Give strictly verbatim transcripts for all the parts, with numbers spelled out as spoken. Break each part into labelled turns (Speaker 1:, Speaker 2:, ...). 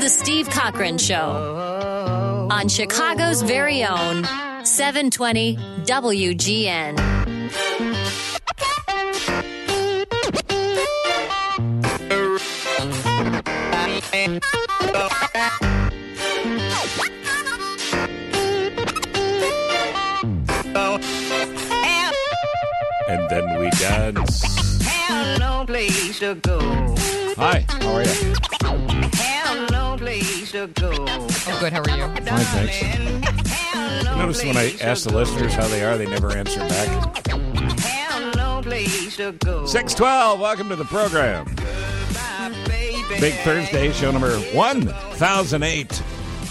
Speaker 1: The Steve Cochran Show on Chicago's very own seven twenty W G N.
Speaker 2: And then we dance.
Speaker 3: No place to go.
Speaker 2: Hi, how are you?
Speaker 3: Have no place to go.
Speaker 4: Oh, good. How are you?
Speaker 2: Fine, thanks. You notice when I ask the listeners how they are, they never answer back.
Speaker 3: Have no place to go.
Speaker 2: six twelve, welcome to the program. Big Thursday, show number one thousand eight.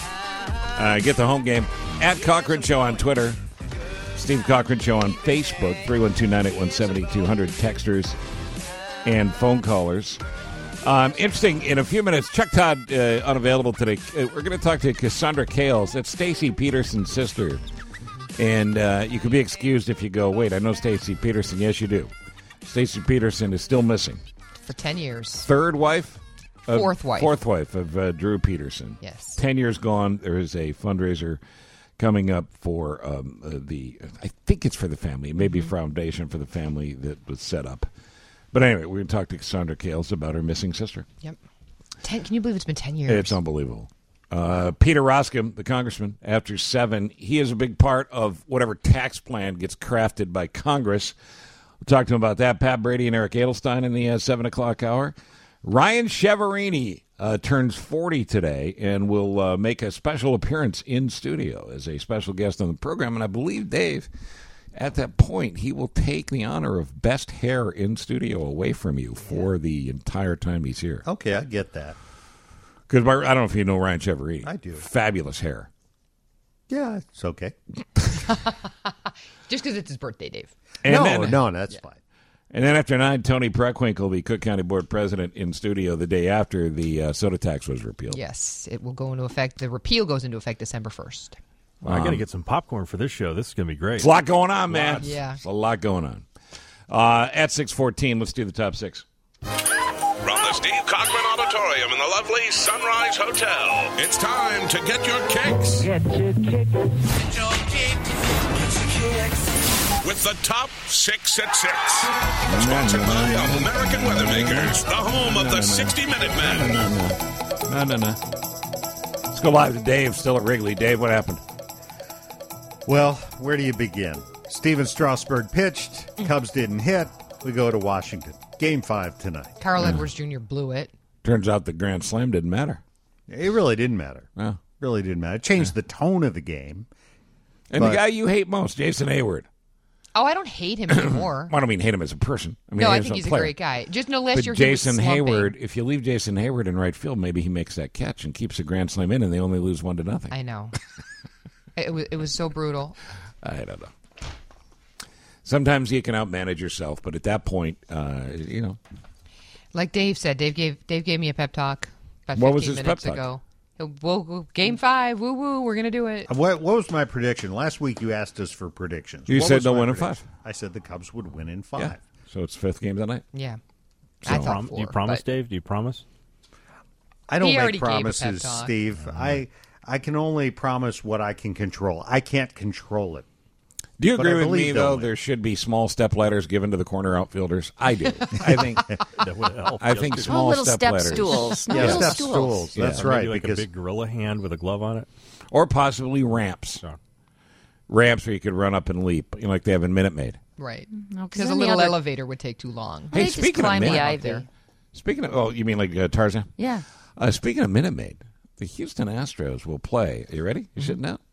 Speaker 2: Uh, get the home game at Cochran Show on Twitter. Steve Cochran Show on Facebook, three one two, nine eight one, seven two zero zero, texters and phone callers. Um, interesting, in a few minutes, Chuck Todd uh, unavailable today. Uh, we're going to talk to Cassandra Kales. That's Stacey Peterson's sister. And uh, you can be excused if you go, wait, I know Stacey Peterson. Yes, you do. Stacey Peterson is still missing.
Speaker 4: For ten years.
Speaker 2: Third wife? Of,
Speaker 4: Fourth wife.
Speaker 2: Fourth wife of uh, Drew Peterson.
Speaker 4: Yes.
Speaker 2: Ten years gone. There is a fundraiser coming up for um, uh, the, I think it's for the family. It may be a foundation for the family that was set up. But anyway, we're going to talk to Cassandra Kales about her missing sister.
Speaker 4: Yep. Ten, can you believe it's been ten years?
Speaker 2: It's unbelievable. Uh, Peter Roskam, the congressman, after seven, he is a big part of whatever tax plan gets crafted by Congress. We'll talk to him about that. Pat Brady and Eric Edelstein in the uh, seven o'clock hour. Ryan Cheverini uh, turns forty today and will uh, make a special appearance in studio as a special guest on the program. And I believe, Dave, at that point, he will take the honor of best hair in studio away from you for the entire time he's here.
Speaker 5: Okay, I get that.
Speaker 2: Because I don't know if you know Ryan Cheverini.
Speaker 5: I do.
Speaker 2: Fabulous hair.
Speaker 5: Yeah, it's okay.
Speaker 4: Just because it's his birthday, Dave.
Speaker 2: And
Speaker 5: no,
Speaker 2: then,
Speaker 5: no, that's yeah. fine.
Speaker 2: And then after nine, Tony Preckwinkle, the Cook County Board President, in studio the day after the uh, soda tax was repealed.
Speaker 4: Yes, it will go into effect. The repeal goes into effect December first.
Speaker 6: Well,
Speaker 2: Um,
Speaker 6: I got to get some popcorn for this show. This is going to be great.
Speaker 2: It's a lot going on, man.
Speaker 4: Yeah.
Speaker 2: There's a lot going on. Uh, at six fourteen, let's do the top six.
Speaker 7: From the Steve Cochran Auditorium in the lovely Sunrise Hotel, it's time to get your kicks.
Speaker 3: Get your kick. Get your kick. Get your kicks.
Speaker 7: With the top six at six. Sponsored by American Weathermakers, the home of the sixty minute Men.
Speaker 2: No, no, no. No, no, no. Let's go live to Dave, still at Wrigley. Dave, what happened?
Speaker 5: Well, where do you begin? Steven Strasburg pitched. Cubs didn't hit. We go to Washington. Game five tonight.
Speaker 4: Carl Edwards Junior blew it.
Speaker 2: Turns out the Grand Slam didn't matter.
Speaker 5: It really didn't matter.
Speaker 2: Oh.
Speaker 5: Really didn't matter. It changed the tone of the game.
Speaker 2: And
Speaker 5: But-
Speaker 2: the guy you hate most, Jason Hayward.
Speaker 4: Oh, I don't hate him anymore.
Speaker 2: I don't mean hate him as a person. I mean,
Speaker 4: no,
Speaker 2: hate
Speaker 4: I
Speaker 2: him
Speaker 4: think
Speaker 2: as
Speaker 4: he's a
Speaker 2: player.
Speaker 4: great guy. Just no last
Speaker 2: But
Speaker 4: year he was
Speaker 2: Jason
Speaker 4: slumping.
Speaker 2: Hayward, if you leave Jason Hayward in right field, maybe he makes that catch and keeps the Grand Slam in, and they only lose one to nothing.
Speaker 4: I know. it, was, it was so brutal.
Speaker 2: I don't know. Sometimes you can outmanage yourself, but at that point, uh, you know.
Speaker 4: Like Dave said, Dave gave Dave gave me a pep talk about
Speaker 2: What was
Speaker 4: fifteen
Speaker 2: his
Speaker 4: minutes
Speaker 2: pep talk?
Speaker 4: ago. We'll, we'll, game five, woo woo, we're gonna do it.
Speaker 5: What, what was my prediction? Last week you asked us for predictions.
Speaker 2: You
Speaker 5: What
Speaker 2: said
Speaker 5: was
Speaker 2: they'll
Speaker 5: my
Speaker 2: win in
Speaker 5: prediction?
Speaker 2: five.
Speaker 5: I said the Cubs would win in five.
Speaker 2: Yeah. So it's fifth game tonight?
Speaker 4: Yeah,
Speaker 2: So-
Speaker 4: I thought
Speaker 6: Prom-
Speaker 4: four.
Speaker 6: do you promise,
Speaker 4: but
Speaker 6: Dave? Do you promise?
Speaker 5: I don't
Speaker 4: He already
Speaker 5: make
Speaker 4: gave a pep
Speaker 5: promises,
Speaker 4: talk.
Speaker 5: Steve. I I can only promise what I can control. I can't control it.
Speaker 2: Do you
Speaker 5: But
Speaker 2: agree
Speaker 5: I
Speaker 2: with
Speaker 5: believe
Speaker 2: me,
Speaker 5: they'll
Speaker 2: though,
Speaker 5: win.
Speaker 2: there should be small step ladders given to the corner outfielders? I do. I think
Speaker 6: That would help.
Speaker 2: I think
Speaker 6: Yes.
Speaker 2: small
Speaker 1: little
Speaker 2: step,
Speaker 1: step
Speaker 2: ladders.
Speaker 1: stools.
Speaker 5: Yeah,
Speaker 1: Little
Speaker 5: step
Speaker 1: stools.
Speaker 5: stools.
Speaker 2: Yeah.
Speaker 5: That's
Speaker 6: Or
Speaker 5: right.
Speaker 6: maybe like
Speaker 5: because
Speaker 6: a big gorilla hand with a glove on it.
Speaker 2: Or possibly ramps.
Speaker 6: So,
Speaker 2: Ramps where you could run up and leap, you know, like they have in Minute Maid.
Speaker 4: right
Speaker 1: No, 'cause
Speaker 4: because a
Speaker 1: then the
Speaker 4: little
Speaker 1: other-
Speaker 4: elevator would take too long.
Speaker 2: Hey,
Speaker 1: They just
Speaker 2: speaking of
Speaker 1: climb the
Speaker 2: Minute
Speaker 1: ivy.
Speaker 4: there.
Speaker 2: Speaking of, oh, you mean like uh, Tarzan?
Speaker 1: Yeah.
Speaker 2: Uh, speaking of Minute Maid, the Houston Astros will play. Are you ready? You sitting down?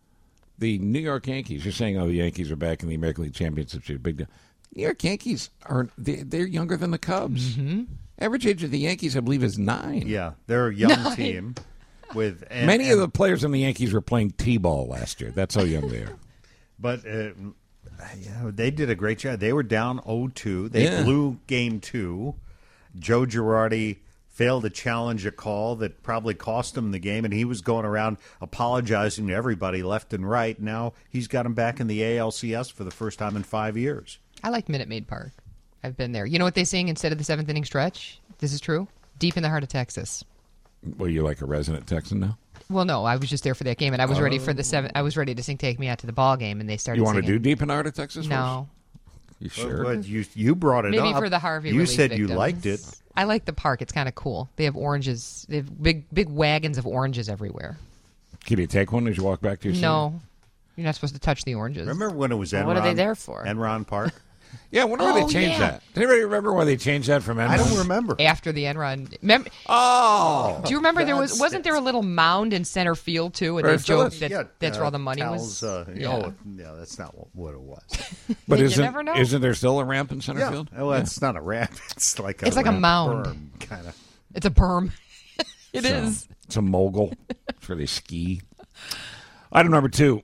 Speaker 2: The New York Yankees. You're saying, oh, the Yankees are back in the American League Championship. It's a big deal. New York Yankees are they, they're younger than the Cubs. Mm-hmm. Average age of the Yankees, I believe, is nine.
Speaker 5: yeah, they're a young team with and,
Speaker 2: Many
Speaker 5: and,
Speaker 2: of the players in the Yankees were playing T-ball last year. That's how young they are.
Speaker 5: But uh, yeah, they did a great job. They were down oh two. They
Speaker 2: Yeah.
Speaker 5: blew game two. Joe Girardi failed to challenge a call that probably cost him the game, and he was going around apologizing to everybody left and right. Now he's got him back in the A L C S for the first time in five years.
Speaker 4: I like Minute Maid Park. I've been there. You know what they sing instead of the seventh inning stretch? This is true. Deep in the heart of Texas.
Speaker 2: Well, you like a resident Texan now?
Speaker 4: Well, no, I was just there for that game, and I was ready for the seven. I was ready to sing "Take Me Out to the Ball Game," and they started.
Speaker 2: You want to
Speaker 4: singing.
Speaker 2: do Deep in Art of Texas?
Speaker 4: No,
Speaker 2: You sure?
Speaker 5: But you you brought it
Speaker 4: maybe
Speaker 5: up.
Speaker 4: for the Harvey.
Speaker 5: You
Speaker 4: relief
Speaker 5: said you
Speaker 4: victims.
Speaker 5: liked it.
Speaker 4: I like the park. It's kind of cool. They have oranges. They have big big wagons of oranges everywhere.
Speaker 2: Can you take one as you walk back to your seat?
Speaker 4: No, you're not supposed to touch the oranges.
Speaker 5: Remember when it was Enron?
Speaker 8: What are they there for?
Speaker 5: Enron Park.
Speaker 2: Yeah, I wonder why
Speaker 4: Oh,
Speaker 2: they changed
Speaker 4: yeah.
Speaker 2: that. Does anybody remember why they changed that from Enron?
Speaker 5: I don't remember.
Speaker 4: After the Enron, Mem-
Speaker 2: Oh,
Speaker 4: do you remember there was
Speaker 5: That's-
Speaker 4: wasn't there a little mound in center field too, and
Speaker 2: Right,
Speaker 4: they joked
Speaker 2: Phyllis.
Speaker 4: that
Speaker 5: Yeah,
Speaker 4: that's
Speaker 5: uh,
Speaker 4: where all the money
Speaker 5: Cal's,
Speaker 4: was.
Speaker 5: Uh,
Speaker 4: yeah.
Speaker 5: Oh, no, that's not what, what it was.
Speaker 2: but
Speaker 4: You
Speaker 2: isn't
Speaker 4: never know.
Speaker 2: isn't there still a ramp in center
Speaker 5: yeah.
Speaker 2: field?
Speaker 5: Well, it's not a ramp. It's like a
Speaker 4: It's like a
Speaker 5: ramp
Speaker 4: mound.
Speaker 5: kind of.
Speaker 4: It's a perm. It is.
Speaker 2: So, it's a mogul. It's where they ski. Item number two.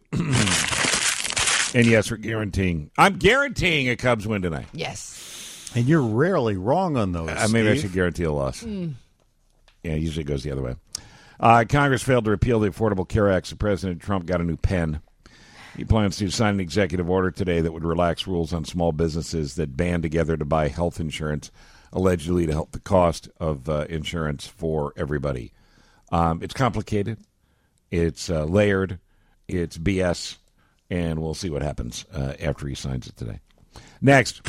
Speaker 2: And yes, we're guaranteeing. I'm guaranteeing a Cubs win tonight.
Speaker 4: Yes.
Speaker 5: And you're rarely wrong on those.
Speaker 2: Uh, maybe I
Speaker 5: Steve.
Speaker 2: should guarantee a loss. Yeah, usually it goes the other way. Uh, Congress failed to repeal the Affordable Care Act, so President Trump got a new pen. He plans to sign an executive order today that would relax rules on small businesses that band together to buy health insurance, allegedly to help the cost of uh, insurance for everybody. Um, it's complicated. It's uh, layered. It's B S. And we'll see what happens uh, after he signs it today. Next.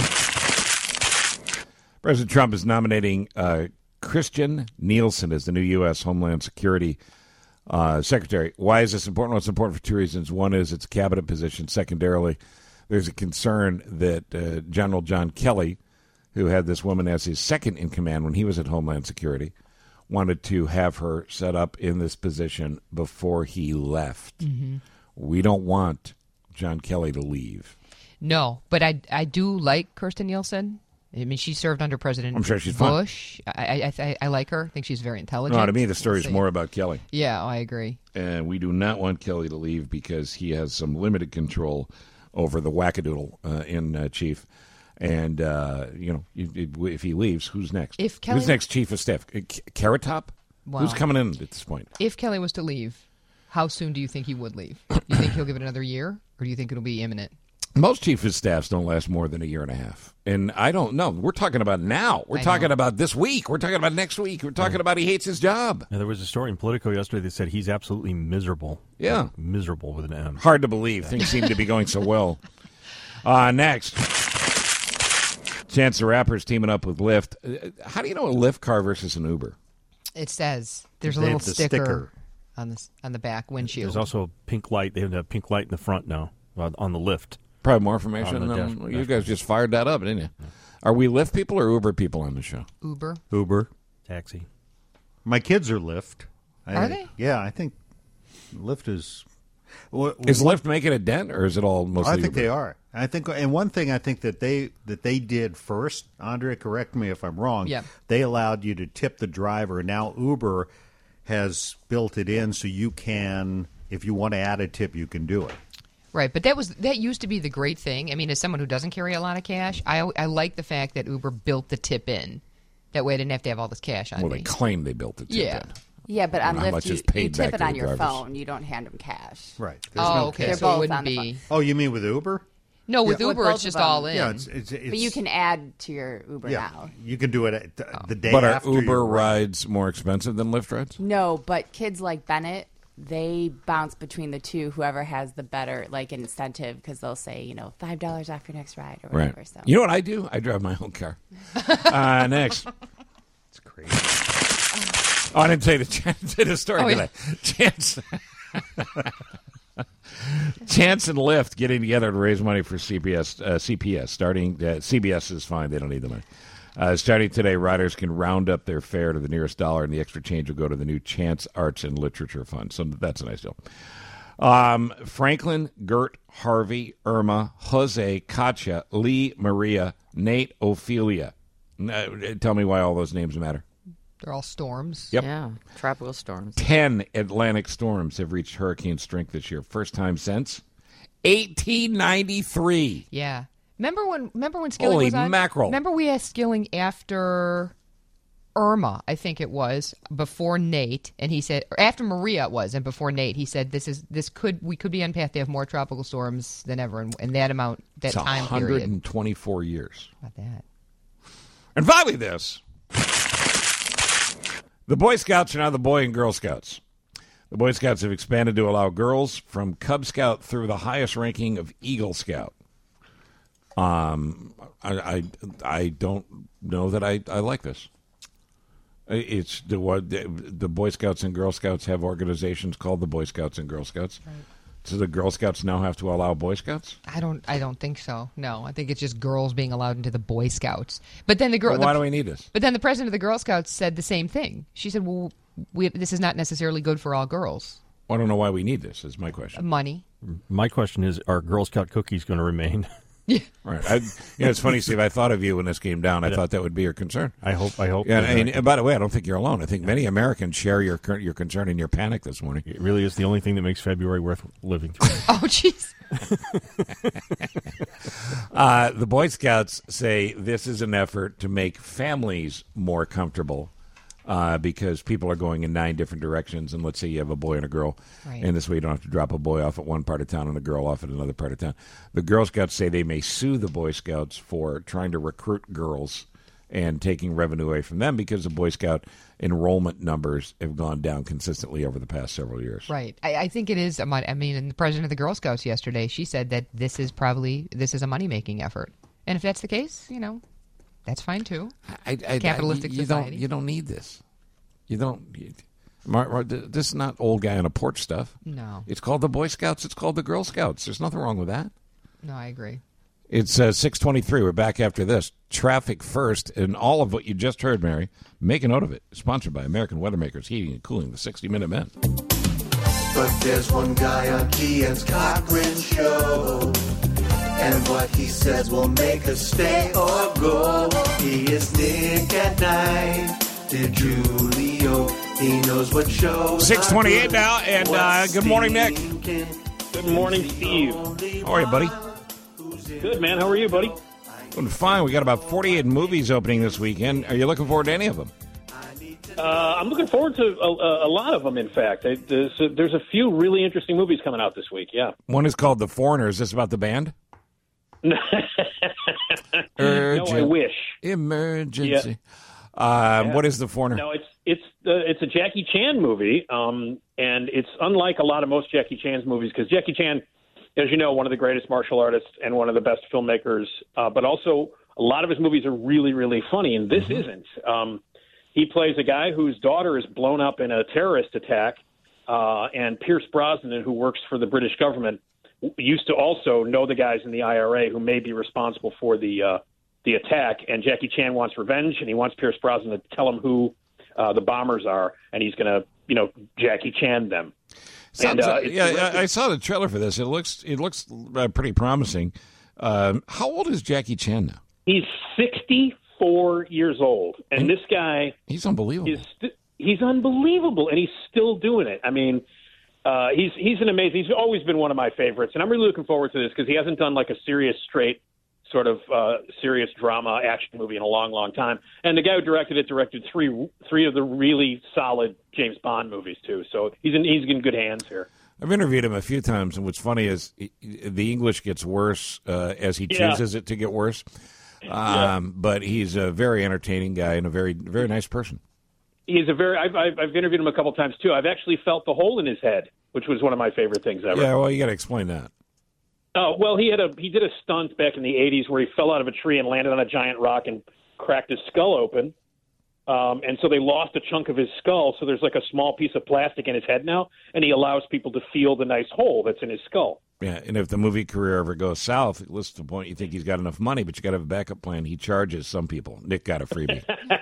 Speaker 2: President Trump is nominating uh, Christian Nielsen as the new U S. Homeland Security uh, Secretary. Why is this important? Well, it's important for two reasons. One is it's a cabinet position. Secondarily, there's a concern that uh, General John Kelly, who had this woman as his second in command when he was at Homeland Security, wanted to have her set up in this position before he left. Mm-hmm. We don't want John Kelly to leave.
Speaker 4: No, but I I do like Kirsten Nielsen. I mean, she served under President
Speaker 2: I'm sure she's fun.
Speaker 4: Bush. I, I I I like her. I think she's very intelligent.
Speaker 2: No, to me, the story is
Speaker 4: We'll see.
Speaker 2: more about Kelly.
Speaker 4: Yeah, I agree.
Speaker 2: And we do not want Kelly to leave because he has some limited control over the wackadoodle uh, in uh, chief. And, uh, you know, if he leaves, who's next?
Speaker 4: If Kelly-
Speaker 2: Who's next chief of staff? Uh, K- Carrot Top?
Speaker 4: Wow.
Speaker 2: Who's coming in at this point?
Speaker 4: If Kelly was to leave, how soon do you think he would leave? Do you think he'll give it another year, or do you think it'll be imminent?
Speaker 2: Most chief of staffs don't last more than a year and a half. And I don't know. We're talking about now. We're
Speaker 4: I
Speaker 2: talking
Speaker 4: know.
Speaker 2: about this week. We're talking about next week. We're talking about he hates his job.
Speaker 6: Yeah, there was a story in Politico yesterday that said he's absolutely miserable.
Speaker 2: Yeah.
Speaker 6: Like, miserable with an M.
Speaker 2: Hard to believe. Things seem to be going so well. Uh, next. Chance the Rapper's teaming up with Lyft. Uh, How do you know a Lyft car versus an Uber?
Speaker 4: It says there's a
Speaker 5: They
Speaker 4: little
Speaker 5: have the
Speaker 4: sticker,
Speaker 5: sticker.
Speaker 4: on the on the back windshield.
Speaker 6: There's also a pink light. They have a pink light in the front now uh, on the lift.
Speaker 2: Probably more information.
Speaker 6: On the
Speaker 2: than-
Speaker 6: dash-
Speaker 2: you
Speaker 6: dashboard.
Speaker 2: guys just fired that up, didn't you? Are we Lyft people or Uber people on the show?
Speaker 4: Uber.
Speaker 5: Uber.
Speaker 6: Taxi.
Speaker 5: My kids are Lyft. I,
Speaker 4: Are they?
Speaker 5: Yeah, I think Lyft is. What,
Speaker 2: Is Lyft making a dent, or is it all mostly
Speaker 5: I think
Speaker 2: Uber?
Speaker 5: they are. I think, and one thing I think that they that they did first, Andre, correct me if I'm wrong.
Speaker 4: Yeah.
Speaker 5: They allowed you to tip the driver. Now Uber has built it in so you can, if you want to add a tip, you can do it.
Speaker 4: Right, but that was that used to be the great thing. I mean, as someone who doesn't carry a lot of cash, I I like the fact that Uber built the tip in. That way, I didn't have to have all this cash on
Speaker 2: Well,
Speaker 4: me.
Speaker 2: they claim they built it.
Speaker 4: Yeah.
Speaker 8: Yeah, but on
Speaker 2: How much
Speaker 8: Lyft, you,
Speaker 2: is paid
Speaker 8: you
Speaker 2: back
Speaker 8: tip it
Speaker 2: to
Speaker 8: on
Speaker 2: the
Speaker 8: your
Speaker 2: drivers?
Speaker 8: phone. You don't hand them cash.
Speaker 5: Right. There's
Speaker 4: Oh,
Speaker 5: no
Speaker 4: okay,
Speaker 5: cash.
Speaker 8: They're
Speaker 4: so it
Speaker 8: both
Speaker 4: wouldn't
Speaker 8: on the
Speaker 4: be.
Speaker 5: Oh, you mean with Uber?
Speaker 4: No, with
Speaker 8: Yeah. With
Speaker 4: Uber,
Speaker 8: both
Speaker 4: it's
Speaker 8: of
Speaker 4: just
Speaker 8: them.
Speaker 4: all in.
Speaker 5: Yeah, it's, it's, it's
Speaker 8: But you can add to your Uber
Speaker 5: Yeah,
Speaker 8: now.
Speaker 5: you can do it at the, the day
Speaker 2: But are
Speaker 5: after. you
Speaker 2: Uber
Speaker 5: ride.
Speaker 2: rides more expensive than Lyft rides?
Speaker 8: No, but kids like Bennett, they bounce between the two. Whoever has the better like incentive, because they'll say, you know, five dollars off your next ride or whatever.
Speaker 2: Right.
Speaker 8: So
Speaker 2: You know what I do? I drive my own car. uh, next.
Speaker 5: It's crazy.
Speaker 2: Oh, I didn't say the, Chance, the story,
Speaker 4: Oh,
Speaker 2: did
Speaker 4: yeah.
Speaker 2: I? Chance. Chance and Lyft getting together to raise money for C P S. Uh, C P S starting. Uh, C B S is fine; they don't need the money. Uh, starting today, riders can round up their fare to the nearest dollar, and the extra change will go to the new Chance Arts and Literature Fund. So that's a nice deal. Um, Franklin, Gert, Harvey, Irma, Jose, Katya, Lee, Maria, Nate, Ophelia. Uh, tell me why all those names matter.
Speaker 4: They're all storms.
Speaker 2: Yep.
Speaker 9: Yeah, tropical storms.
Speaker 2: Ten Atlantic storms have reached hurricane strength this year. First time since eighteen ninety-three.
Speaker 4: Yeah. Remember when? Remember when Skilling
Speaker 2: Holy
Speaker 4: was on?
Speaker 2: mackerel.
Speaker 4: Remember we asked Skilling after Irma, I think it was, before Nate, and he said, or after Maria it was, and before Nate, he said, "This is this could we could be on path to have more tropical storms than ever, and, and that amount, that
Speaker 2: It's
Speaker 4: time
Speaker 2: one
Speaker 4: period."
Speaker 2: hundred twenty-four years.
Speaker 4: How about that?
Speaker 2: And finally, this. The Boy Scouts are now the Boy and Girl Scouts. The Boy Scouts have expanded to allow girls from Cub Scout through the highest ranking of Eagle Scout. Um, I, I, I don't know that I, I like this. It's the what the, the Boy Scouts and Girl Scouts have organizations called the Boy Scouts and Girl Scouts. Right. So the Girl Scouts now have to allow Boy Scouts?
Speaker 4: I don't. I don't think so. No, I think it's just girls being allowed into the Boy Scouts. But then the girl.
Speaker 2: Well, why
Speaker 4: the,
Speaker 2: do we need this?
Speaker 4: But then the president of the Girl Scouts said the same thing. She said, "Well, we, this is not necessarily good for all girls."
Speaker 2: I don't know why we need this. Is my question.
Speaker 4: Money.
Speaker 6: My question is: are Girl Scout cookies going to remain?
Speaker 4: Yeah.
Speaker 2: Right. I, you know, it's funny, Steve. I thought of you when this came down. I yeah. thought that would be your concern.
Speaker 6: I hope. I hope.
Speaker 2: Yeah. And, and by the way, I don't think you're alone. I think many Americans share your your concern and your panic this morning.
Speaker 6: It really is the only thing that makes February worth living through.
Speaker 4: Oh, jeez.
Speaker 2: uh, the Boy Scouts say this is an effort to make families more comfortable. Uh, because people are going in nine different directions, and let's say you have a boy and a girl,
Speaker 4: right.
Speaker 2: and this way you don't have to drop a boy off at one part of town and a girl off at another part of town. The Girl Scouts say they may sue the Boy Scouts for trying to recruit girls and taking revenue away from them because the Boy Scout enrollment numbers have gone down consistently over the past several years.
Speaker 4: Right. I, I think it is. I mean, and the president of the Girl Scouts yesterday, she said that this is probably this is a money-making effort, and if that's the case, you know. That's fine too.
Speaker 2: I, I,
Speaker 4: Capitalistic
Speaker 2: I, you
Speaker 4: society.
Speaker 2: Don't, you don't need this. You don't. You, Mar, Mar, this is not old guy on a porch stuff.
Speaker 4: No.
Speaker 2: It's called the Boy Scouts. It's called the Girl Scouts. There's nothing wrong with that.
Speaker 4: No, I agree.
Speaker 2: It's uh, six twenty-three. We're back after this. Traffic first, and all of what you just heard, Mary. Make a note of it. Sponsored by American Weathermakers Heating and Cooling, the sixty minute Men.
Speaker 3: But there's one guy on Kian's Cochran Show, and what he says will make us stay or go. He is Nick at Night, DiGiulio. He knows what shows.
Speaker 2: six twenty-eight now, and uh, good morning, Nick.
Speaker 9: Good morning, Steve.
Speaker 2: How are you, buddy?
Speaker 9: Good, man. How are you, buddy?
Speaker 2: Doing fine. We got about forty-eight movies opening this weekend. Are you looking forward to any of them?
Speaker 9: Uh, I'm looking forward to a, a lot of them, in fact. I, there's, a, there's a few really interesting movies coming out this week, yeah.
Speaker 2: One is called The Foreigner. Is this about the band?
Speaker 9: No, I wish.
Speaker 2: Emergency. Yeah. Um,
Speaker 9: yeah.
Speaker 2: What is The Foreigner?
Speaker 9: No, it's it's uh, it's a Jackie Chan movie, um, and it's unlike a lot of most Jackie Chan's movies because Jackie Chan, as you know, one of the greatest martial artists and one of the best filmmakers, uh, but also a lot of his movies are really, really funny, and this mm-hmm. isn't. Um, he plays a guy whose daughter is blown up in a terrorist attack, uh, and Pierce Brosnan, who works for the British government, used to also know the guys in the I R A who may be responsible for the uh, the attack. And Jackie Chan wants revenge, and he wants Pierce Brosnan to tell him who uh, the bombers are, and he's going to, you know, Jackie Chan them.
Speaker 2: Sounds,
Speaker 9: and, uh,
Speaker 2: yeah, I, I saw the trailer for this. It looks it looks uh, pretty promising. Um, how old is Jackie Chan now?
Speaker 9: He's sixty-four years old, and, and this guy
Speaker 2: he's unbelievable.
Speaker 9: Is st- he's unbelievable, and he's still doing it. I mean. Uh, he's he's an amazing. He's always been one of my favorites, and I'm really looking forward to this because he hasn't done like a serious, straight, sort of uh, serious drama action movie in a long, long time. And the guy who directed it directed three three of the really solid James Bond movies too. So he's in he's in good hands here.
Speaker 2: I've interviewed him a few times, and what's funny is he, the English gets worse uh, as he
Speaker 9: yeah.
Speaker 2: chooses it to get worse. Um,
Speaker 9: yeah.
Speaker 2: But he's a very entertaining guy and a very very nice person.
Speaker 9: He's a very. I've, I've I've interviewed him a couple times too. I've actually felt the hole in his head, which was one of my favorite things ever.
Speaker 2: Yeah, well, you got to explain that.
Speaker 9: Oh well, he had a he did a stunt back in the eighties where he fell out of a tree and landed on a giant rock and cracked his skull open, um, and so they lost a chunk of his skull. So there's like a small piece of plastic in his head now, and he allows people to feel the nice hole that's in his skull.
Speaker 2: Yeah, and if the movie career ever goes south, it lists the point you think he's got enough money, but you got to have a backup plan. He charges some people. Nick got a freebie.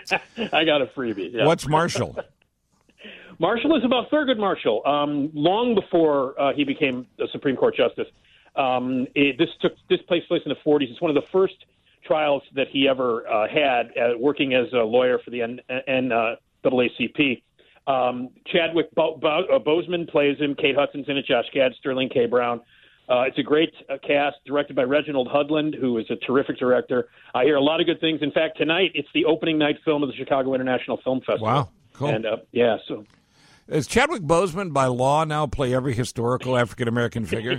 Speaker 9: I got a freebie. Yeah.
Speaker 2: What's Marshall?
Speaker 9: Marshall is about Thurgood Marshall. Um, long before uh, he became a Supreme Court justice, um, it, this took this takes place in the forties. It's one of the first trials that he ever uh, had, uh, working as a lawyer for the N- N- uh, N double A C P. Um, Chadwick Bo- Bo- uh, Boseman plays him. Kate Hudson's in it. Josh Gad, Sterling K. Brown. Uh, it's a great uh, cast, directed by Reginald Hudlin, who is a terrific director. I hear a lot of good things. In fact, tonight it's the opening night film of the Chicago International Film Festival.
Speaker 2: Wow, cool.
Speaker 9: And uh, yeah, so.
Speaker 2: Does Chadwick Boseman, by law, now play every historical African-American figure?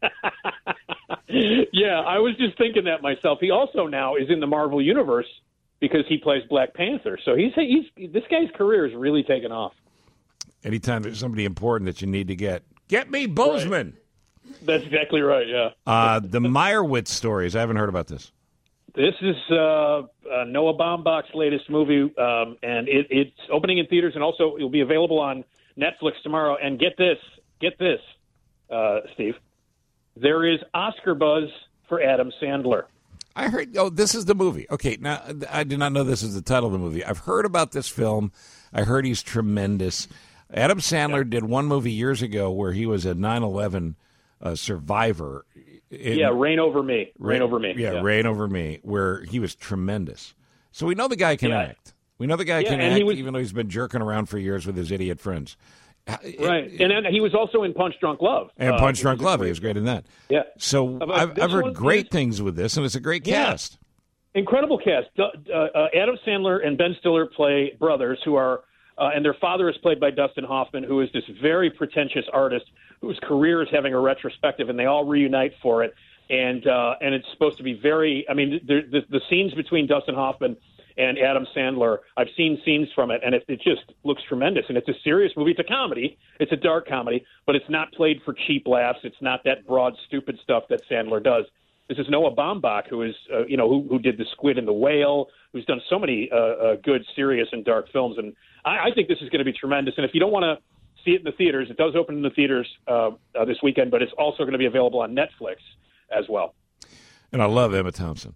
Speaker 9: Yeah, I was just thinking that myself. He also now is in the Marvel Universe because he plays Black Panther. So he's he's this guy's career is really taken off.
Speaker 2: Anytime there's somebody important that you need to get, get me Bozeman.
Speaker 9: Right. That's exactly right. Yeah.
Speaker 2: Uh, the Meyerowitz stories. I haven't heard about this.
Speaker 9: This is uh, uh, Noah Baumbach's latest movie, um, and it, it's opening in theaters, and also it will be available on Netflix tomorrow. And get this, get this, uh, Steve. There is Oscar buzz for Adam Sandler.
Speaker 2: I heard, oh, this is the movie. Okay, now, I did not know this is the title of the movie. I've heard about this film. I heard he's tremendous. Adam Sandler yeah. did one movie years ago where he was a nine eleven uh, survivor. In,
Speaker 9: yeah, Reign Over Me. Reign, Reign Over Me.
Speaker 2: Yeah, yeah, Reign Over Me, where he was tremendous. So we know the guy can
Speaker 9: yeah.
Speaker 2: act. We know the guy
Speaker 9: yeah,
Speaker 2: can
Speaker 9: and
Speaker 2: act,
Speaker 9: he was,
Speaker 2: even though he's been jerking around for years with his idiot friends.
Speaker 9: Right, it, and then he was also in Punch Drunk Love.
Speaker 2: And
Speaker 9: uh,
Speaker 2: Punch Drunk Love, he was great in that.
Speaker 9: Yeah.
Speaker 2: So
Speaker 9: uh,
Speaker 2: I've, I've heard great
Speaker 9: is,
Speaker 2: things with this, and it's a great
Speaker 9: yeah.
Speaker 2: cast.
Speaker 9: Incredible cast. Uh, uh, Adam Sandler and Ben Stiller play brothers who are, uh, and their father is played by Dustin Hoffman, who is this very pretentious artist whose career is having a retrospective, and they all reunite for it. And uh, and it's supposed to be very. I mean, the, the, the scenes between Dustin Hoffman and Adam Sandler, I've seen scenes from it, and it, it just looks tremendous. And it's a serious movie. It's a comedy. It's a dark comedy, but it's not played for cheap laughs. It's not that broad, stupid stuff that Sandler does. This is Noah Baumbach, who is, uh, you know, who, who did The Squid and the Whale, who's done so many uh, uh, good, serious, and dark films. And I, I think this is going to be tremendous. And if you don't want to see it in the theaters, it does open in the theaters uh, uh, this weekend, but it's also going to be available on Netflix as well.
Speaker 2: And I love Emma Thompson.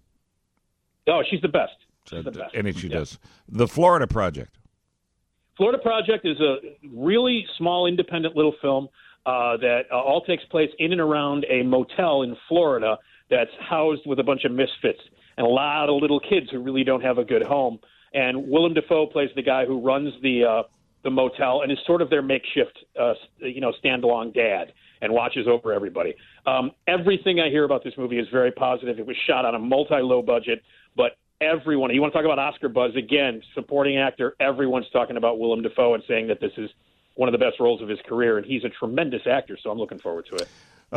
Speaker 9: Oh, she's the best. She's the best.
Speaker 2: And she
Speaker 9: yeah.
Speaker 2: does. The Florida Project.
Speaker 9: Florida Project is a really small, independent little film uh, that uh, all takes place in and around a motel in Florida that's housed with a bunch of misfits and a lot of little kids who really don't have a good home. And Willem Dafoe plays the guy who runs the uh, the motel and is sort of their makeshift, uh, you know, stand-along dad and watches over everybody. Um, everything I hear about this movie is very positive. It was shot on a multi-low budget, but everyone, you want to talk about Oscar buzz, again, supporting actor, everyone's talking about Willem Dafoe and saying that this is one of the best roles of his career, and he's a tremendous actor, so I'm looking forward to it.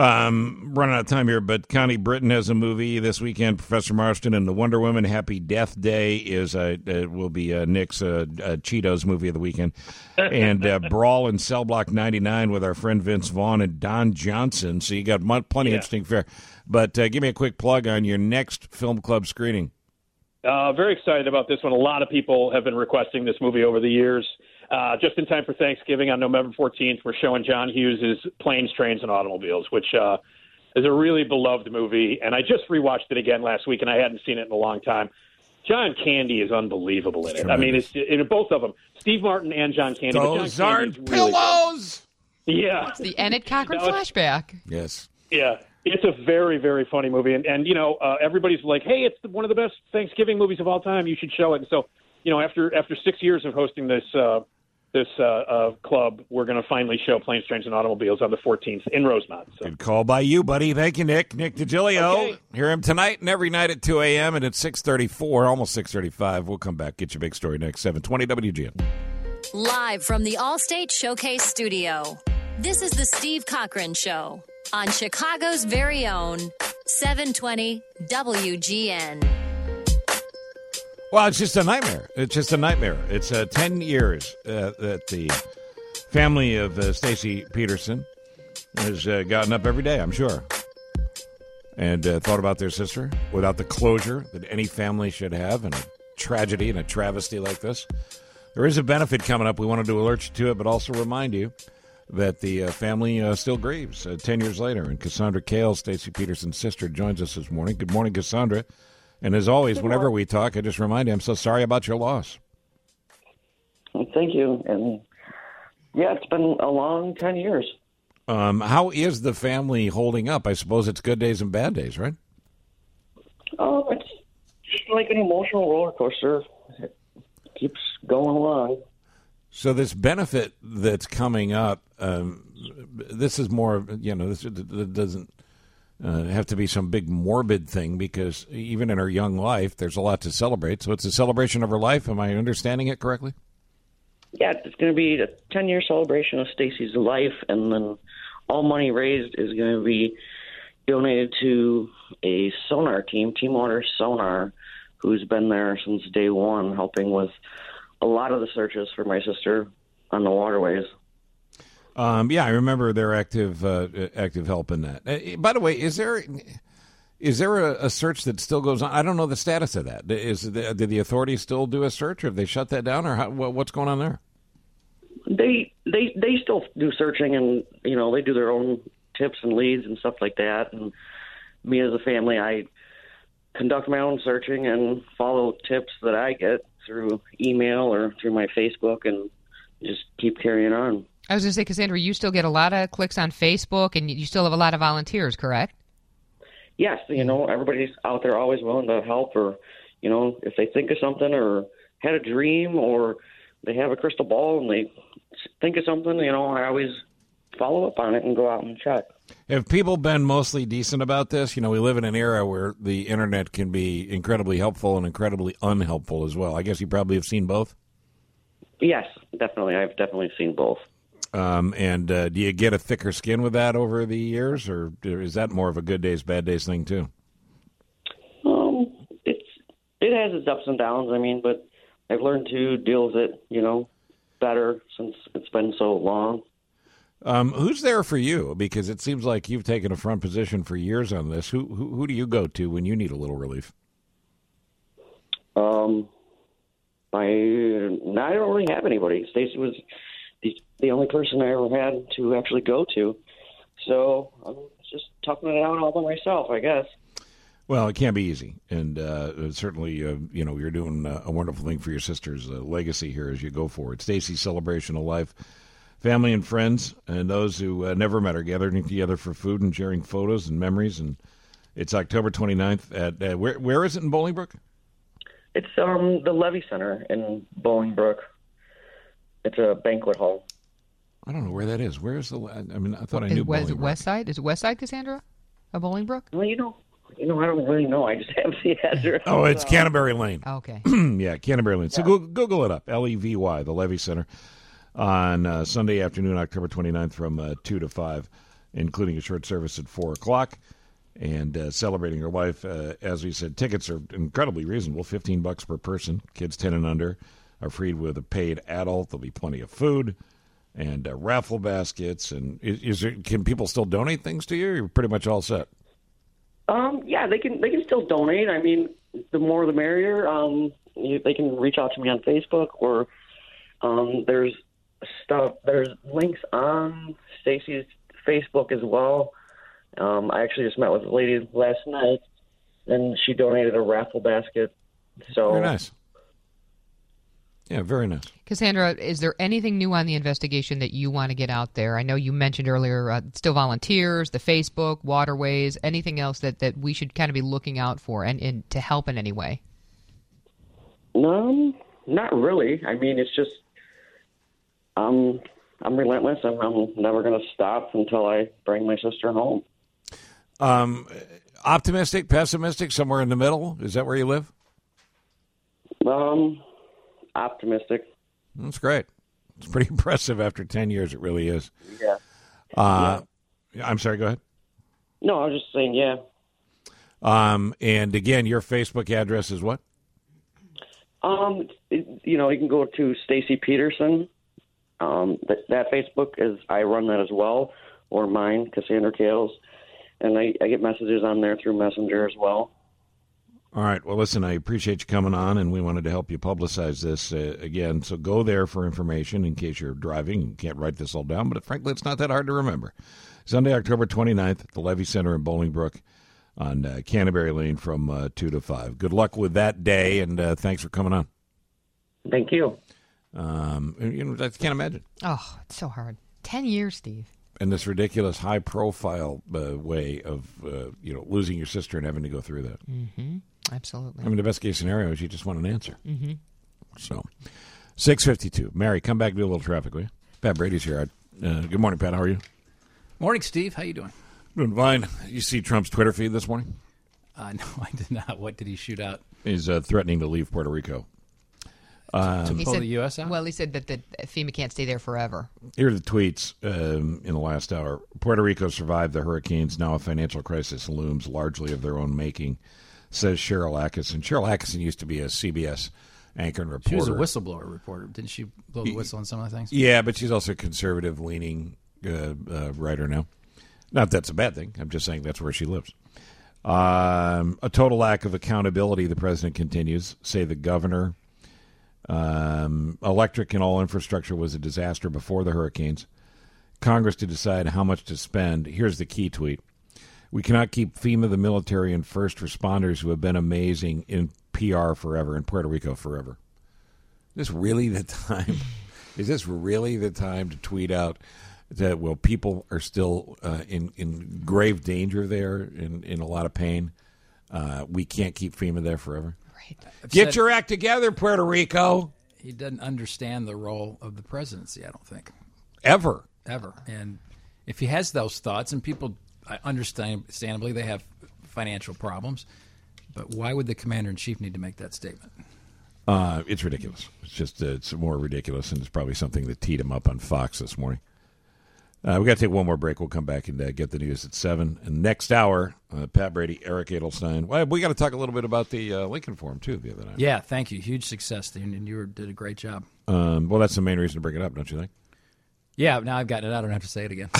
Speaker 2: Um, running out of time here, but Connie Britton has a movie this weekend. Professor Marston and the Wonder Woman. Happy Death Day is uh, uh, will be uh, Nick's uh, uh, Cheetos movie of the weekend, and uh, Brawl in Cell Block ninety-nine with our friend Vince Vaughn and Don Johnson. So you got plenty of
Speaker 9: yeah.
Speaker 2: interesting fare. But uh, give me a quick plug on your next film club screening.
Speaker 9: Uh, very excited about this one. A lot of people have been requesting this movie over the years. Uh, just in time for Thanksgiving on November fourteenth, we're showing John Hughes' Planes, Trains, and Automobiles, which uh, is a really beloved movie. And I just rewatched it again last week, and I hadn't seen it in a long time. John Candy is unbelievable in it. Tremendous. I mean, it's in both of them. Steve Martin and John Candy.
Speaker 2: Those
Speaker 9: John
Speaker 2: aren't
Speaker 9: Candy's really
Speaker 2: pillows!
Speaker 9: Good. Yeah.
Speaker 4: It's the Ennett Cochran
Speaker 9: no,
Speaker 4: flashback.
Speaker 2: Yes.
Speaker 9: Yeah. It's a very, very funny movie. And, and you know, uh, everybody's like, hey, it's one of the best Thanksgiving movies of all time. You should show it. And so, you know, after after six years of hosting this uh, this uh, uh, club, we're going to finally show Planes, Trains, and Automobiles on the fourteenth in Rosemont. So.
Speaker 2: Good call by you, buddy. Thank you, Nick. Nick DiGilio.
Speaker 9: Okay.
Speaker 2: Hear him tonight and every night at two a.m. and at six thirty-four, almost six thirty-five. We'll come back. Get your big story next. seven twenty W G N.
Speaker 1: Live from the Allstate Showcase Studio, this is the Steve Cochran Show on Chicago's very own seven twenty W G N.
Speaker 2: Well, it's just a nightmare. It's just a nightmare. It's uh, ten years uh, that the family of uh, Stacy Peterson has uh, gotten up every day, I'm sure, and uh, thought about their sister without the closure that any family should have in a tragedy and a travesty like this. There is a benefit coming up. We wanted to alert you to it, but also remind you that the uh, family uh, still grieves uh, ten years later. And Cassandra Kale, Stacy Peterson's sister, joins us this morning. Good morning, Cassandra. And as always, whenever we talk, I just remind you, I'm so sorry about your loss.
Speaker 10: Thank you. And, yeah, it's been a long ten years.
Speaker 2: Um, how is the family holding up? I suppose it's good days and bad days, right?
Speaker 10: Oh, it's just like an emotional roller coaster. It keeps going along.
Speaker 2: So this benefit that's coming up, um, this is more, you know, this it doesn't uh, have to be some big morbid thing, because even in her young life, there's a lot to celebrate. So it's a celebration of her life. Am I understanding it correctly?
Speaker 10: Yeah, it's going to be a ten-year celebration of Stacy's life, and then all money raised is going to be donated to a sonar team, Team Water Sonar, who's been there since day one, helping with a lot of the searches for my sister on the waterways.
Speaker 2: Um, yeah, I remember their active uh, active help in that. Uh, by the way, is there is there a, a search that still goes on? I don't know the status of that. Is the, did the authorities still do a search, or have they shut that down, or how, what's going on there?
Speaker 10: They they they still do searching, and you know they do their own tips and leads and stuff like that. And me as a family, I conduct my own searching and follow tips that I get through email or through my Facebook, and just keep carrying on.
Speaker 4: I was going to say, Cassandra, you still get a lot of clicks on Facebook, and you still have a lot of volunteers, correct?
Speaker 10: Yes, you know, everybody's out there always willing to help, or, you know, if they think of something or had a dream or they have a crystal ball and they think of something, you know, I always follow up on it and go out and check.
Speaker 2: Have people been mostly decent about this? You know, we live in an era where the Internet can be incredibly helpful and incredibly unhelpful as well. I guess you probably have seen both?
Speaker 10: Yes, definitely. I've definitely seen both.
Speaker 2: Um, and uh, do you get a thicker skin with that over the years, or is that more of a good days, bad days thing too?
Speaker 10: Um, it's it has its ups and downs. I mean, but I've learned to deal with it, you know, better since it's been so long.
Speaker 2: Um, who's there for you? Because it seems like you've taken a front position for years on this. Who who, who do you go to when you need a little relief?
Speaker 10: Um, I I don't really have anybody. Stacy was the, the only person I ever had to actually go to, so I'm just toughing it out all by myself, I guess.
Speaker 2: Well, it can't be easy, and uh, certainly, uh, you know, you're doing uh, a wonderful thing for your sister's uh, legacy here as you go forward. Stacy's Celebration of Life. Family and friends and those who uh, never met her gathering together for food and sharing photos and memories. And it's October twenty-ninth at uh, where? Where is it in Bolingbrook?
Speaker 10: It's um the Levy Center in Bolingbrook. It's a banquet hall.
Speaker 2: I don't know where that is. Where is the? I mean, I thought I
Speaker 4: Is,
Speaker 2: knew.
Speaker 4: is it West Side? Is it West Side, Cassandra? Of Bolingbrook?
Speaker 10: Well, you know, you know, I don't really know. I just have the address.
Speaker 2: Oh, it's uh, Canterbury Lane.
Speaker 4: Oh, okay.
Speaker 2: Yeah, Canterbury Lane. So
Speaker 10: yeah.
Speaker 2: go, Google it up. L E V Y, the Levy Center, on uh, Sunday afternoon, October twenty-ninth, from uh, two to five, including a short service at four o'clock. And uh, celebrating her life, uh, as we said, tickets are incredibly reasonable, fifteen bucks per person. Kids ten and under are freed with a paid adult. There'll be plenty of food and uh, raffle baskets. And is, is there, can people still donate things to you? Or you're pretty much all set.
Speaker 10: Um, yeah, they can. They can still donate. I mean, the more the merrier. Um, you, they can reach out to me on Facebook, or um, there's stuff. There's links on Stacy's Facebook as well. Um, I actually just met with a lady last night, and she donated a raffle basket. So
Speaker 2: very nice. Yeah, very nice.
Speaker 4: Cassandra, is there anything new on the investigation that you want to get out there? I know you mentioned earlier uh, still volunteers, the Facebook, waterways, anything else that, that we should kind of be looking out for and, and to help in any way?
Speaker 10: No, not really. I mean, it's just um, I'm relentless. I'm, I'm never going to stop until I bring my sister home.
Speaker 2: Um, optimistic, pessimistic, somewhere in the middle? Is that where you live?
Speaker 10: Um, optimistic.
Speaker 2: That's great. It's pretty impressive after ten years. It really is.
Speaker 10: Yeah.
Speaker 2: Uh, yeah. I'm sorry, go ahead.
Speaker 10: No, I was just saying, yeah.
Speaker 2: Um, and again, your Facebook address is what?
Speaker 10: Um, it, you know, you can go to Stacy Peterson. Um, that, that Facebook is, I run that as well, or mine, Cassandra Kales. And I, I get messages on there through Messenger as well.
Speaker 2: All right. Well, listen, I appreciate you coming on, and we wanted to help you publicize this uh, again. So go there for information in case you're driving and can't write this all down. But frankly, it's not that hard to remember. Sunday, October twenty-ninth at the Levy Center in Bolingbrook on uh, Canterbury Lane from uh, two to five. Good luck with that day, and uh, thanks for coming on.
Speaker 10: Thank you.
Speaker 2: Um, you know, I can't imagine.
Speaker 4: Oh, it's so hard. Ten years, Steve.
Speaker 2: And this ridiculous high-profile uh, way of, uh, you know, losing your sister and having to go through that.
Speaker 4: Mm-hmm. Absolutely.
Speaker 2: I mean, the best-case scenario is you just want an answer.
Speaker 4: Mm-hmm.
Speaker 2: So, six fifty-two. Mary, come back and do a little traffic, will you? Pat Brady's here. Uh, good morning, Pat. How are you?
Speaker 11: Morning, Steve. How you doing?
Speaker 2: Doing fine. You see Trump's Twitter feed this morning?
Speaker 11: Uh, no, I did not. What did he shoot out?
Speaker 2: He's uh, threatening to leave Puerto Rico. Um,
Speaker 11: to pull
Speaker 4: said,
Speaker 11: the U S out?
Speaker 4: Well, he said that the FEMA can't stay there forever.
Speaker 2: Here are the tweets um, in the last hour. Puerto Rico survived the hurricanes. Now a financial crisis looms, largely of their own making. says Cheryl Atkinson. Cheryl Atkinson used to be a C B S anchor and reporter.
Speaker 11: She was a whistleblower reporter. Didn't she blow the whistle on some of the things?
Speaker 2: Yeah, but she's also a conservative-leaning uh, uh, writer now. Not that's a bad thing. I'm just saying that's where she lives. Um, a total lack of accountability, the president continues, say the governor. Um, electric and all infrastructure was a disaster before the hurricanes. Congress to decide how much to spend. Here's the key tweet. We cannot keep FEMA, the military, and first responders who have been amazing in P R forever, in Puerto Rico forever. Is this really the time? Is this really the time to tweet out that, well, people are still uh, in, in grave danger there, in, in a lot of pain? Uh, we can't keep FEMA there forever.
Speaker 4: Right.
Speaker 2: Get
Speaker 11: said,
Speaker 2: your act together, Puerto Rico.
Speaker 11: He doesn't understand the role of the presidency, I don't think.
Speaker 2: Ever.
Speaker 11: Ever. And if he has those thoughts, and people, understandably, they have financial problems, but why would the commander-in-chief need to make that statement?
Speaker 2: Uh, it's ridiculous. It's just uh, it's more ridiculous, and it's probably something that teed him up on Fox this morning. Uh, we got to take one more break. We'll come back and uh, get the news at seven. And next hour, uh, Pat Brady, Eric Edelstein. Well, we got to talk a little bit about the uh, Lincoln Forum too the other night.
Speaker 11: Yeah, thank you. Huge success, and you were, did a great job.
Speaker 2: Um, well, that's the main reason to bring it up, don't you think?
Speaker 11: Yeah, now I've gotten it out. I don't have to say it again.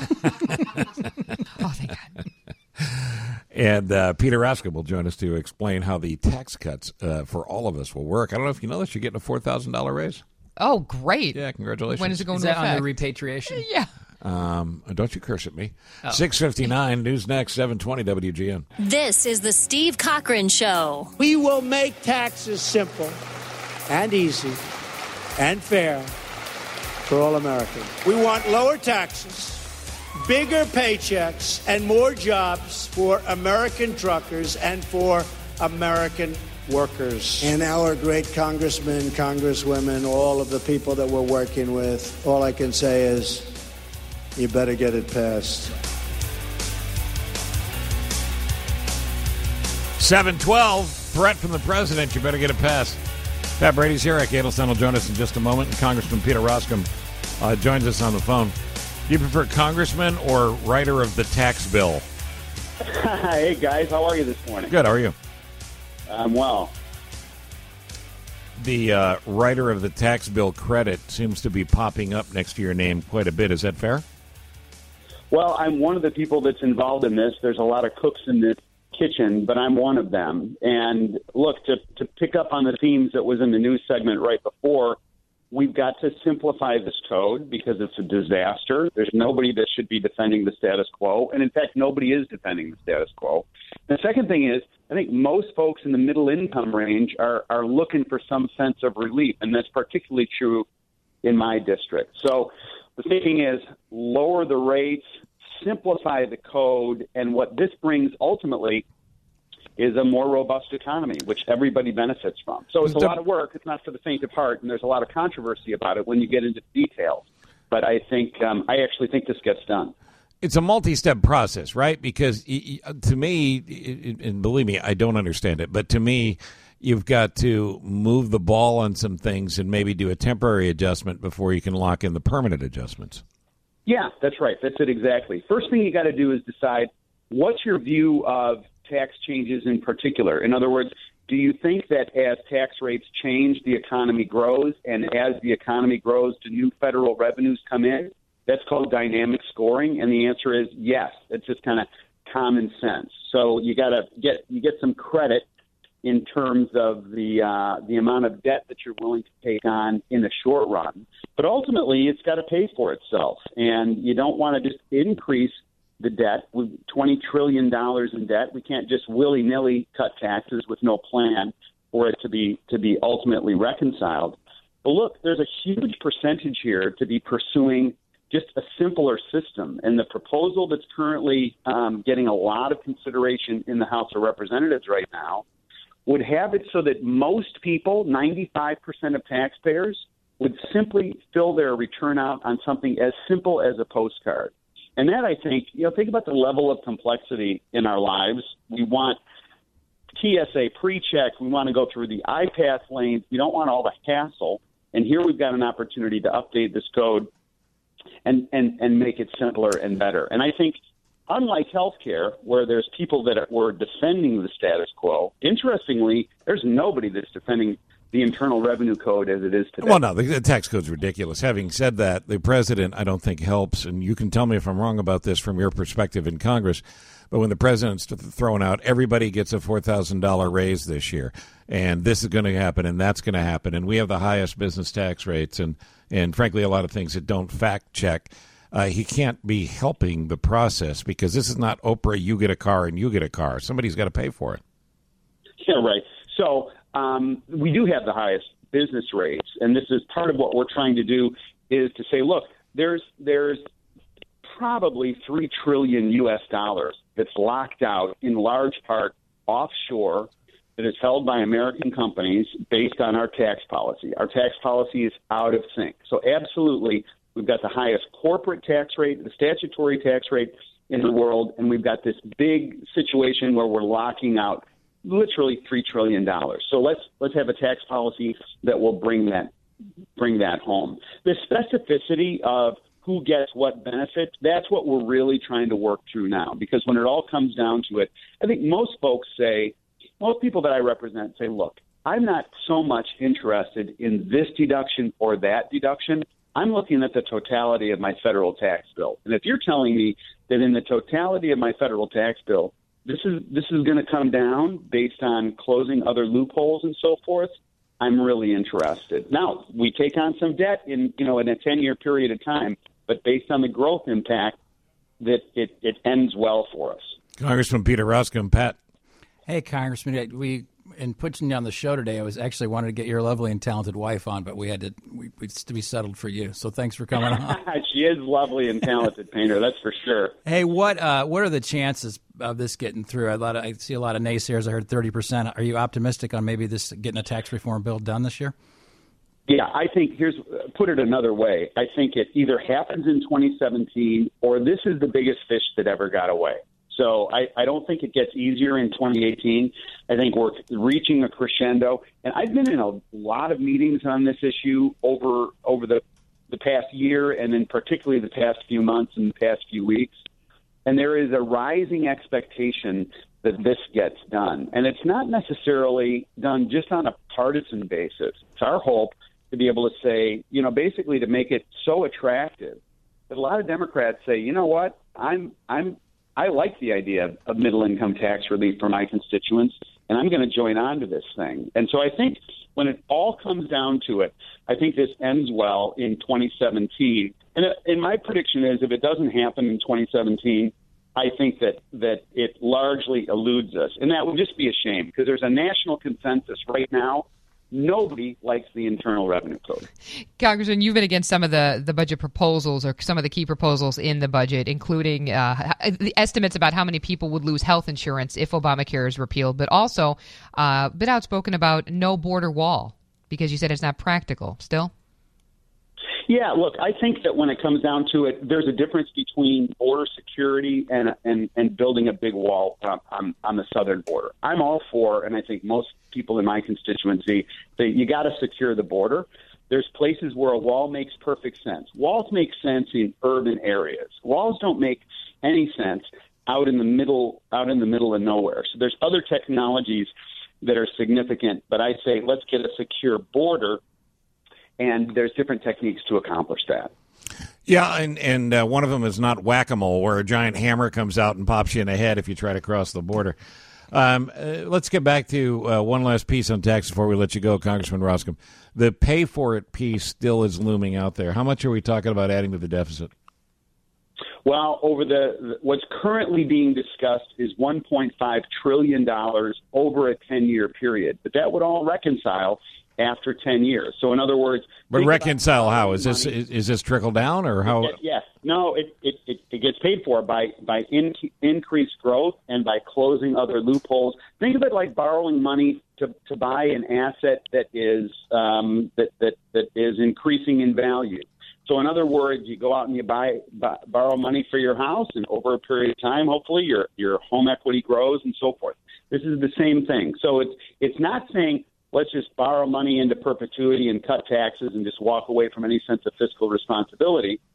Speaker 4: Oh, thank God.
Speaker 2: And uh, Peter Raskin will join us to explain how the tax cuts uh, for all of us will work. I don't know if you know this. You're getting a four thousand dollars raise.
Speaker 4: Oh, great.
Speaker 2: Yeah, congratulations.
Speaker 4: When is it going
Speaker 11: is
Speaker 4: to
Speaker 11: that
Speaker 4: effect?
Speaker 11: on the repatriation?
Speaker 4: Yeah.
Speaker 2: Um, don't you curse at me.
Speaker 11: Oh.
Speaker 2: six fifty-nine, news next, seven twenty W G N.
Speaker 1: This is the Steve Cochran Show.
Speaker 12: We will make taxes simple and easy and fair for all Americans. We want lower taxes, bigger paychecks, and more jobs for American truckers and for American workers. And our great congressmen, congresswomen, all of the people that we're working with, all I can say is, you better get it passed.
Speaker 2: seven twelve, threat from the president. You better get it passed. Pat Brady's here. Eric Edelstein will join us in just a moment. Congressman Peter Roskam uh, joins us on the phone. Do you prefer congressman or writer of the tax bill?
Speaker 13: Hey, guys. How are you this morning?
Speaker 2: Good. How are you?
Speaker 13: I'm well.
Speaker 2: The uh, writer of the tax bill credit seems to be popping up next to your name quite a bit. Is that fair?
Speaker 13: Well, I'm one of the people that's involved in this. There's a lot of cooks in this kitchen, but I'm one of them. And look, to, to pick up on the themes that was in the news segment right before, we've got to simplify this code because it's a disaster. There's nobody that should be defending the status quo. And in fact, nobody is defending the status quo. The second thing is, I think most folks in the middle income range are, are looking for some sense of relief. And that's particularly true in my district. So the thinking is lower the rates, simplify the code, and what this brings ultimately is a more robust economy, which everybody benefits from. So it's a lot of work. It's not for the faint of heart, and there's a lot of controversy about it when you get into details. But I think um, I actually think this gets done.
Speaker 2: It's a multi-step process, right? Because to me, and believe me, I don't understand it, but to me, you've got to move the ball on some things and maybe do a temporary adjustment before you can lock in the permanent adjustments.
Speaker 13: Yeah, that's right. That's it exactly. First thing you got to do is decide what's your view of tax changes in particular. In other words, do you think that as tax rates change, the economy grows, and as the economy grows, do new federal revenues come in? That's called dynamic scoring, and the answer is yes. It's just kind of common sense. So you got to get you get some credit in terms of the uh, the amount of debt that you're willing to take on in the short run. But ultimately, it's got to pay for itself, and you don't want to just increase the debt with twenty trillion dollars in debt. We can't just willy-nilly cut taxes with no plan for it to be to be ultimately reconciled. But look, there's a huge percentage here to be pursuing just a simpler system. And the proposal that's currently um, getting a lot of consideration in the House of Representatives right now would have it so that most people, ninety-five percent of taxpayers, would simply fill their return out on something as simple as a postcard. And that, I think, you know, think about the level of complexity in our lives. We want T S A pre-check. We want to go through the iPath lanes. We don't want all the hassle. And here we've got an opportunity to update this code and, and, and make it simpler and better. And I think unlike healthcare, where there's people that are, were defending the status quo, interestingly, there's nobody that's defending the Internal Revenue Code as it is today.
Speaker 2: Well, no, the, the tax code's ridiculous. Having said that, the president, I don't think, helps, and you can tell me if I'm wrong about this from your perspective in Congress, but when the president's throwing out, everybody gets a four thousand dollars raise this year, and this is going to happen, and that's going to happen, and we have the highest business tax rates, and, and frankly, a lot of things that don't fact-check, uh, he can't be helping the process, because this is not Oprah, you get a car, and you get a car. Somebody's got to pay for it.
Speaker 13: Yeah, right. So um, we do have the highest business rates, and this is part of what we're trying to do is to say, look, there's there's probably three trillion U S dollars that's locked out in large part offshore that is held by American companies based on our tax policy. Our tax policy is out of sync. So absolutely, we've got the highest corporate tax rate, the statutory tax rate in the world, and we've got this big situation where we're locking out literally three trillion dollars. So let's let's have a tax policy that will bring that bring that home. The specificity of who gets what benefit, that's what we're really trying to work through now. Because when it all comes down to it, I think most folks say, most people that I represent say, look, I'm not so much interested in this deduction or that deduction. I'm looking at the totality of my federal tax bill. And if you're telling me that in the totality of my federal tax bill, this is this is going to come down based on closing other loopholes and so forth, I'm really interested. Now, we take on some debt in, you know, in a ten-year period of time, but based on the growth impact, that it, it ends well for us.
Speaker 2: Congressman Peter Roskam, Pat.
Speaker 11: Hey, Congressman, we in putting you on the show today, I was actually wanted to get your lovely and talented wife on, but we had to we, we to be settled for you. So thanks for coming on.
Speaker 13: She is lovely and talented, Painter, that's for sure.
Speaker 11: Hey, what uh, what are the chances of this getting through? A lot of, I see a lot of naysayers. I heard thirty percent. Are you optimistic on maybe this getting a tax reform bill done this year?
Speaker 13: Yeah, I think here's put it another way. I think it either happens in twenty seventeen or this is the biggest fish that ever got away. So I, I don't think it gets easier in twenty eighteen. I think we're reaching a crescendo. And I've been in a lot of meetings on this issue over over the, the past year and then particularly the past few months and the past few weeks. And there is a rising expectation that this gets done. And it's not necessarily done just on a partisan basis. It's our hope to be able to say, you know, basically to make it so attractive that a lot of Democrats say, you know what, I'm I'm I like the idea of, of middle income tax relief for my constituents, and I'm going to join on to this thing. And so I think when it all comes down to it, I think this ends well in twenty seventeen. And, and my prediction is if it doesn't happen in twenty seventeen, I think that, that it largely eludes us. And that would just be a shame because there's a national consensus right now. Nobody likes the Internal Revenue Code.
Speaker 4: Congressman, you've been against some of the, the budget proposals or some of the key proposals in the budget, including uh, the estimates about how many people would lose health insurance if Obamacare is repealed, but also uh, been outspoken about no border wall because you said it's not practical. Still?
Speaker 13: Yeah, look, I think that when it comes down to it, there's a difference between border security and and, and building a big wall um, on, on the southern border. I'm all for, and I think most people in my constituency, that you got to secure the border. There's places where a wall makes perfect sense. Walls make sense in urban areas. Walls don't make any sense out in the middle, out in the middle of nowhere. So there's other technologies that are significant, but I say let's get a secure border. And there's different techniques to accomplish that.
Speaker 2: Yeah, and, and uh, one of them is not whack-a-mole, where a giant hammer comes out and pops you in the head if you try to cross the border. Um, uh, let's get back to uh, one last piece on tax before we let you go, Congressman Roskam. The pay-for-it piece still is looming out there. How much are we talking about adding to the deficit?
Speaker 13: Well, over the what's currently being discussed is one point five trillion dollars over a ten-year period. But that would all reconcile after ten years. So in other words,
Speaker 2: but reconcile how? Is this is, is this trickle down or how?
Speaker 13: Yes. No, it, it, it, it gets paid for by, by in, increased growth and by closing other loopholes. Think of it like borrowing money to, to buy an asset that is um, that, that, that is increasing in value. So in other words, you go out and you buy, buy borrow money for your house, and over a period of time, hopefully your your home equity grows and so forth. This is the same thing. So it's it's not saying let's just borrow money into perpetuity and cut taxes and just walk away from any sense of fiscal responsibility.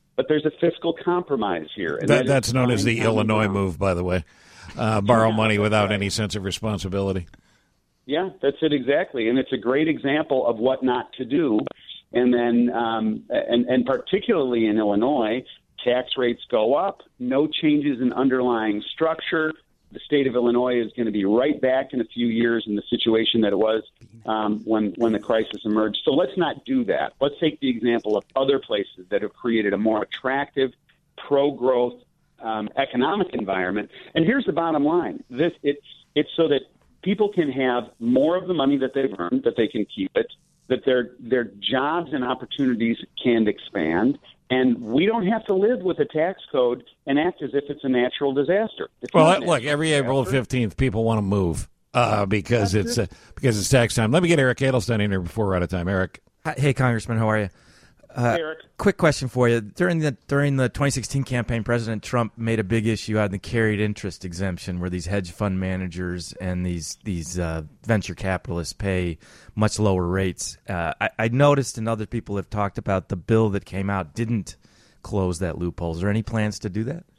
Speaker 13: but there's a fiscal compromise here. And
Speaker 2: that,
Speaker 13: that
Speaker 2: that's known as
Speaker 13: fine
Speaker 2: the
Speaker 13: common
Speaker 2: Illinois
Speaker 13: ground.
Speaker 2: move, by the way. Uh, borrow
Speaker 13: Yeah,
Speaker 2: money
Speaker 13: that's
Speaker 2: without
Speaker 13: right.
Speaker 2: any sense of responsibility.
Speaker 13: Yeah, that's it exactly, and it's a great example of what not to do. And then, um, and, and particularly in Illinois, tax rates go up, no changes in underlying structure. The state of Illinois is going to be right back in a few years in the situation that it was um, when when the crisis emerged. So let's not do that. Let's take the example of other places that have created a more attractive, pro-growth um, economic environment. And here's the bottom line: this it's it's so that people can have more of the money that they've earned, that they can keep it, that their their jobs and opportunities can expand, and we don't have to live with a tax code and act as if it's a natural disaster. It's
Speaker 2: Well,
Speaker 13: not a
Speaker 2: look,
Speaker 13: natural
Speaker 2: every April
Speaker 13: disaster.
Speaker 2: fifteenth, people want to move uh, because
Speaker 13: That's
Speaker 2: it's
Speaker 13: it.
Speaker 2: uh, because it's tax time. Let me get Eric Edelstein in here before we're out of time. Eric.
Speaker 14: Hi- Hey, Congressman, how are you? Uh,
Speaker 13: Eric.
Speaker 14: Quick question for you. During the during the twenty sixteen campaign, President Trump made a big issue out of the carried interest exemption, where these hedge fund managers and these these uh, venture capitalists pay much lower rates. Uh, I, I noticed, and other people have talked about, the bill that came out didn't close that loophole. Is there any plans to do that?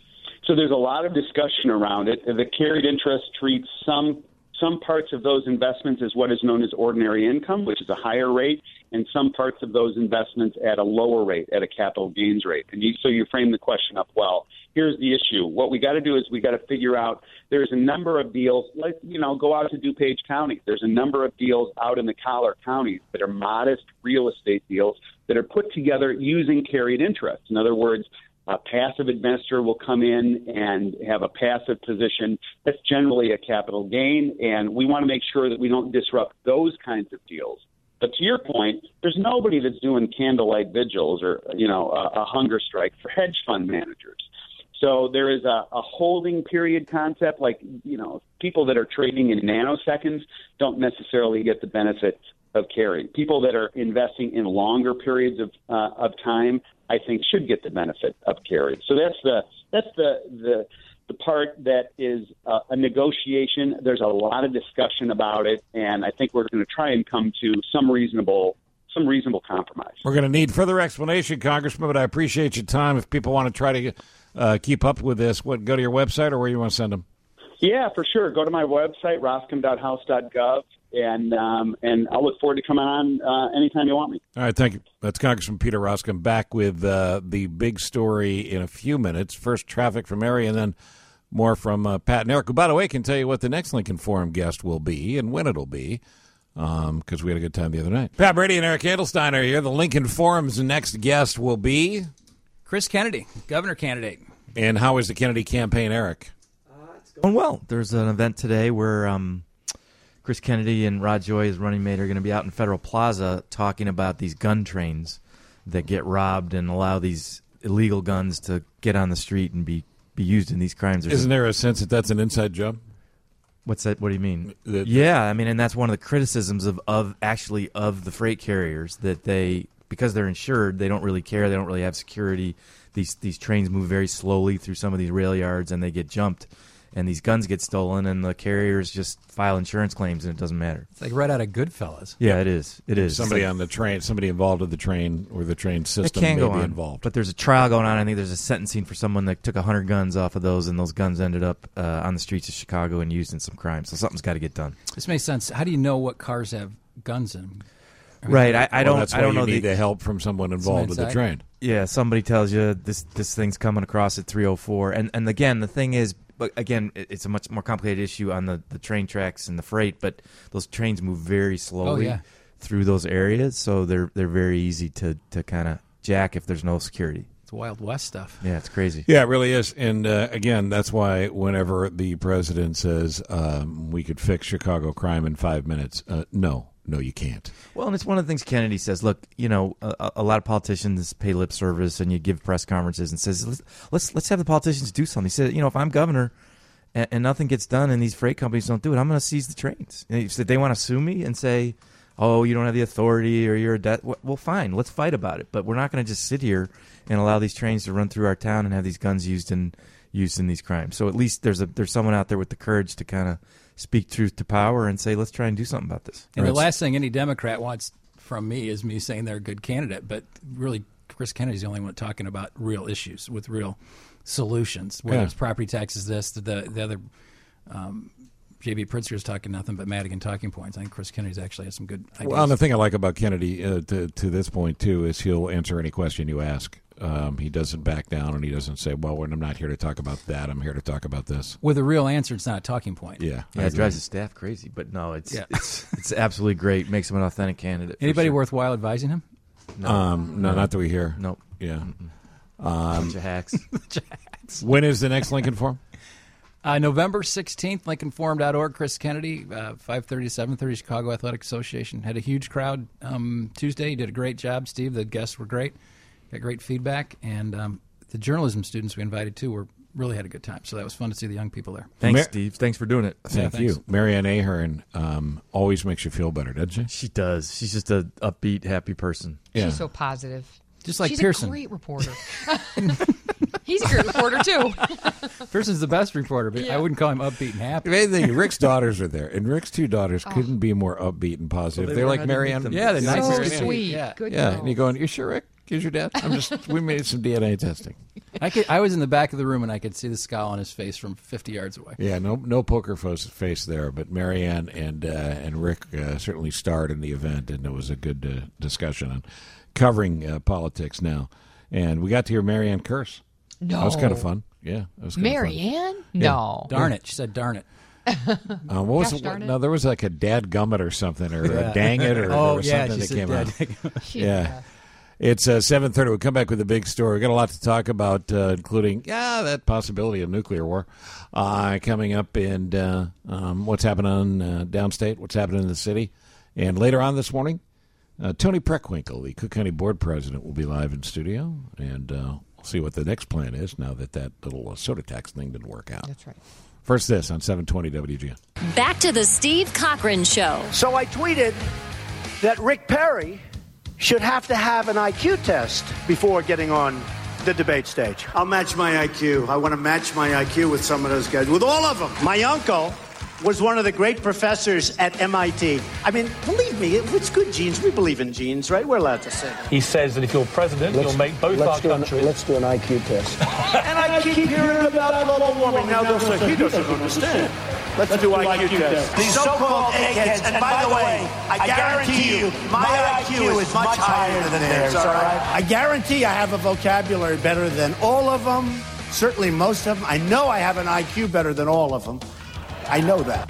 Speaker 13: So there's a lot of discussion around it. The carried interest treats some some parts of those investments as what is known as ordinary income, which is a higher rate, and some parts of those investments at a lower rate, at a capital gains rate. And you, so you frame the question up well. Here's the issue. What we got to do is we got to figure out there's a number of deals, like, you know, go out to DuPage County. There's a number of deals out in the collar counties that are modest real estate deals that are put together using carried interest. In other words, a passive investor will come in and have a passive position. That's generally a capital gain, and we want to make sure that we don't disrupt those kinds of deals. But to your point, there's nobody that's doing candlelight vigils or, you know, a, a hunger strike for hedge fund managers. So there is a, a holding period concept, like, you know, people that are trading in nanoseconds don't necessarily get the benefit of carry. People that are investing in longer periods of uh, of time, I think, should get the benefit of carry. So that's the that's the the, the part that is uh, a negotiation. There's a lot of discussion about it, and I think we're going to try and come to some reasonable some reasonable compromise.
Speaker 2: We're going to need further explanation, Congressman, but I appreciate your time. If people want to try to uh, keep up with this, what go to your website or where you want to send them?
Speaker 13: Yeah, for sure. Go to my website, roscom dot house dot gov, and um, and I'll look forward to coming on uh, anytime you want me.
Speaker 2: All right, thank you. That's Congressman Peter Roskam back with uh, the big story in a few minutes. First, traffic from Mary, and then more from uh, Pat and Eric, who, by the way, can tell you what the next Lincoln Forum guest will be and when it'll be, because um, we had a good time the other night. Pat Brady and Eric Edelstein are here. The Lincoln Forum's next guest will be
Speaker 11: Chris Kennedy, governor candidate.
Speaker 2: And how is the Kennedy campaign, Eric?
Speaker 14: Going well. There's an event today where um, Chris Kennedy and Rod Joy, his running mate, are going to be out in Federal Plaza talking about these gun trains that get robbed and allow these illegal guns to get on the street and be, be used in these crimes. There's
Speaker 2: Isn't there a sense that that's an inside job?
Speaker 14: What's that? What do you mean?
Speaker 2: The- the-
Speaker 14: yeah, I mean, and that's one of the criticisms of, of actually of the freight carriers, that they, because they're insured, they don't really care. They don't really have security. These these trains move very slowly through some of these rail yards, and they get jumped. And these guns get stolen, and the carriers just file insurance claims, and it doesn't matter.
Speaker 11: It's like right out of Goodfellas.
Speaker 14: Yeah, it is. It is.
Speaker 2: Somebody
Speaker 14: It's like-
Speaker 2: on the train, somebody involved with the train or the train
Speaker 14: It
Speaker 2: system
Speaker 14: can
Speaker 2: may
Speaker 14: go
Speaker 2: be
Speaker 14: on,
Speaker 2: involved.
Speaker 14: but there's a trial going on. I think there's a sentencing for someone that took one hundred guns off of those, and those guns ended up uh, on the streets of Chicago and used in some crimes. So something's got to get done.
Speaker 11: This makes sense. How do you know what cars have guns in them?
Speaker 14: Right. I, I
Speaker 2: Well,
Speaker 14: don't.
Speaker 2: that's
Speaker 14: I
Speaker 2: why
Speaker 14: don't
Speaker 2: you
Speaker 14: know
Speaker 2: need
Speaker 14: the,
Speaker 2: the help from someone involved with the
Speaker 11: inside?
Speaker 2: train.
Speaker 14: Yeah, somebody tells you this this thing's coming across at three oh four, and and again, the thing is, but again, it- it's a much more complicated issue on the, the train tracks and the freight, but those trains move very slowly
Speaker 11: yeah.
Speaker 14: through those areas, so they're they're very easy to to kind of jack if there's no security.
Speaker 11: It's Wild West stuff.
Speaker 14: Yeah, it's crazy.
Speaker 2: Yeah, it really is. And uh, again, that's why whenever the president says um, we could fix Chicago crime in five minutes, uh, no, no, you can't.
Speaker 14: Well, and it's one of the things Kennedy says. Look, you know, a, a lot of politicians pay lip service, and you give press conferences and says, let's let's, let's have the politicians do something. He said, you know, if I'm governor and, and nothing gets done and these freight companies don't do it, I'm going to seize the trains. And he said they want to sue me and say, oh, you don't have the authority or you're a debt. Well, fine, let's fight about it. But we're not going to just sit here and allow these trains to run through our town and have these guns used in used in these crimes. So at least there's a there's someone out there with the courage to kind of speak truth to power and say, let's try and do something about this.
Speaker 11: And the last thing any Democrat wants from me is me saying they're a good candidate, but really Chris Kennedy's the only one talking about real issues with real solutions. Whether
Speaker 2: Yeah.
Speaker 11: it's property taxes, this, the the other. Um, J B. Pritzker's talking nothing but Madigan talking points. I think Chris Kennedy's actually has some good ideas.
Speaker 2: Well, and the thing I like about Kennedy uh, to, to this point, too, is he'll answer any question you ask. Um, he doesn't back down, and he doesn't say, well, I'm not here to talk about that. I'm here to talk about this.
Speaker 11: With a real answer, it's not a talking point.
Speaker 2: Yeah.
Speaker 14: Yeah, it drives the staff crazy, but no, it's
Speaker 11: Yeah.
Speaker 14: it's it's absolutely great. Makes him an authentic candidate. for
Speaker 11: Anybody
Speaker 14: sure.
Speaker 11: worthwhile advising him?
Speaker 14: No.
Speaker 2: Um, no, not that we hear.
Speaker 14: Nope.
Speaker 2: Yeah. Um,
Speaker 14: Bunch of hacks.
Speaker 2: When is the next Lincoln Forum?
Speaker 11: Uh, November sixteenth, Lincoln Forum dot org. Chris Kennedy, uh, five thirty to seven thirty, Chicago Athletic Association. Had a huge crowd um, Tuesday. You did a great job, Steve. The guests were great. Got great feedback. And um, the journalism students we invited, too, were really had a good time. So that was fun to see the young people there.
Speaker 14: Thanks,
Speaker 2: Mar-
Speaker 14: Steve. Thanks for doing it.
Speaker 2: Thank
Speaker 11: Yeah,
Speaker 2: you.
Speaker 11: thanks.
Speaker 2: Marianne Ahern um, always makes you feel better, doesn't she?
Speaker 14: She does. She's just a upbeat, happy person.
Speaker 2: Yeah.
Speaker 4: She's so positive.
Speaker 11: Just like
Speaker 4: She's
Speaker 11: Pearson.
Speaker 4: a great reporter. He's a great reporter, too.
Speaker 11: Pearson's the best reporter, but I wouldn't call him upbeat and happy.
Speaker 2: If anything, Rick's daughters are there, and Rick's two daughters couldn't be more upbeat and positive.
Speaker 14: Well, they
Speaker 2: they're
Speaker 14: were
Speaker 2: like
Speaker 14: how to meet
Speaker 2: Marianne.
Speaker 14: them.
Speaker 11: Yeah, they're
Speaker 2: Yeah,
Speaker 11: nice.
Speaker 4: So
Speaker 11: Marianne.
Speaker 4: sweet.
Speaker 11: Yeah.
Speaker 4: Good
Speaker 2: Yeah,
Speaker 4: girl.
Speaker 2: and you're going, you sure, Rick? Is your dad? I'm just, we made some D N A testing.
Speaker 11: I could, I was in the back of the room, and I could see the scowl on his face from fifty yards away.
Speaker 2: Yeah, no, no poker face face there, but Marianne and uh, and Rick uh, certainly starred in the event, and it was a good uh, discussion on covering uh, politics now. And we got to hear Marianne curse.
Speaker 4: No.
Speaker 2: That was kind of fun. Yeah, that was kind of fun.
Speaker 4: Marianne?
Speaker 2: Yeah.
Speaker 4: No.
Speaker 11: Darn it. She said, darn it.
Speaker 2: Uh, what was
Speaker 4: Gosh
Speaker 2: it?
Speaker 4: darn it.
Speaker 2: No, there was like a dad gummit or something, or
Speaker 11: Yeah.
Speaker 2: a dang it, or
Speaker 11: Oh,
Speaker 2: there was
Speaker 11: yeah,
Speaker 2: something
Speaker 11: she
Speaker 2: that
Speaker 11: said
Speaker 2: came
Speaker 11: dad-
Speaker 2: out. Yeah. It's uh, seven thirty. We'll come back with a big story. We've got a lot to talk about, uh, including yeah, that possibility of nuclear war uh, coming up, and uh, um, what's happening uh, downstate, what's happening in the city. And later on this morning, uh, Tony Preckwinkle, the Cook County Board President, will be live in studio, and uh, we'll see what the next plan is now that that little uh, soda tax thing didn't work out.
Speaker 4: That's right.
Speaker 2: First, this on seven twenty W G N.
Speaker 1: Back to the Steve Cochran Show.
Speaker 12: So I tweeted that Rick Perry should have to have an I Q test before getting on the debate stage. I'll match my I Q. I want to match my I Q with some of those guys, with all of them. My uncle was one of the great professors at M I T. I mean, believe me, it's good genes. We believe in genes, right? We're allowed to say that.
Speaker 15: He says that if you're president, you'll make both our countries.
Speaker 12: let's do an I Q test. And I keep hearing about global warming. Now they'll say, he doesn't understand. Let's do I Q test. These so-called eggheads, and by the way, I guarantee you, my I Q is much higher than theirs, all right? I guarantee I have a vocabulary better than all of them, certainly most of them. I know I have an I Q better than all of them. I know that.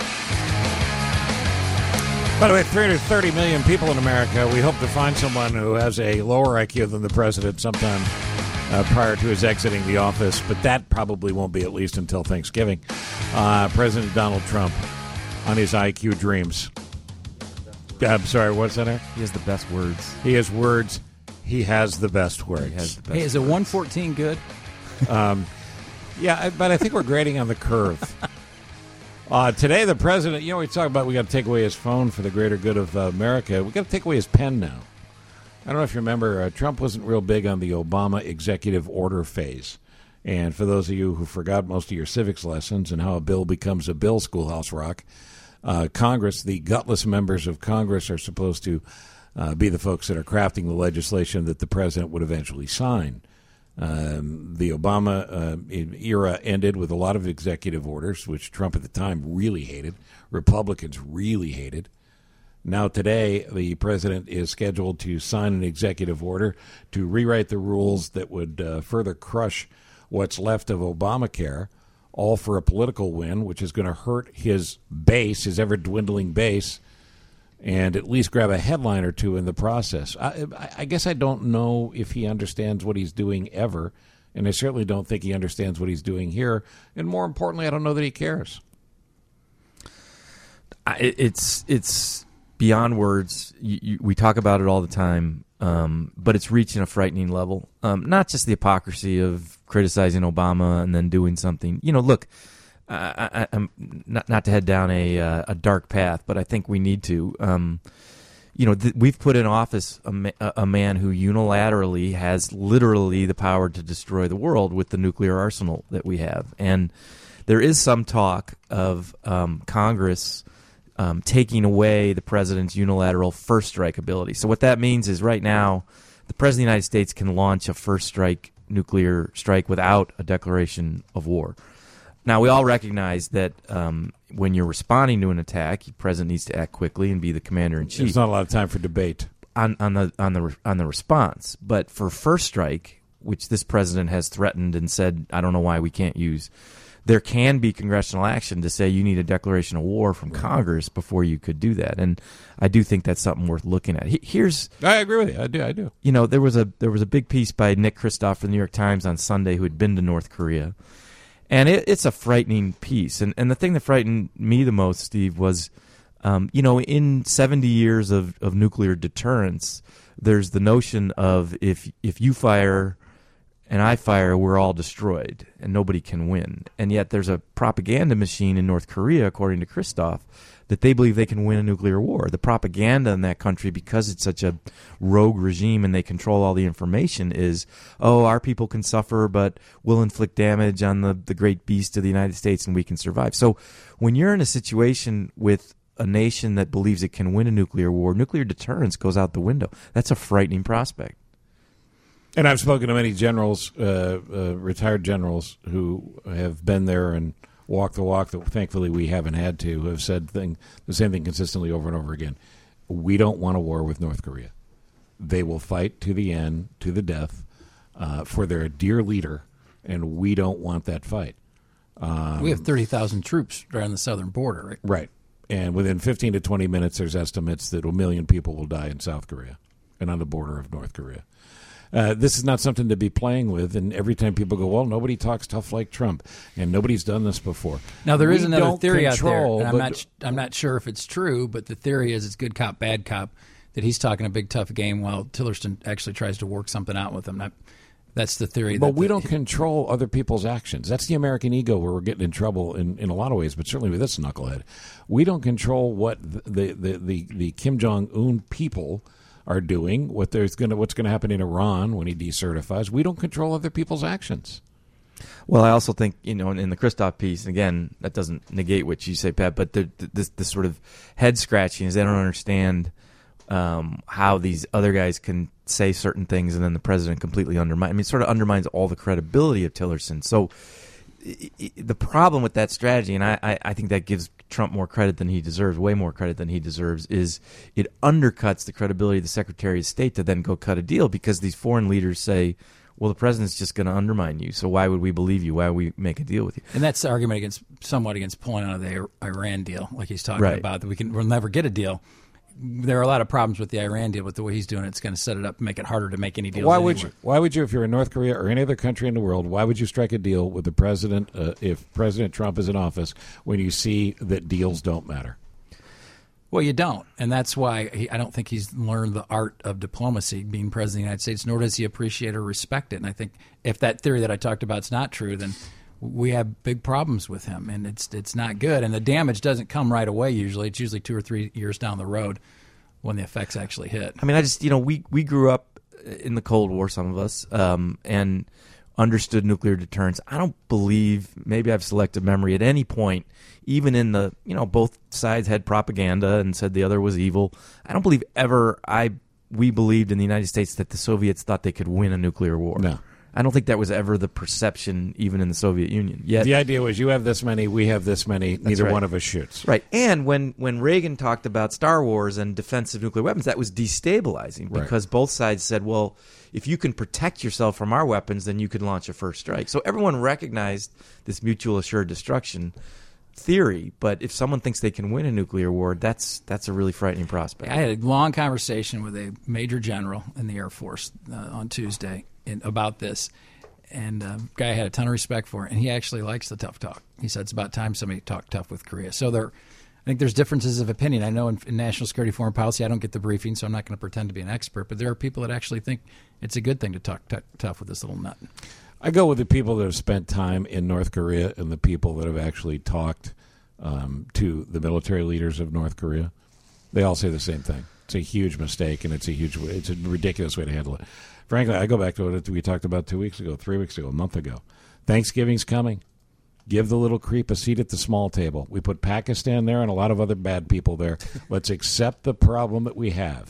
Speaker 2: By the way, three hundred thirty million people in America. We hope to find someone who has a lower I Q than the president sometime uh, prior to his exiting the office, but that probably won't be at least until Thanksgiving. Uh, President Donald Trump on his I Q dreams. I'm sorry, what's that?
Speaker 14: He has the best words.
Speaker 2: He has words. He has the best words.
Speaker 14: He has the best
Speaker 11: Hey, is a one fourteen good?
Speaker 2: Um, yeah, I- but I think we're grading on the curve. Uh, today, the president, you know, we talk about we got to take away his phone for the greater good of uh, America. We got to take away his pen now. I don't know if you remember, uh, Trump wasn't real big on the Obama executive order phase. And for those of you who forgot most of your civics lessons and how a bill becomes a bill, Schoolhouse Rock, uh, Congress, the gutless members of Congress are supposed to uh, be the folks that are crafting the legislation that the president would eventually sign. Um, the Obama uh, era ended with a lot of executive orders, which Trump at the time really hated. Republicans really hated. Now today, the president is scheduled to sign an executive order to rewrite the rules that would uh, further crush what's left of Obamacare, all for a political win, which is going to hurt his base, his ever-dwindling base, and at least grab a headline or two in the process. I, I guess I don't know if he understands what he's doing ever, and I certainly don't think he understands what he's doing here. And more importantly, I don't know that he cares.
Speaker 14: I- It's it's beyond words. You, you, we talk about it all the time, um, but it's reaching a frightening level. Um, not just the hypocrisy of criticizing Obama and then doing something. You know, look, I, I, I'm not not to head down a uh, a dark path, but I think we need to. Um, you know, th- we've put in office a, ma- a man who unilaterally has literally the power to destroy the world with the nuclear arsenal that we have, and there is some talk of um, Congress um, taking away the president's unilateral first strike ability. So what that means is right now the President of the United States can launch a first strike nuclear strike without a declaration of war. Now, we all recognize that um, when you're responding to an attack, the president needs to act quickly and be the commander-in-chief.
Speaker 2: There's not a lot of time for debate.
Speaker 14: On, on the on the on the response. But for first strike, which this president has threatened and said, I don't know why we can't use, there can be congressional action to say you need a declaration of war from Congress before you could do that. And I do think that's something worth looking at. Here's
Speaker 2: I agree with you. I do. I do.
Speaker 14: You know, there was a there was a big piece by Nick Kristof from the New York Times on Sunday who had been to North Korea. And it, it's a frightening piece. And and the thing that frightened me the most, Steve, was Um, you know, in seventy years of, of nuclear deterrence, there's the notion of if if you fire and I fire, we're all destroyed and nobody can win. And yet there's a propaganda machine in North Korea, according to Kristof, that they believe they can win a nuclear war. The propaganda in that country, because it's such a rogue regime and they control all the information, is, oh, our people can suffer, but we'll inflict damage on the, the great beast of the United States and we can survive. So when you're in a situation with a nation that believes it can win a nuclear war, nuclear deterrence goes out the window. That's a frightening prospect.
Speaker 2: And I've spoken to many generals, uh, uh, retired generals, who have been there and walked the walk that thankfully we haven't had to, who have said thing, the same thing consistently over and over again. We don't want a war with North Korea. They will fight to the end, to the death, uh, for their dear leader, and we don't want that fight. Um,
Speaker 11: we have thirty thousand troops right on the southern border, right?
Speaker 2: Right. And within fifteen to twenty minutes, there's estimates that a million people will die in South Korea and on the border of North Korea. Uh, this is not something to be playing with. And every time people go, well, nobody talks tough like Trump, and nobody's done this before.
Speaker 11: Now, there
Speaker 2: we
Speaker 11: is another theory
Speaker 2: control,
Speaker 11: out there, and I'm
Speaker 2: but,
Speaker 11: not, I'm not sure if it's true, but the theory is it's good cop, bad cop, that he's talking a big, tough game while Tillerson actually tries to work something out with him. Not, That's the theory.
Speaker 2: But
Speaker 11: that
Speaker 2: we
Speaker 11: the,
Speaker 2: don't control other people's actions. That's the American ego where we're getting in trouble in, in a lot of ways, but certainly with this knucklehead. We don't control what the the, the, the Kim Jong-un people are doing, what there's gonna what's going to happen in Iran when he decertifies. We don't control other people's actions.
Speaker 14: Well, I also think, you know, in the Kristof piece, again, that doesn't negate what you say, Pat, but the, this, this sort of head-scratching is they don't understand Um, how these other guys can say certain things and then the president completely undermine. I mean, it sort of undermines all the credibility of Tillerson. So I- I- the problem with that strategy, and I, I, I think that gives Trump more credit than he deserves, way more credit than he deserves, is it undercuts the credibility of the Secretary of State to then go cut a deal because these foreign leaders say, well, the president's just going to undermine you, so why would we believe you? Why would we make a deal with you?
Speaker 11: And that's the argument against somewhat against pulling out of the Iran deal, like he's talking
Speaker 14: Right.
Speaker 11: about, that we can we'll never get a deal. There are a lot of problems with the Iran deal, but the way he's doing it, it's going to set it up, make it harder to make any deals.
Speaker 2: Why would
Speaker 11: anywhere.
Speaker 2: you? Why would you, if you're in North Korea or any other country in the world, why would you strike a deal with the president uh, if President Trump is in office when you see that deals don't matter?
Speaker 11: Well, you don't, and that's why he, I don't think he's learned the art of diplomacy, being president of the United States, nor does he appreciate or respect it. And I think if that theory that I talked about is not true, then we have big problems with him, and it's it's not good. And the damage doesn't come right away usually. It's usually two or three years down the road when the effects actually hit.
Speaker 14: I mean, I just, you know, we, we grew up in the Cold War, some of us, um, and understood nuclear deterrence. I don't believe, maybe I've selective memory, at any point, even in the, you know, both sides had propaganda and said the other was evil. I don't believe ever I we believed in the United States that the Soviets thought they could win a nuclear war.
Speaker 2: No.
Speaker 14: I don't think that was ever the perception, even in the Soviet Union. Yet,
Speaker 2: the idea was you have this many, we have this many, neither
Speaker 14: right.
Speaker 2: one of us shoots.
Speaker 14: Right. And when, when Reagan talked about Star Wars and defensive nuclear weapons, that was destabilizing
Speaker 2: Right.
Speaker 14: because both sides said, well, if you can protect yourself from our weapons, then you can launch a first strike. So everyone recognized this mutual assured destruction theory, but if someone thinks they can win a nuclear war, that's that's a really frightening prospect.
Speaker 11: I had a long conversation with a major general in the Air Force uh, on Tuesday in, about this, and a guy I had a ton of respect for, and he actually likes the tough talk. He said it's about time somebody talked tough with Korea. So there, I think there's differences of opinion. I know in, in national security foreign policy, I don't get the briefing, so I'm not going to pretend to be an expert, but there are people that actually think it's a good thing to talk t- tough with this little nut.
Speaker 2: I go with the people that have spent time in North Korea and the people that have actually talked um, to the military leaders of North Korea. They all say the same thing. It's a huge mistake, and it's a huge, it's a ridiculous way to handle it. Frankly, I go back to what we talked about two weeks ago, three weeks ago, a month ago. Thanksgiving's coming. Give the little creep a seat at the small table. We put Pakistan there and a lot of other bad people there. Let's accept the problem that we have.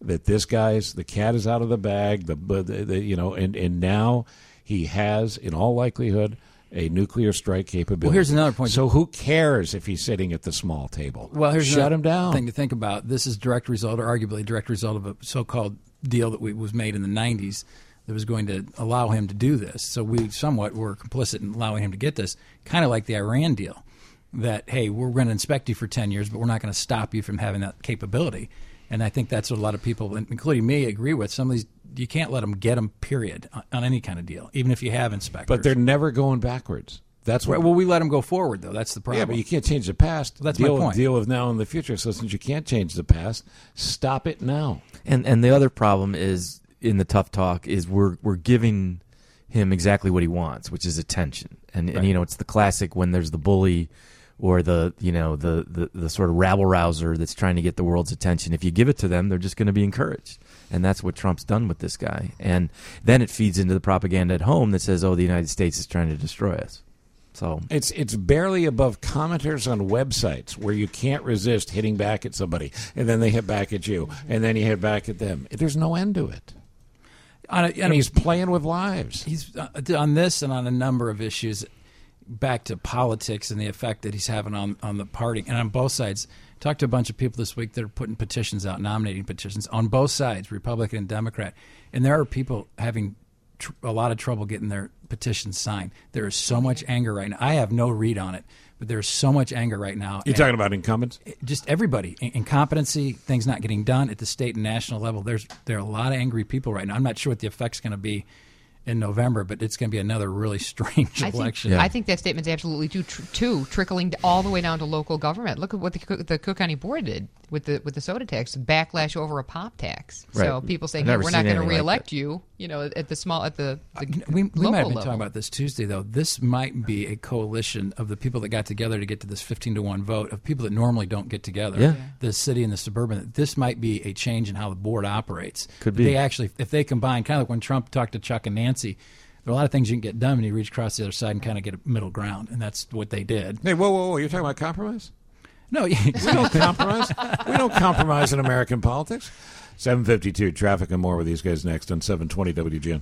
Speaker 2: that this guy's the cat is out of the bag. The, the, the you know, and and now he has, in all likelihood, a nuclear strike capability.
Speaker 11: Well, here's another point.
Speaker 2: So who cares if he's sitting at the small table?
Speaker 11: Well, here's
Speaker 2: shut him down.
Speaker 11: Thing to think about. This is direct result, or arguably a direct result of a so-called deal that we, was made in the nineties that was going to allow him to do this. So we somewhat were complicit in allowing him to get this, kind of like the Iran deal. That hey, we're going to inspect you for ten years, but we're not going to stop you from having that capability. And I think that's what a lot of people, including me, agree with. Some of these, you can't let them get them, period, on, on any kind of deal, even if you have inspectors.
Speaker 2: But they're never going backwards. That's what.
Speaker 11: Right, well, we let them go forward, though. That's the problem.
Speaker 2: Yeah, but you can't change the past.
Speaker 11: Well, that's
Speaker 2: deal,
Speaker 11: my point.
Speaker 2: Deal with now and the future. So since you can't change the past, stop it now.
Speaker 14: And and the other problem is in the tough talk is we're we're giving him exactly what he wants, which is attention. And
Speaker 11: Right.
Speaker 14: and you know it's the classic when there's the bully or the you know the, the, the sort of rabble rouser that's trying to get the world's attention. If you give it to them, they're just going to be encouraged. And that's what Trump's done with this guy. And then it feeds into the propaganda at home that says, oh, the United States is trying to destroy us. So
Speaker 2: It's it's barely above commenters on websites where you can't resist hitting back at somebody, and then they hit back at you, and then you hit back at them. There's no end to it.
Speaker 11: On a,
Speaker 2: And he's playing with lives.
Speaker 11: He's uh, on this and on a number of issues, back to politics and the effect that he's having on, on the party. And on both sides, talked to a bunch of people this week that are putting petitions out, nominating petitions on both sides, Republican and Democrat. And there are people having tr- a lot of trouble getting their petitions signed. There is so much anger right now. I have no read on it, but there's so much anger right now.
Speaker 2: You're talking about incumbents?
Speaker 11: Just everybody. In- incompetency, things not getting done at the state and national level. There's There are a lot of angry people right now. I'm not sure what the effect's going to be in November, but it's going to be another really strange
Speaker 4: I
Speaker 11: election.
Speaker 4: Think, I think that statement's absolutely too, tr- too trickling all the way down to local government. Look at what the, Cook- the Cook County Board did with the with the soda tax, backlash over a pop tax.
Speaker 14: Right.
Speaker 4: So people saying,
Speaker 14: I've
Speaker 4: hey,
Speaker 14: never
Speaker 4: we're
Speaker 14: seen
Speaker 4: not going to
Speaker 14: anything like
Speaker 4: reelect
Speaker 14: that.
Speaker 4: you, you know, at the small at the, the
Speaker 11: We, we
Speaker 4: local
Speaker 11: might have been
Speaker 4: level.
Speaker 11: talking about this Tuesday, though. This might be a coalition of the people that got together to get to this fifteen to one vote of people that normally don't get together.
Speaker 14: Yeah.
Speaker 11: The city and the suburban. This might be a change in how the board operates.
Speaker 14: Could be.
Speaker 11: They actually, if they combine, kind of like when Trump talked to Chuck and Nancy, there are a lot of things you can get done when you reach across the other side and kind of get a middle ground, and that's what they did.
Speaker 2: Hey, whoa, whoa, whoa! You're talking about compromise?
Speaker 11: No,
Speaker 2: we don't compromise. We don't compromise in American politics. seven fifty-two, traffic and more with these guys next on seven twenty W G N.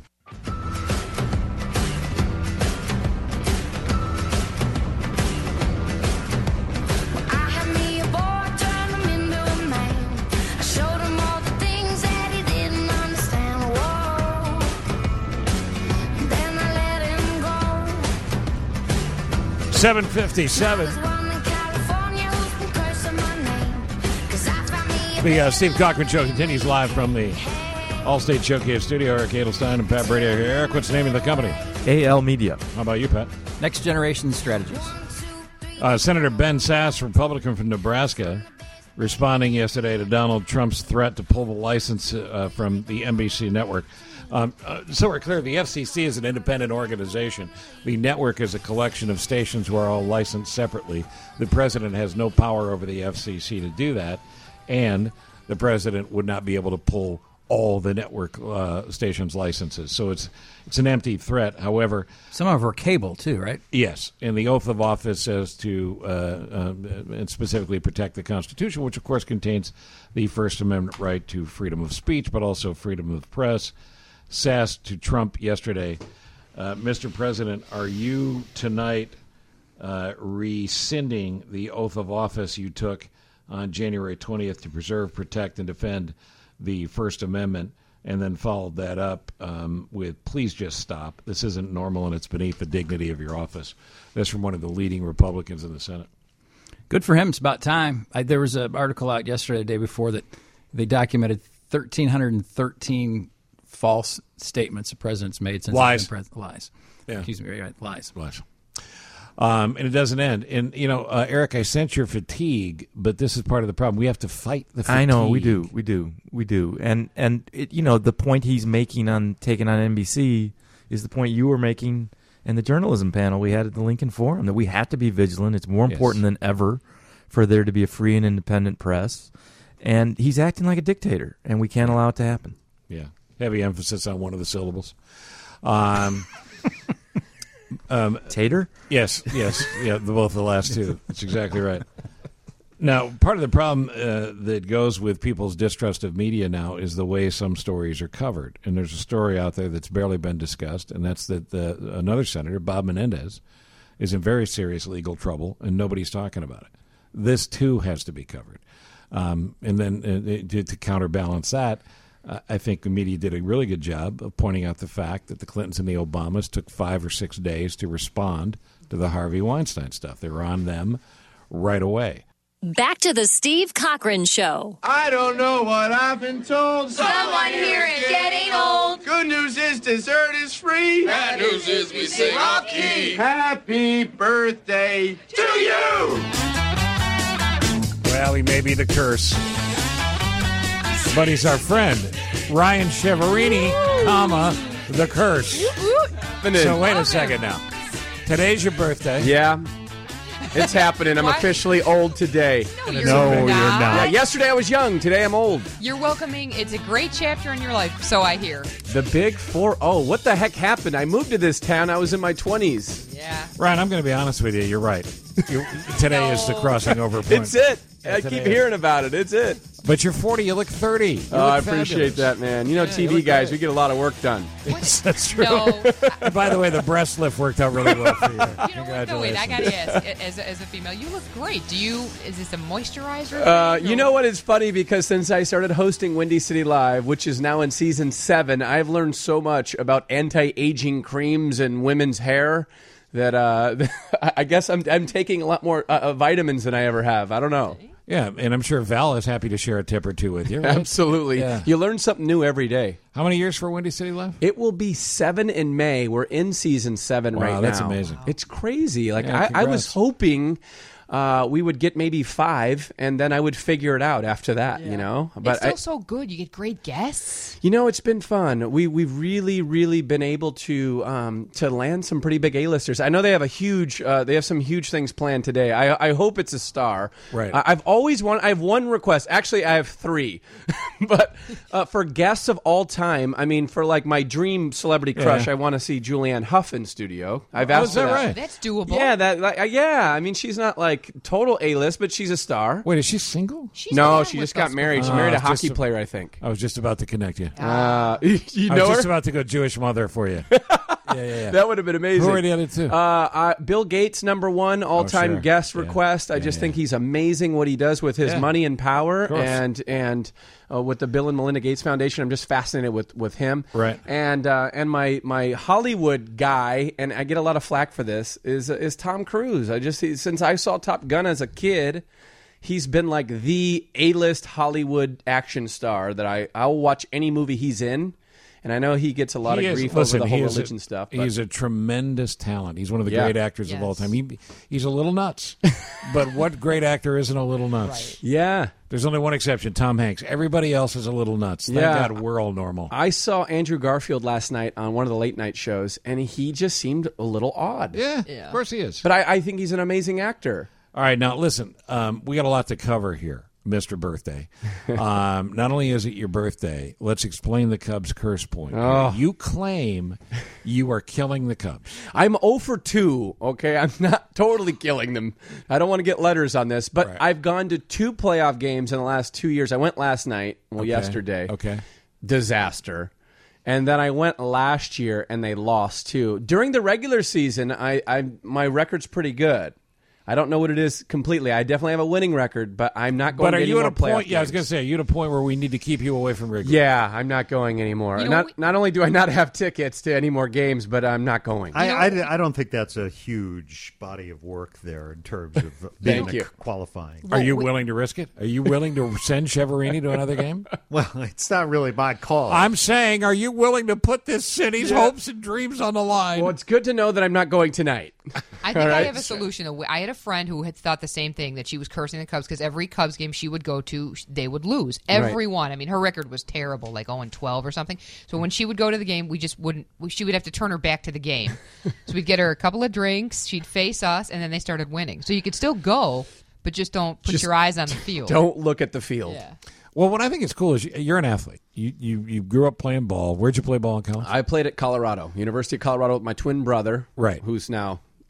Speaker 2: seven fifty-seven. The uh, Steve Cochran Show continues live from the Allstate Showcase studio. Eric Edelstein and Pat Brady are here. Eric, what's the name of the company?
Speaker 14: A L Media.
Speaker 2: How about you, Pat?
Speaker 11: Next Generation Strategies.
Speaker 2: Uh, Senator Ben Sasse, Republican from Nebraska, responding yesterday to Donald Trump's threat to pull the license uh, from the N B C network. Um, uh, so we're clear, the F C C is an independent organization. The network is a collection of stations who are all licensed separately. The president has no power over the F C C to do that, and the president would not be able to pull all the network uh, stations' licenses. So it's it's an empty threat. However,
Speaker 11: some of them are cable too, right?
Speaker 2: Yes, and the oath of office says to uh, uh, and specifically protect the Constitution, which of course contains the First Amendment right to freedom of speech, but also freedom of press. Sasse to Trump yesterday, uh, Mister President, are you tonight uh, rescinding the oath of office you took on January twentieth to preserve, protect, and defend the First Amendment, and then followed that up um, with, please just stop. This isn't normal, and it's beneath the dignity of your office. That's from one of the leading Republicans in the Senate.
Speaker 11: Good for him. It's about time. I, there was an article out yesterday, the day before, that they documented one thousand three hundred thirteen false statements the president's made since
Speaker 2: Lies.
Speaker 11: he's been president. Lies.
Speaker 2: Yeah.
Speaker 11: Excuse me. Right. Lies.
Speaker 2: Lies. Um, and it doesn't end. And, you know, uh, Eric, I sense your fatigue, but this is part of the problem. We have to fight the fatigue.
Speaker 14: I know, we do, we do, we do. And, and it, you know, the point he's making on taking on N B C is the point you were making in the journalism panel we had at the Lincoln Forum, that we have to be vigilant. It's more important
Speaker 2: Yes.
Speaker 14: than ever for there to be a free and independent press. And he's acting like a dictator, and we can't allow it to happen.
Speaker 2: Yeah. Heavy emphasis on one of the syllables. Um, um,
Speaker 14: Tater?
Speaker 2: Yes, yes. Yeah, the, both the last two. That's exactly right. Now, part of the problem uh, that goes with people's distrust of media now is the way some stories are covered. And there's a story out there that's barely been discussed, and that's that the, another senator, Bob Menendez, is in very serious legal trouble, and nobody's talking about it. This, too, has to be covered. Um, and then uh, to, to counterbalance that, uh, I think the media did a really good job of pointing out the fact that the Clintons and the Obamas took five or six days to respond to the Harvey Weinstein stuff. They were on them right away.
Speaker 1: Back to the Steve Cochran Show.
Speaker 16: I don't know what I've been told.
Speaker 1: Someone here is getting old.
Speaker 16: Good news is dessert is free.
Speaker 17: Bad news is we sing off key.
Speaker 16: Happy birthday to you.
Speaker 2: Well, he may be the curse, but he's our friend, Ryan Cheverini, comma, the curse. So wait a second now. Today's your birthday.
Speaker 18: Yeah. It's happening. I'm
Speaker 4: What?
Speaker 18: officially old today.
Speaker 4: No, you're No, you're not. not.
Speaker 18: Yeah, yesterday I was young. Today I'm old.
Speaker 4: You're welcoming. It's a great chapter in your life, so I hear.
Speaker 18: The big four oh. What the heck happened? I moved to this town. I was in my twenties.
Speaker 4: Yeah.
Speaker 2: Ryan, I'm going to be honest with you. You're right. You, today is the crossing over point.
Speaker 18: It's it.
Speaker 2: Yeah,
Speaker 18: I
Speaker 2: today
Speaker 18: keep
Speaker 2: is.
Speaker 18: heard about it. It's it.
Speaker 2: But you're forty. You look thirty. You
Speaker 18: Oh,
Speaker 2: look
Speaker 18: I appreciate
Speaker 2: fabulous.
Speaker 18: that, man. You know,
Speaker 2: Yeah,
Speaker 18: T
Speaker 2: you
Speaker 18: V
Speaker 2: look
Speaker 18: guys,
Speaker 2: great.
Speaker 18: we get a lot of work done.
Speaker 2: That's true.
Speaker 4: No.
Speaker 2: And by the way, the breast lift worked out really well for you.
Speaker 4: You know what?
Speaker 2: Congratulations.
Speaker 4: No, wait. I gotta ask. As a, as a female, you look great. Do you? Is this a moisturizer?
Speaker 18: Uh,
Speaker 4: thing,
Speaker 18: you
Speaker 4: or-
Speaker 18: know what is funny? Because since I started hosting Windy City Live, which is now in season seven, I've learned so much about anti-aging creams and women's hair that uh, I guess I'm, I'm taking a lot more uh, vitamins than I ever have. I don't know.
Speaker 2: Yeah, and I'm sure Val is happy to share a tip or two with you. Right?
Speaker 18: Absolutely.
Speaker 2: Yeah.
Speaker 18: You learn something new every day.
Speaker 2: How many years for Windy City Live?
Speaker 18: It will be seven in May. We're in season seven
Speaker 2: Wow,
Speaker 18: right now.
Speaker 2: that's amazing.
Speaker 18: It's crazy. Like
Speaker 2: Yeah,
Speaker 18: I, I was
Speaker 2: congrats.
Speaker 18: hoping uh, we would get maybe five, and then I would figure it out after that. You know,
Speaker 4: It's
Speaker 18: but
Speaker 4: still
Speaker 18: I,
Speaker 4: so good. You get great guests.
Speaker 18: you know, it's been fun. We we've really, really been able to um, to land some pretty big A-listers. I know they have a huge, uh, they have some huge things planned today. I I hope it's a star.
Speaker 2: Right.
Speaker 18: I, I've always wanted. I have one request. Actually, I have three, but uh, for guests of all time, I mean, for like my dream celebrity crush,
Speaker 2: Yeah.
Speaker 18: I want to see Julianne Hough in studio. I've
Speaker 2: Oh,
Speaker 18: asked
Speaker 2: is
Speaker 18: for
Speaker 2: that right?
Speaker 4: That's doable.
Speaker 18: Yeah, that like, uh, yeah. I mean, she's not like total A-list, but she's a star.
Speaker 2: Wait, is she single?
Speaker 4: She's
Speaker 18: no,
Speaker 4: been
Speaker 18: she
Speaker 4: with
Speaker 18: just got
Speaker 4: us
Speaker 18: married. She
Speaker 2: before.
Speaker 18: married a
Speaker 2: Oh, just
Speaker 18: hockey
Speaker 2: a-
Speaker 18: player, I think.
Speaker 2: I was just about to connect you.
Speaker 18: Uh, you
Speaker 2: I
Speaker 18: know
Speaker 2: was
Speaker 18: her?
Speaker 2: just about to go Jewish mother for you. yeah, yeah, yeah.
Speaker 18: That would have been amazing.
Speaker 2: Who are the other two?
Speaker 18: Uh, uh, Bill Gates, number one all-time
Speaker 2: sure.
Speaker 18: guest
Speaker 2: Yeah.
Speaker 18: request. I
Speaker 2: Yeah,
Speaker 18: just
Speaker 2: yeah.
Speaker 18: think he's amazing what he does with his
Speaker 2: Yeah.
Speaker 18: money and power,
Speaker 2: course.
Speaker 18: and and uh, with the Bill and Melinda Gates Foundation. I'm just fascinated with, with him.
Speaker 2: Right.
Speaker 18: And uh, and my my Hollywood guy, and I get a lot of flack for this, is is Tom Cruise. I just since I saw Top Gun as a kid. He's been like the A-list Hollywood action star that I I'll watch any movie he's in, and I know he gets a lot
Speaker 2: He
Speaker 18: of
Speaker 2: is-
Speaker 18: grief
Speaker 2: listen,
Speaker 18: over the whole
Speaker 2: he is
Speaker 18: religion
Speaker 2: a,
Speaker 18: stuff. But
Speaker 2: He's a tremendous talent. He's one of the
Speaker 18: Yeah.
Speaker 2: great actors of all
Speaker 4: Yes.
Speaker 2: time. He, he's a little nuts, but what great actor isn't a little nuts?
Speaker 18: yeah.
Speaker 2: There's only one exception, Tom Hanks. Everybody else is a little nuts. Thank
Speaker 18: Yeah.
Speaker 2: God we're all normal.
Speaker 18: I saw Andrew Garfield last night on one of the late night shows, and he just seemed a little odd.
Speaker 2: Yeah,
Speaker 4: Yeah.
Speaker 2: of course he is.
Speaker 18: But I, I think he's an amazing actor.
Speaker 2: All right, now listen, um, we got a lot to cover here, Mister Birthday. um, not only is it your birthday, let's explain the Cubs curse point.
Speaker 18: Oh.
Speaker 2: You claim you are killing the Cubs.
Speaker 18: I'm zero for two, okay? I'm not totally killing them. I don't want to get letters on this, but
Speaker 2: Right.
Speaker 18: I've gone to two playoff games in the last two years. I went last night, well,
Speaker 2: Okay.
Speaker 18: yesterday.
Speaker 2: Okay.
Speaker 18: Disaster. And then I went last year, and they lost, too. During the regular season, I, I my record's pretty good. I don't know what it is completely. I definitely have a winning record, but I'm not going
Speaker 2: But are
Speaker 18: to any
Speaker 2: you at
Speaker 18: more
Speaker 2: a point?
Speaker 18: playoff
Speaker 2: Yeah, I was
Speaker 18: games.
Speaker 2: going to say, are you at a point where we need to keep you away from Wrigley?
Speaker 18: Yeah, I'm not going anymore.
Speaker 4: You know,
Speaker 18: not
Speaker 4: we-
Speaker 18: not only do I not have tickets to any more games, but I'm not going.
Speaker 5: I, I, I don't think that's a huge body of work there in terms of being
Speaker 18: Thank you.
Speaker 5: qualifying.
Speaker 2: Are you willing to risk it? Are you willing to send Cheverini to another game?
Speaker 5: Well, it's not really my call.
Speaker 2: I'm saying, are you willing to put this city's hopes and dreams on the line?
Speaker 18: Well, it's good to know that I'm not going tonight.
Speaker 4: I think
Speaker 18: All
Speaker 4: I
Speaker 18: right?
Speaker 4: have a solution. I had a friend who had thought the same thing, that she was cursing the Cubs because every Cubs game she would go to, they would lose. Every one. I mean, her record was terrible, like oh and twelve or something. So when she would go to the game, we just wouldn't. We, she would have to turn her back to the game. So we'd get her a couple of drinks. She'd face us, and then they started winning. So you could still go, but just don't put
Speaker 18: Just
Speaker 4: your eyes on the field.
Speaker 18: Don't look at the field.
Speaker 4: Yeah.
Speaker 2: Well, what I think is cool is you- you're an athlete. You, you you grew up playing ball. Where'd you play ball in college?
Speaker 18: I played at Colorado, University of Colorado, with my twin brother,
Speaker 2: Right.
Speaker 18: who's now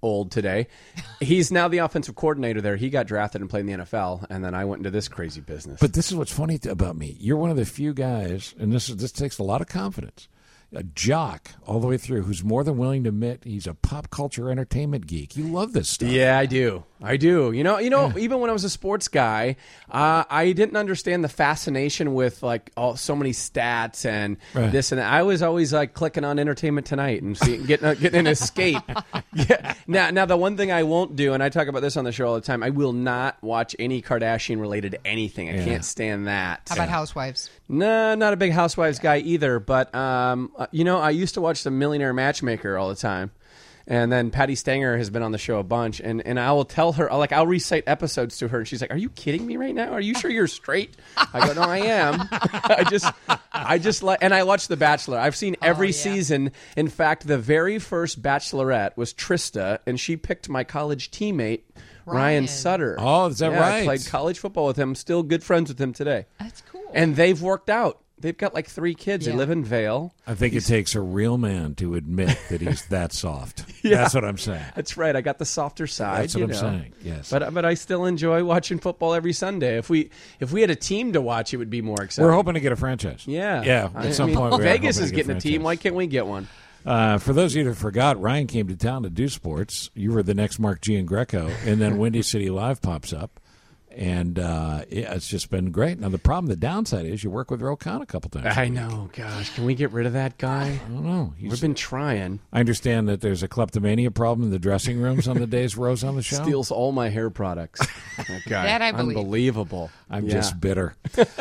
Speaker 18: old today. He's now the offensive coordinator there. He got drafted and played in the N F L, and then I went into this crazy business.
Speaker 2: But this is what's funny about me. You're one of the few guys, and this is, this takes a lot of confidence, a jock all the way through, who's more than willing to admit he's a pop culture entertainment geek. You love this stuff.
Speaker 18: Yeah, I do. I do. You know, you know. Yeah. Even when I was a sports guy, uh, I didn't understand the fascination with like all so many stats and right. this and that. I was always like clicking on Entertainment Tonight and see, getting a, getting an escape. Yeah. Now, now the one thing I won't do, and I talk about this on the show all the time, I will not watch any Kardashian related to anything. I yeah. can't stand that.
Speaker 4: How about Housewives?
Speaker 18: No, not a big Housewives guy either. But um, you know, I used to watch The Millionaire Matchmaker all the time. And then Patty Stanger has been on the show a bunch, and, and I will tell her, like, I'll recite episodes to her, and she's like, "Are you kidding me right now? Are you sure you're straight?" I go, "No, I am." I just, I just like, and I watch The Bachelor. I've seen every oh, yeah. season. In fact, the very first Bachelorette was Trista, and she picked my college teammate Ryan, Ryan Sutter.
Speaker 2: Oh, is that
Speaker 18: yeah,
Speaker 2: right?
Speaker 18: I played college football with him. Still good friends with him today.
Speaker 4: That's cool.
Speaker 18: And they've worked out. They've got like three kids. Yeah. They live in Vail.
Speaker 2: I think he's, it takes a real man to admit that he's that soft. Yeah, that's what I'm saying.
Speaker 18: That's right. I got the softer side.
Speaker 2: That's what
Speaker 18: you
Speaker 2: I'm
Speaker 18: know.
Speaker 2: saying. Yes,
Speaker 18: but but I still enjoy watching football every Sunday. If we if we had a team to watch, it would be more exciting.
Speaker 2: We're hoping to get a franchise.
Speaker 18: Yeah,
Speaker 2: yeah. At
Speaker 18: I
Speaker 2: some
Speaker 18: mean,
Speaker 2: point,
Speaker 18: Vegas is
Speaker 2: get
Speaker 18: getting
Speaker 2: a,
Speaker 18: a team. Why can't we get one?
Speaker 2: Uh, for those of you that forgot, Ryan came to town to do sports. You were the next Mark Giangreco, and then Windy City Live pops up. And uh, yeah, it's just been great. Now, the problem, the downside is you work with Ro Khan a couple times.
Speaker 18: I know. Gosh, can we get rid of that guy?
Speaker 2: I don't know.
Speaker 18: He's, We've been trying.
Speaker 2: I understand that there's a kleptomania problem in the dressing rooms on the days Ro's on the show.
Speaker 18: Steals all my hair products. That guy.
Speaker 4: That I believe.
Speaker 18: Unbelievable.
Speaker 2: I'm
Speaker 18: yeah.
Speaker 2: just bitter.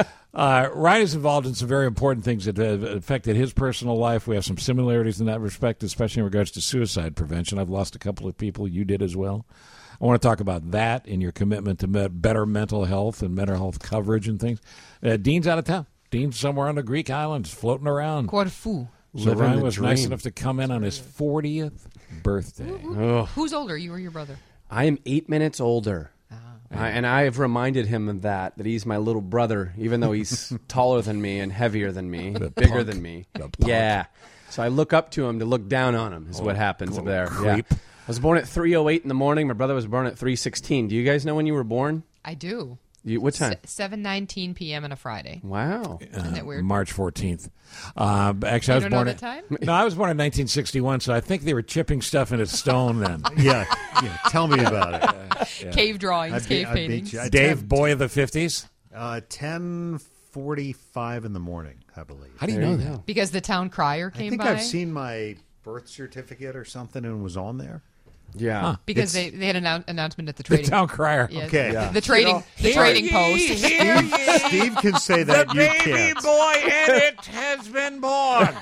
Speaker 2: uh, Ryan is involved in some very important things that have affected his personal life. We have some similarities in that respect, especially in regards to suicide prevention. I've lost a couple of people. You did as well. I want to talk about that and your commitment to me- better mental health and mental health coverage and things. Uh, Dean's out of town. Dean's somewhere on the Greek islands, floating around.
Speaker 4: Corfu.
Speaker 2: So
Speaker 18: Living
Speaker 2: Ryan
Speaker 18: the
Speaker 2: was
Speaker 18: dream.
Speaker 2: nice enough to come in on his fortieth birthday.
Speaker 18: Ugh.
Speaker 4: Who's older, you or your brother?
Speaker 18: I am eight minutes older. I, and I have reminded him of that, that he's my little brother, even though he's taller than me and heavier than me,
Speaker 2: The
Speaker 18: bigger
Speaker 2: punk.
Speaker 18: than me.
Speaker 2: The punk.
Speaker 18: Yeah. So I look up to him to look down on him is
Speaker 2: Oh,
Speaker 18: what happens
Speaker 2: little
Speaker 18: there.
Speaker 2: creep.
Speaker 18: Yeah. I was born at three oh eight in the morning. My brother was born at three sixteen. Do you guys know when you were born?
Speaker 4: I do.
Speaker 18: You, what time?
Speaker 4: seven nineteen p.m. on a Friday.
Speaker 18: Wow.
Speaker 4: Isn't that weird?
Speaker 2: March fourteenth. Uh, actually, I was
Speaker 4: You don't
Speaker 2: born
Speaker 4: know
Speaker 2: at,
Speaker 4: the time?
Speaker 2: No, I was born in nineteen sixty-one, so I think they were chipping stuff into stone then.
Speaker 5: yeah, yeah. Tell me about it.
Speaker 2: Uh, yeah.
Speaker 4: Cave drawings,
Speaker 5: I'd be-
Speaker 4: cave
Speaker 5: I'd beat
Speaker 4: paintings.
Speaker 5: you. I'd
Speaker 2: Dave,
Speaker 5: ten-
Speaker 2: boy of the fifties.
Speaker 5: Uh, ten forty-five in the morning, I believe.
Speaker 2: How do you
Speaker 18: There
Speaker 2: know
Speaker 18: you
Speaker 2: that?
Speaker 18: go.
Speaker 4: Because the town crier came
Speaker 5: I think
Speaker 4: by.
Speaker 5: I've seen my birth certificate or something and was on there.
Speaker 18: Yeah.
Speaker 2: Huh.
Speaker 4: Because they,
Speaker 5: It's-
Speaker 4: they had an annou- announcement at the
Speaker 2: The
Speaker 4: trading.
Speaker 2: town crier.
Speaker 4: Yeah,
Speaker 5: Okay.
Speaker 4: The,
Speaker 5: Yeah.
Speaker 4: the trading,
Speaker 2: You know,
Speaker 4: the
Speaker 2: hear
Speaker 4: trading
Speaker 2: ye,
Speaker 4: post.
Speaker 2: hear ye.
Speaker 5: Steve can say that.
Speaker 2: The
Speaker 5: You
Speaker 2: baby
Speaker 5: can't.
Speaker 2: boy and it has been born.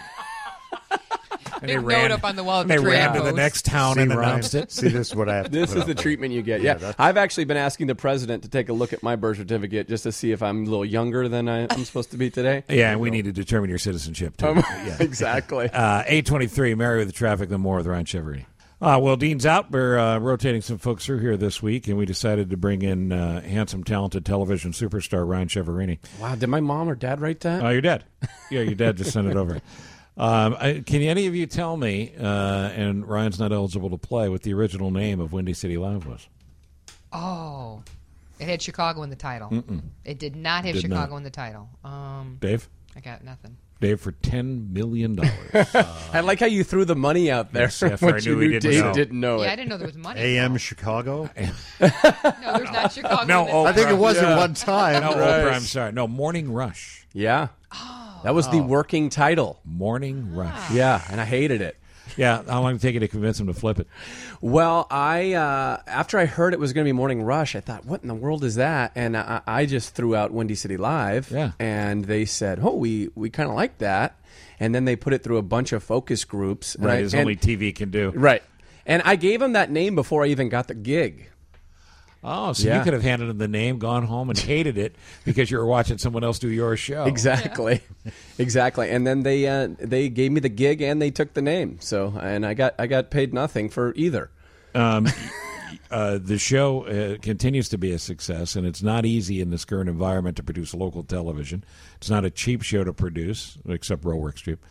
Speaker 2: And
Speaker 4: Big
Speaker 2: they ran,
Speaker 4: note up on the wall. At
Speaker 2: and
Speaker 4: the
Speaker 2: they ran
Speaker 4: trading
Speaker 2: to the
Speaker 4: post.
Speaker 2: next town
Speaker 5: See,
Speaker 2: and
Speaker 5: Ryan?
Speaker 2: announced it.
Speaker 5: See, this is what I have to
Speaker 18: This
Speaker 5: put
Speaker 18: is
Speaker 5: up
Speaker 18: the
Speaker 5: with.
Speaker 18: treatment you get.
Speaker 5: Yeah,
Speaker 18: Yeah,
Speaker 5: that's-
Speaker 18: I've actually been asking the president to take a look at my birth certificate just to see if I'm a little younger than I, I'm supposed to be today.
Speaker 2: Yeah, and we need to determine your citizenship, too.
Speaker 18: Um,
Speaker 2: yeah.
Speaker 18: Exactly.
Speaker 2: Uh, eight twenty-three, Marry with the Traffic, the more with Ryan Cheverini. Uh, well, Dean's out. We're uh, rotating some folks through here this week, and we decided to bring in uh, handsome, talented television superstar Ryan Cheverini.
Speaker 18: Wow, did my mom or dad write that?
Speaker 2: Oh, your dad. Yeah, your dad just sent it over. Um, I, can any of you tell me, uh, and Ryan's not eligible to play, what the original name of Windy City Live was?
Speaker 4: Oh, it had Chicago in the title.
Speaker 2: Mm-mm.
Speaker 4: It did not have
Speaker 2: Did
Speaker 4: Chicago
Speaker 2: not.
Speaker 4: in the title. Um,
Speaker 2: Dave?
Speaker 4: I got nothing.
Speaker 2: Dave, for ten million dollars.
Speaker 18: I like how you threw the money out there.
Speaker 2: Yes, if I
Speaker 18: which
Speaker 2: knew
Speaker 18: you
Speaker 2: he
Speaker 18: knew
Speaker 2: didn't
Speaker 18: Dave
Speaker 2: know.
Speaker 18: didn't know
Speaker 4: Yeah,
Speaker 18: it.
Speaker 4: I didn't know there was money.
Speaker 5: A M
Speaker 4: involved.
Speaker 5: Chicago?
Speaker 4: No, there's not Chicago.
Speaker 2: No,
Speaker 4: in the
Speaker 2: oh,
Speaker 5: I think it
Speaker 4: title.
Speaker 5: was
Speaker 18: Yeah.
Speaker 5: at one time.
Speaker 2: No,
Speaker 18: Right.
Speaker 2: Oprah, I'm sorry. No, Morning Rush.
Speaker 18: Yeah. That was the working title.
Speaker 2: Morning Rush.
Speaker 18: Yeah, and I hated it.
Speaker 2: Yeah, how long did it take you to convince him to flip it?
Speaker 18: Well, I uh, after I heard it was going to be Morning Rush, I thought, what in the world is that? And I, I just threw out Windy City Live.
Speaker 2: Yeah.
Speaker 18: And they said, oh, we, we kind of like that. And then they put it through a bunch of focus groups. and
Speaker 2: Right,
Speaker 18: I-
Speaker 2: as
Speaker 18: and-
Speaker 2: only T V can do.
Speaker 18: Right. And I gave him that name before I even got the gig.
Speaker 2: Oh, so
Speaker 18: Yeah.
Speaker 2: you could have handed him the name, gone home, and hated it because you were watching someone else do your show.
Speaker 18: Exactly, exactly. And then they uh, they gave me the gig and they took the name. So and I got I got paid nothing for either.
Speaker 2: Um, uh, the show uh, continues to be a success, and it's not easy in this current environment to produce local television. It's not a cheap show to produce, except Roworks cheap.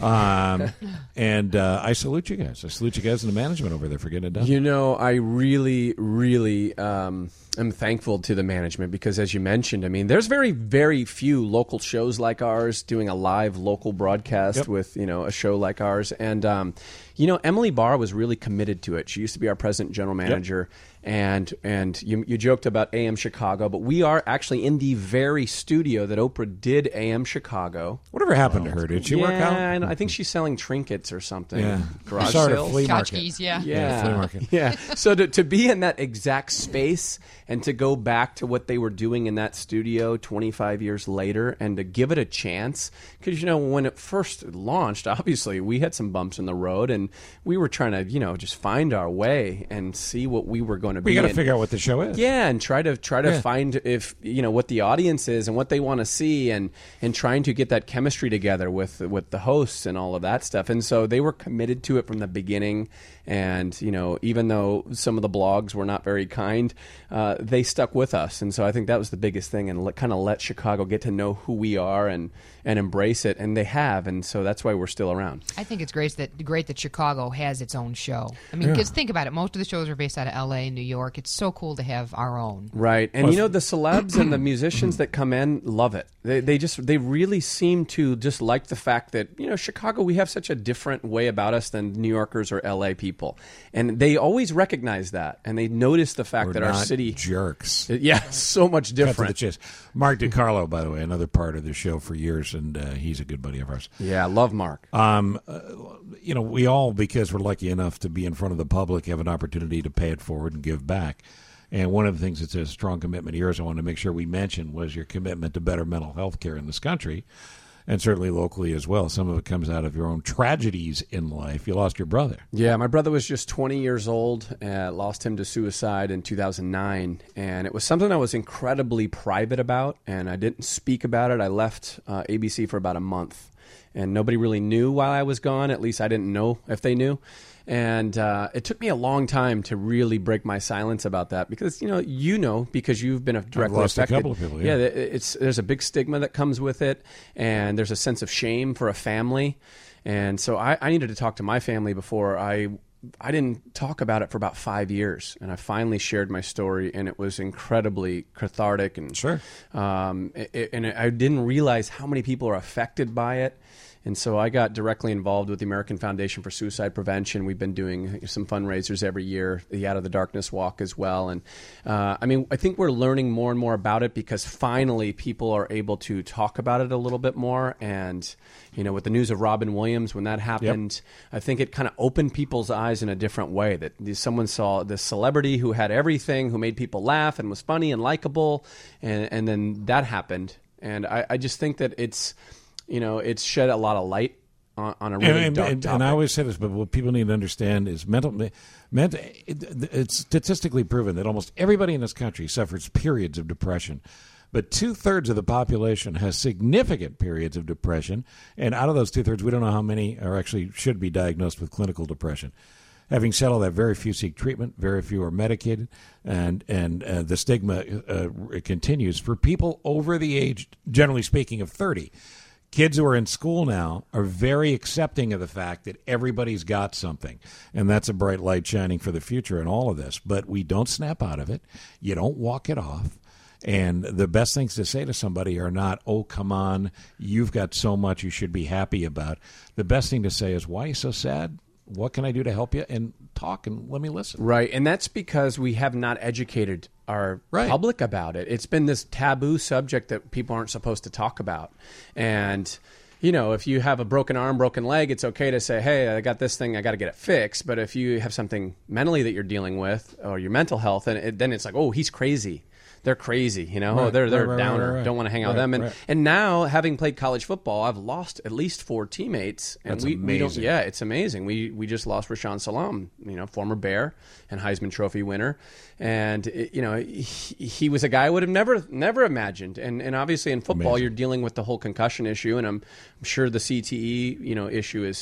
Speaker 2: Um, and uh, I salute you guys. I salute you guys and the management over there for getting it done.
Speaker 18: You know, I really, really um, am thankful to the management because, as you mentioned, I mean, there's very, very few local shows like ours doing a live local broadcast
Speaker 2: Yep.
Speaker 18: with, you know, a show like ours. And, um, you know, Emily Barr was really committed to it. She used to be our president general manager. Yep. And and you, you joked about A M Chicago, but we are actually in the very studio that Oprah did A M Chicago.
Speaker 2: Whatever happened to her? Did she
Speaker 18: yeah,
Speaker 2: work out?
Speaker 18: And I think she's selling trinkets or something.
Speaker 2: Yeah.
Speaker 18: Garage
Speaker 2: Sorry,
Speaker 18: sales.
Speaker 2: flea market.
Speaker 4: Tchotchkes, yeah.
Speaker 18: Yeah.
Speaker 2: Yeah, flea market.
Speaker 18: Yeah. So to, to be in that exact space and to go back to what they were doing in that studio twenty-five years later and to give it a chance, because, you know, when it first launched, obviously we had some bumps in the road and we were trying to, you know, just find our way and see what we were going to be.
Speaker 2: We got to
Speaker 18: in.
Speaker 2: figure out what the show is.
Speaker 18: Yeah, and try to try to
Speaker 2: Yeah.
Speaker 18: find if you know what the audience is and what they want to see, and and trying to get that chemistry together with with the hosts and all of that stuff. And so they were committed to it from the beginning. And you know, even though some of the blogs were not very kind, uh, they stuck with us. And so I think that was the biggest thing, and let, kind of let Chicago get to know who we are and and embrace it. And they have, and so that's why we're still around.
Speaker 4: I think it's great that great that Chicago has its own show. I mean, because
Speaker 18: Yeah.
Speaker 4: think about it. Most of the shows are based out of L A and New York. It's so cool to have our own.
Speaker 18: Right. And you know, the celebs and the musicians that come in love it. They they just they really seem to just like the fact that, you know, Chicago, we have such a different way about us than New Yorkers or L A people. And they always recognize that, and they notice the fact
Speaker 2: We're
Speaker 18: that our
Speaker 2: not
Speaker 18: city
Speaker 2: jerks.
Speaker 18: Yeah, so much
Speaker 2: Cut to
Speaker 18: different.
Speaker 2: the chase. Mark DiCarlo, by the way, another part of the show for years, and uh, he's a good buddy of ours.
Speaker 18: Yeah, I love Mark.
Speaker 2: Um, uh, you know, we all, because we're lucky enough to be in front of the public, have an opportunity to pay it forward and give back. And one of the things that's a strong commitment of yours I wanted to make sure we mentioned was your commitment to better mental health care in this country, and certainly locally as well. Some of it comes out of your own tragedies in life. You lost your brother.
Speaker 18: Yeah, my brother was just twenty years old. Uh, lost him to suicide in two thousand nine. And it was something I was incredibly private about, and I didn't speak about it. I left uh, A B C for about a month, and nobody really knew while I was gone. At least I didn't know if they knew. And uh, it took me a long time to really break my silence about that because, you know, you know, because you've been directly
Speaker 2: lost a
Speaker 18: affected.
Speaker 2: couple of people, yeah.
Speaker 18: yeah, it's there's a big stigma that comes with it, and there's a sense of shame for a family. And so I, I needed to talk to my family before I I didn't talk about it for about five years, and I finally shared my story, and it was incredibly cathartic. And
Speaker 2: sure,
Speaker 18: um, it, and I didn't realize how many people are affected by it. And so I got directly involved with the American Foundation for Suicide Prevention. We've been doing some fundraisers every year, the Out of the Darkness Walk as well. And uh, I mean, I think we're learning more and more about it because finally people are able to talk about it a little bit more. And, you know, with the news of Robin Williams, when that happened, yep. I think it kind of opened people's eyes in a different way. That someone saw this celebrity who had everything, who made people laugh and was funny and likable. And, and then that happened. And I, I just think that it's... You know, it's shed a lot of light on, on a really
Speaker 2: and,
Speaker 18: dark
Speaker 2: and,
Speaker 18: topic.
Speaker 2: and I always say this, but what people need to understand is mental. mental it, it's statistically proven that almost everybody in this country suffers periods of depression. But two-thirds of the population has significant periods of depression. And out of those two-thirds, we don't know how many are actually should be diagnosed with clinical depression. Having said all that, very few seek treatment, very few are medicated, and and uh, the stigma uh, continues for people over the age, generally speaking, of thirty. Kids who are in school now are very accepting of the fact that everybody's got something, and that's a bright light shining for the future in all of this. But we don't snap out of it. You don't walk it off. And the best things to say to somebody are not, oh, come on, you've got so much you should be happy about. The best thing to say is, why are you so sad? What can I do to help you? And talk and let me listen.
Speaker 18: Right. And that's because we have not educated our
Speaker 2: right.
Speaker 18: public about it. It's been this taboo subject that people aren't supposed to talk about. And, you know, if you have a broken arm, broken leg, it's okay to say, hey, I got this thing, I got to get it fixed. But if you have something mentally that you're dealing with or your mental health, and it, then it's like, oh, he's crazy. They're crazy, you know.
Speaker 2: Right,
Speaker 18: oh, they're they're
Speaker 2: right, right,
Speaker 18: downer.
Speaker 2: right, right.
Speaker 18: Don't want to hang out
Speaker 2: Right,
Speaker 18: with them. And
Speaker 2: right.
Speaker 18: and now, having played college football, I've lost at least four teammates. And
Speaker 2: That's
Speaker 18: we, we don't.
Speaker 2: amazing.
Speaker 18: Yeah, it's amazing. We we just lost Rashawn Salam, you know, former Bear and Heisman Trophy winner, and it, you know, he, he was a guy I would have never never imagined. And and obviously in football,
Speaker 2: Amazing.
Speaker 18: you're dealing with the whole concussion issue, and I'm, I'm sure the C T E, you know, issue is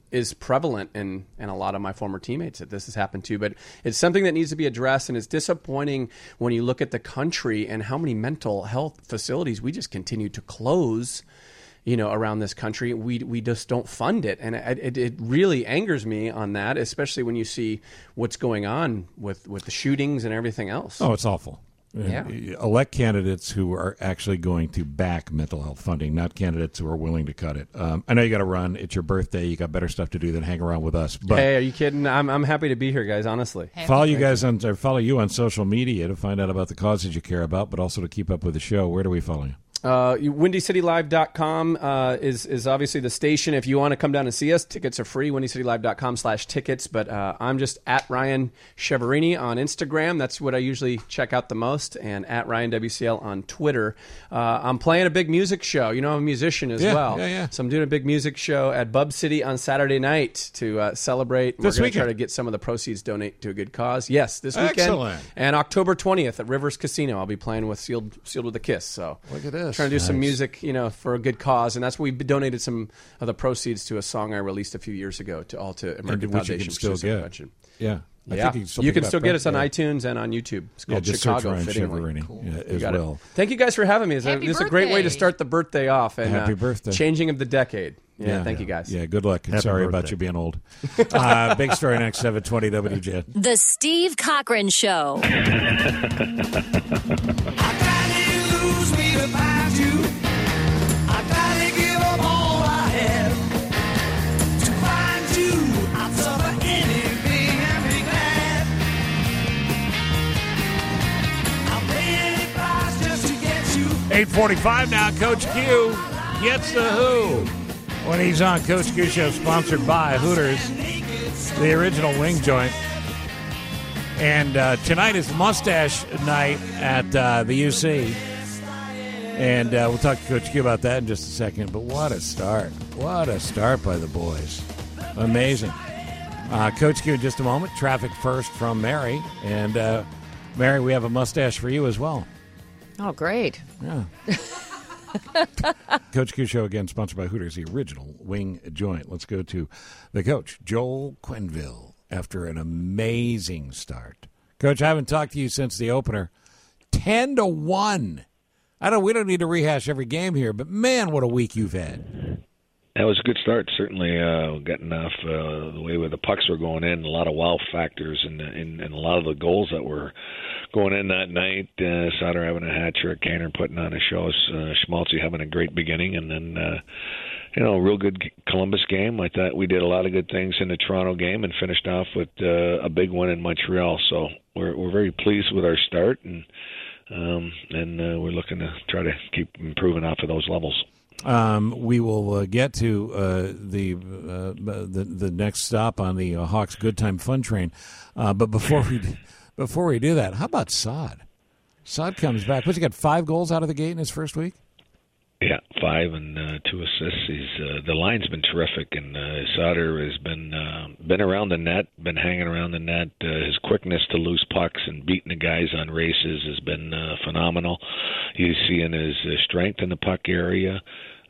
Speaker 18: is prevalent in, in a lot of my former teammates that this has happened to. But it's something that needs to be addressed, and it's disappointing when you look at the country and how many mental health facilities we just continue to close, you know, around this country. We we just don't fund it, and it, it, it really angers me on that, especially when you see what's going on with, with the shootings and everything else.
Speaker 2: Oh, it's awful.
Speaker 18: Yeah.
Speaker 2: Elect candidates who are actually going to back mental health funding, not candidates who are willing to cut it. Um, I know you got to run. It's your birthday. You got better stuff to do than hang around with us. But
Speaker 18: hey, are you kidding? I'm I'm happy to be here, guys. Honestly,
Speaker 2: follow you guys on or follow you on social media to find out about the causes you care about, but also to keep up with the show. Where do we follow you?
Speaker 18: Uh, windy city live dot com uh, is is obviously the station. If you want to come down and see us, tickets are free. windy city live dot com slash tickets. But uh, I'm just at Ryan Cheverini on Instagram. That's what I usually check out the most. And at Ryan W C L on Twitter. Uh, I'm playing a big music show. You know, I'm a musician as
Speaker 2: yeah,
Speaker 18: well.
Speaker 2: Yeah, yeah.
Speaker 18: So I'm doing a big music show at Bub City on Saturday night to uh, celebrate.
Speaker 2: This
Speaker 18: We're going
Speaker 2: weekend.
Speaker 18: to try to get some of the proceeds donate to a good cause. Yes, this weekend.
Speaker 2: Excellent.
Speaker 18: And October twentieth at Rivers Casino. I'll be playing with Sealed Sealed with a Kiss. So
Speaker 2: look at this.
Speaker 18: Trying to do some
Speaker 2: Nice.
Speaker 18: music, you know, for a good cause, and that's why we donated some of the proceeds to a song I released a few years ago to all to American
Speaker 2: which you
Speaker 18: Foundation
Speaker 2: can
Speaker 18: for
Speaker 2: still
Speaker 18: Suicide
Speaker 2: get.
Speaker 18: Prevention.
Speaker 2: Yeah. I
Speaker 18: Yeah,
Speaker 2: think you can still
Speaker 18: you
Speaker 2: pick
Speaker 18: can
Speaker 2: it
Speaker 18: still
Speaker 2: up,
Speaker 18: get
Speaker 2: right?
Speaker 18: us on
Speaker 2: Yeah.
Speaker 18: iTunes and on YouTube. It's
Speaker 2: Yeah,
Speaker 18: called
Speaker 2: just search
Speaker 18: Chicago
Speaker 2: Ryan
Speaker 18: Fittingly.
Speaker 2: Cheverini, yeah, as
Speaker 18: got it.
Speaker 2: well.
Speaker 18: Thank you guys for having me. It's a,
Speaker 4: Happy
Speaker 18: this is a great way to
Speaker 4: birthday.
Speaker 18: start the birthday off and
Speaker 2: Happy
Speaker 18: uh,
Speaker 2: birthday.
Speaker 18: changing of the decade. Yeah, thank you guys.
Speaker 2: Yeah, good luck. And
Speaker 5: Happy
Speaker 2: sorry
Speaker 5: birthday.
Speaker 2: about you being old. uh, big story next, seven twenty W J.
Speaker 1: The Steve Cochran Show.
Speaker 2: eight forty-five now. Coach Q gets the Who when he's on Coach Q Show, sponsored by Hooters, the original wing joint. And uh, tonight is mustache night at uh, the U C. And uh, we'll talk to Coach Q about that in just a second. But what a start. What a start by the boys. Amazing. Uh, Coach Q in just a moment. Traffic first from Mary. And uh, Mary, we have a mustache for you as well.
Speaker 4: Oh, great.
Speaker 2: Yeah. Coach Q Show again, sponsored by Hooters, the original wing joint. Let's go to the coach, Joel Quenneville, after an amazing start. Coach, I haven't talked to you since the opener. Ten to one. I don't. We don't need to rehash every game here, but man, what a week you've had.
Speaker 19: That was a good start. Certainly, uh, getting off uh, the way where the pucks were going in, a lot of wow factors, and and, and a lot of the goals that were going in that night. Uh, Sauter having a hat trick, Kaner putting on a show, uh, Schmaltzy having a great beginning, and then uh, you know, a real good Columbus game. I thought we did a lot of good things in the Toronto game and finished off with uh, a big one in Montreal. So we're we're very pleased with our start, and um, and uh, we're looking to try to keep improving off of those levels.
Speaker 2: Um, we will uh, get to uh, the, uh, the the next stop on the uh, Hawks Good Time Fun Train, uh, but before we before we do that, how about Saad? Saad comes back. What's he got? Five goals out of the gate in his first week.
Speaker 19: Yeah, five and uh, two assists. He's uh, the line's been terrific, and uh, Sauter has been uh, been around the net, been hanging around the net. Uh, his quickness to lose pucks and beating the guys on races has been uh, phenomenal. You see in his uh, strength in the puck area.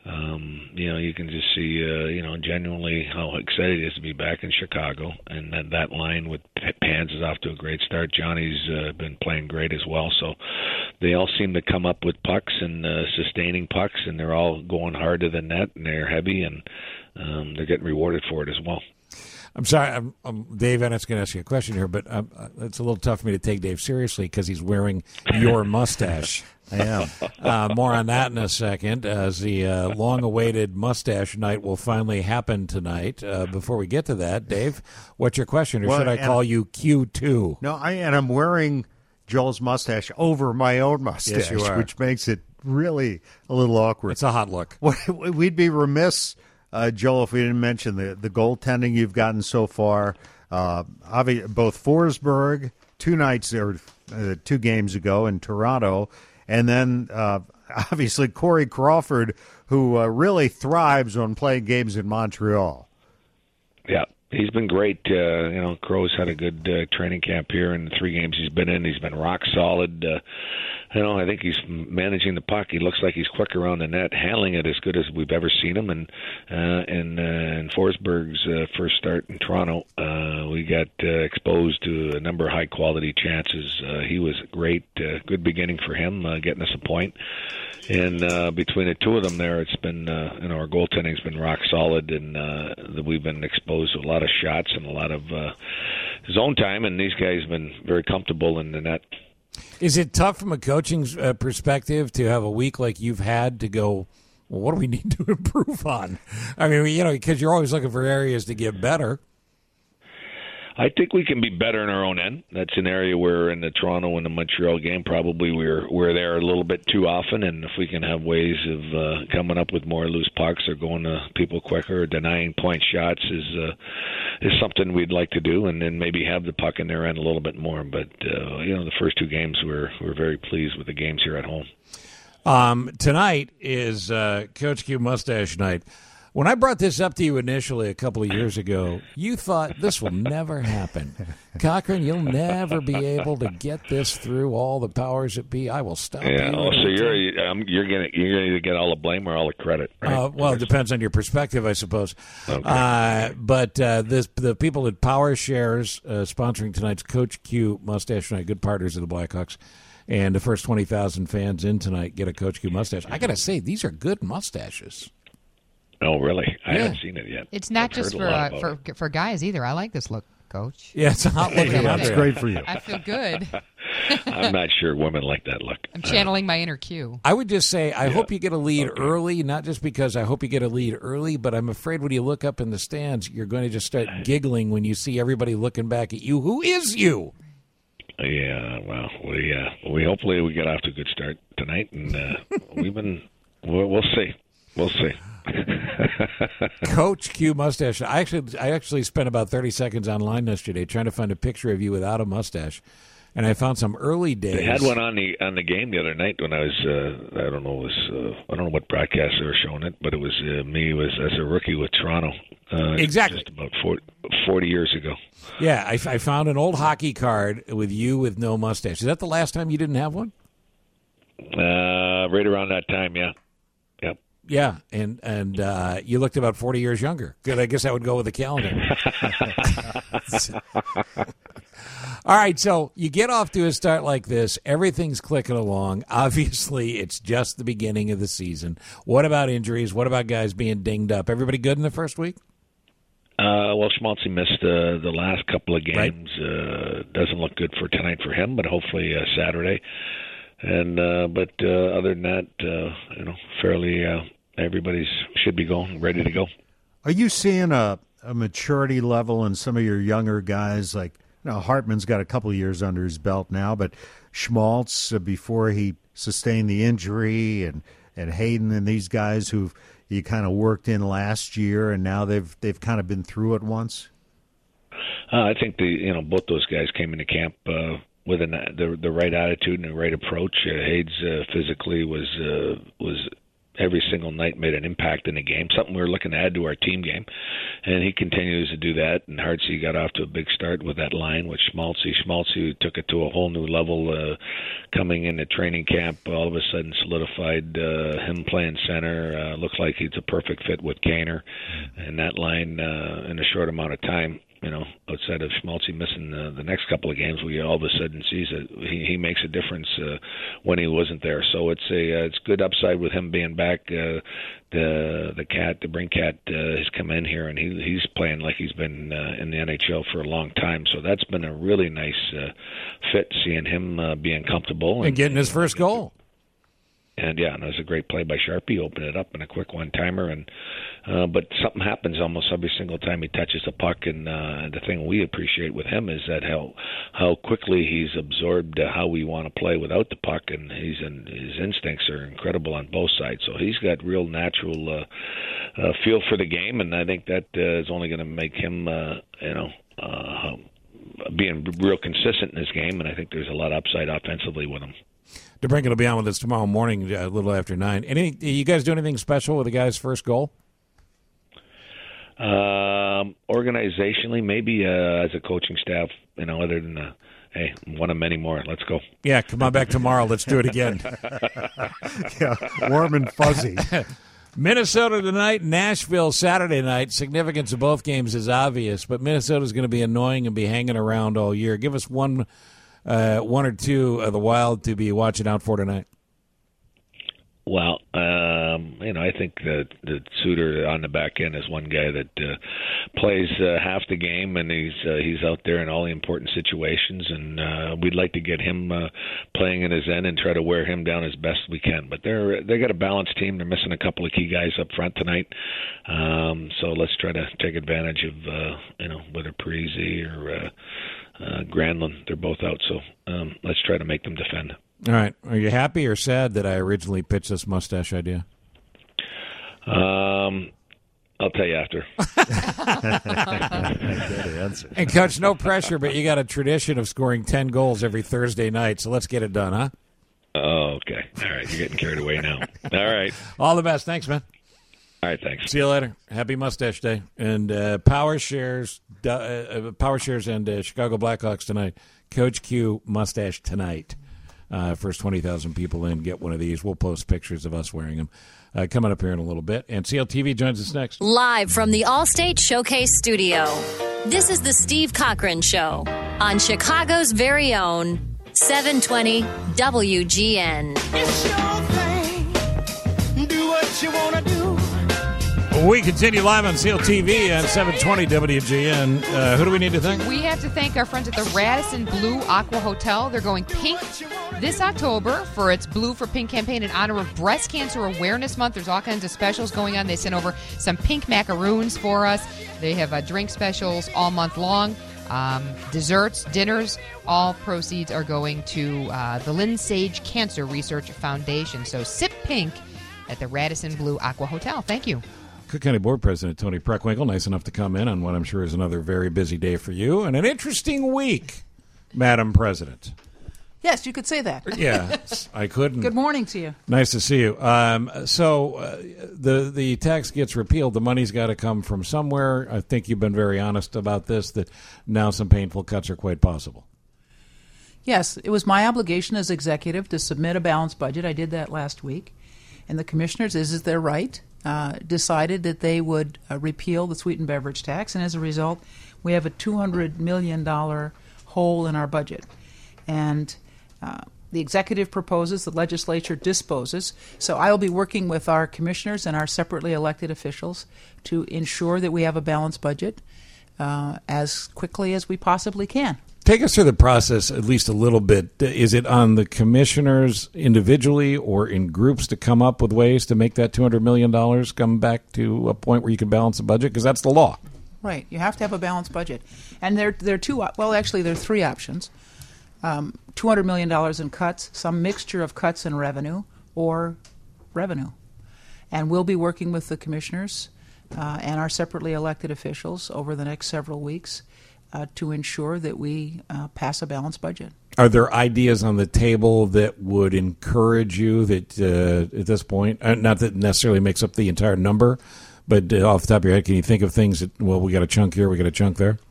Speaker 19: Um, you know, you can just see, uh, you know, genuinely how excited he is to be back in Chicago. And that, that line with Pans is off to a great start. Johnny's uh, been playing great as well. So they all seem to come up with pucks and uh, sustaining pucks, and they're all going hard to the net, and they're heavy, and um, they're getting rewarded for it as well.
Speaker 2: I'm sorry, I'm, I'm, Dave Ennett's going to ask you a question here, but um, it's a little tough for me to take Dave seriously because he's wearing your mustache.
Speaker 5: I am.
Speaker 2: Uh, more on that in a second, as the uh, long-awaited mustache night will finally happen tonight. Uh, before we get to that, Dave, what's your question, or
Speaker 5: Well,
Speaker 2: should I
Speaker 5: and-
Speaker 2: call you Q two?
Speaker 5: No, I and I'm wearing Joel's mustache over my own mustache,
Speaker 2: Yes, you are.
Speaker 5: which makes it really a little awkward.
Speaker 2: It's a hot look.
Speaker 5: We'd be remiss, uh, Joel, if we didn't mention the, the goaltending you've gotten so far. Uh, obvi- both Forsberg, two nights or uh, two games ago in Toronto, and then uh, obviously Corey Crawford, who uh, really thrives on playing games in Montreal.
Speaker 19: Yeah, he's been great. Uh, you know, Crow's had a good uh, training camp here in the three games he's been in. He's been rock solid. Uh, you know, I think he's managing the puck. He looks like he's quick around the net, handling it as good as we've ever seen him. And uh, in, uh, in Forsberg's uh, first start in Toronto, uh, we got uh, exposed to a number of high-quality chances. Uh, he was great, uh, good beginning for him, uh, getting us a point. And uh, between the two of them there, it's been, uh, you know, our goaltending's been rock solid, and uh, we've been exposed to a lot of shots and a lot of uh, zone time, and these guys have been very comfortable in the net.
Speaker 2: Is it tough from a coaching uh, perspective to have a week like you've had to go, well, what do we need to improve on? I mean, you know, because you're always looking for areas to get better.
Speaker 19: I think we can be better in our own end. That's an area where in the Toronto and the Montreal game probably we're we're there a little bit too often, and if we can have ways of uh, coming up with more loose pucks or going to people quicker or denying point shots is uh, is something we'd like to do, and then maybe have the puck in their end a little bit more. But uh, you know, the first two games we're we're very pleased with the games here at home.
Speaker 2: Um, tonight is uh, Coach Q Mustache Night. When I brought this up to you initially a couple of years ago, you thought this will never happen. Cochran, you'll never be able to get this through all the powers that be. I will stop
Speaker 19: yeah,
Speaker 2: you.
Speaker 19: Oh, so you're um, you're gonna you're gonna either get all the blame or all the credit. Right?
Speaker 2: Uh, well, it depends on your perspective, I suppose.
Speaker 19: Okay.
Speaker 2: Uh, but uh, this the people at Power Shares uh, sponsoring tonight's Coach Q Mustache Night, good partners of the Blackhawks. And the first twenty thousand fans in tonight get a Coach Q mustache. I got to say, these are good mustaches.
Speaker 19: Oh, really? I
Speaker 4: Yeah.
Speaker 19: haven't seen it yet.
Speaker 4: It's not
Speaker 19: I've
Speaker 4: just
Speaker 19: heard
Speaker 4: for
Speaker 19: a lot
Speaker 4: uh,
Speaker 19: about
Speaker 4: for for guys either. I like this look, Coach.
Speaker 2: Yeah, it's a hot look.
Speaker 5: Yeah, that's great for you.
Speaker 4: I feel good.
Speaker 19: it. I'm not sure women like that look.
Speaker 4: I'm channeling my inner Q.
Speaker 2: I would just say I hope you get a lead early, not just because I hope you get a lead early, but I'm afraid when you look up in the stands, you're going to just start giggling when you see everybody looking back at you. Who is you?
Speaker 19: Yeah, well, we uh, we hopefully we get off to a good start tonight, and uh, we've been we'll, we'll see, we'll see.
Speaker 2: Coach Q mustache. I actually, I actually spent about thirty seconds online yesterday trying to find a picture of you without a mustache, and I found some early days.
Speaker 19: They had one on the on the game the other night when I was uh, I don't know it was uh, I don't know what broadcast they were showing it, but it was uh, me was as a rookie with Toronto. Uh,
Speaker 2: Exactly.
Speaker 19: just about forty, forty years ago.
Speaker 2: Yeah, I, I found an old hockey card with you with no mustache. Is that the last time you didn't have one?
Speaker 19: Uh, right around that time, yeah. Yep.
Speaker 2: Yeah, and and uh, you looked about forty years younger. Good, I guess that would go with the calendar. All right, so you get off to a start like this. Everything's clicking along. Obviously, it's just the beginning of the season. What about injuries? What about guys being dinged up? Everybody good in the first week?
Speaker 19: Uh, well, Schmaltzy missed uh, the last couple of games. Right. Uh, doesn't look good for tonight for him, but hopefully uh, Saturday. And uh, but uh, other than that, uh, you know, fairly uh, everybody's should be going ready to go.
Speaker 5: Are you seeing a, a maturity level in some of your younger guys? Like, you know, Hartman's got a couple of years under his belt now, but Schmaltz uh, before he sustained the injury, and and Hayden and these guys who've you kind of worked in last year, and now they've they've kind of been through it once.
Speaker 19: Uh, I think the you know both those guys came into camp uh, with an, the the right attitude and the right approach. Uh, Hayes uh, physically was uh, was every single night made an impact in the game. Something we were looking to add to our team game, and he continues to do that. And Hartsey got off to a big start with that line with Schmaltzy. Schmaltzy took it to a whole new level. Uh, coming into training camp, all of a sudden solidified uh, him playing center. Uh, looks like he's a perfect fit with Kaner, and that line uh, in a short amount of time. You know, outside of Schmaltzy missing the, the next couple of games, we all of a sudden sees that he, he makes a difference uh, when he wasn't there. So it's a uh, it's good upside with him being back. Uh, the the cat, the Brinkat uh, has come in here, and he he's playing like he's been uh, in the N H L for a long time. So that's been a really nice uh, fit, seeing him uh, being comfortable
Speaker 2: and, and getting his first goal.
Speaker 19: And yeah, and it was a great play by Sharpie, opened it up in a quick one-timer. And uh, but something happens almost every single time he touches the puck. And uh, the thing we appreciate with him is that how how quickly he's absorbed uh, how we want to play without the puck, and he's in, his instincts are incredible on both sides. So he's got real natural uh, uh, feel for the game, and I think that uh, is only going to make him, uh, you know. Uh, being real consistent in this game, and I think there's a lot of upside offensively with him.
Speaker 2: DeBrincat will be on with us tomorrow morning, uh, a little after nine. Any, you guys do anything special with the guy's first goal?
Speaker 19: Um, organizationally, maybe uh, as a coaching staff, you know, other than the hey, one of many more. Let's go.
Speaker 2: Yeah, come on back tomorrow. Let's do it again.
Speaker 5: Yeah, warm and fuzzy.
Speaker 2: Minnesota tonight, Nashville Saturday night. Significance of both games is obvious, but Minnesota's going to be annoying and be hanging around all year. Give us one, uh, one or two of the Wild to be watching out for tonight.
Speaker 19: Well, um, you know, I think that that Suter on the back end is one guy that uh, plays uh, half the game, and he's uh, he's out there in all the important situations, and uh, we'd like to get him uh, playing in his end and try to wear him down as best we can. But they're they got a balanced team. They're missing a couple of key guys up front tonight, um, so let's try to take advantage of uh, you know whether Parise or uh, uh, Granlund. They're both out, so um, let's try to make them defend.
Speaker 2: All right. Are you happy or sad that I originally pitched this mustache idea?
Speaker 19: Um, I'll tell you after.
Speaker 5: Good answer.
Speaker 2: And, Coach, no pressure, but you got a tradition of scoring ten goals every Thursday night, so let's get it done, huh?
Speaker 19: Oh, okay. All right. You're getting carried away now. All right.
Speaker 2: All the best. Thanks, man.
Speaker 19: All right, thanks.
Speaker 2: See you later. Happy Mustache Day. And uh, Power Shares uh, Power Shares and uh, Chicago Blackhawks tonight. Coach Q Mustache tonight. Uh, first twenty thousand people in, get one of these. We'll post pictures of us wearing them. Uh, coming up here in a little bit. And C L T V joins us next.
Speaker 1: Live from the Allstate Showcase Studio, this is the Steve Cochran Show on Chicago's very own seven twenty W G N.
Speaker 3: It's your thing. Do what you want to do.
Speaker 2: We continue live on C L T V and seven twenty W G N. Uh, who do we need to thank?
Speaker 4: We have to thank our friends at the Radisson Blue Aqua Hotel. They're going pink this October for its Blue for Pink campaign in honor of Breast Cancer Awareness Month. There's all kinds of specials going on. They sent over some pink macaroons for us. They have uh, drink specials all month long. Um, desserts, dinners, all proceeds are going to uh, the Lynn Sage Cancer Research Foundation. So sip pink at the Radisson Blue Aqua Hotel. Thank you.
Speaker 2: Cook County Board President Tony Preckwinkle, nice enough to come in on what I'm sure is another very busy day for you and an interesting week, Madam President.
Speaker 20: Yes, you could say that.
Speaker 2: Yes, I couldn't.
Speaker 20: Good morning to you.
Speaker 2: Nice to see you. Um, so uh, the the tax gets repealed. The money's got to come from somewhere. I think you've been very honest about this, that now some painful cuts are quite possible.
Speaker 20: Yes, it was my obligation as executive to submit a balanced budget. I did that last week. And the commissioners, is it their right, uh, decided that they would uh, repeal the sweetened beverage tax. And as a result, we have a two hundred million dollars hole in our budget. And uh, the executive proposes, the legislature disposes. So I will be working with our commissioners and our separately elected officials to ensure that we have a balanced budget uh, as quickly as we possibly can.
Speaker 2: Take us through the process at least a little bit. Is it on the commissioners individually or in groups to come up with ways to make that two hundred million dollars come back to a point where you can balance the budget? Because that's the law.
Speaker 20: Right. You have to have a balanced budget. And there, there are two, well, actually, there are three options. Um, two hundred million dollars in cuts, some mixture of cuts and revenue, or revenue. And we'll be working with the commissioners uh, and our separately elected officials over the next several weeks Uh, to ensure that we uh, pass a balanced budget.
Speaker 2: Are there ideas on the table that would encourage you that uh, at this point, uh, not that it necessarily makes up the entire number, but uh, off the top of your head, can you think of things that, well, we got a chunk here, we got a chunk there?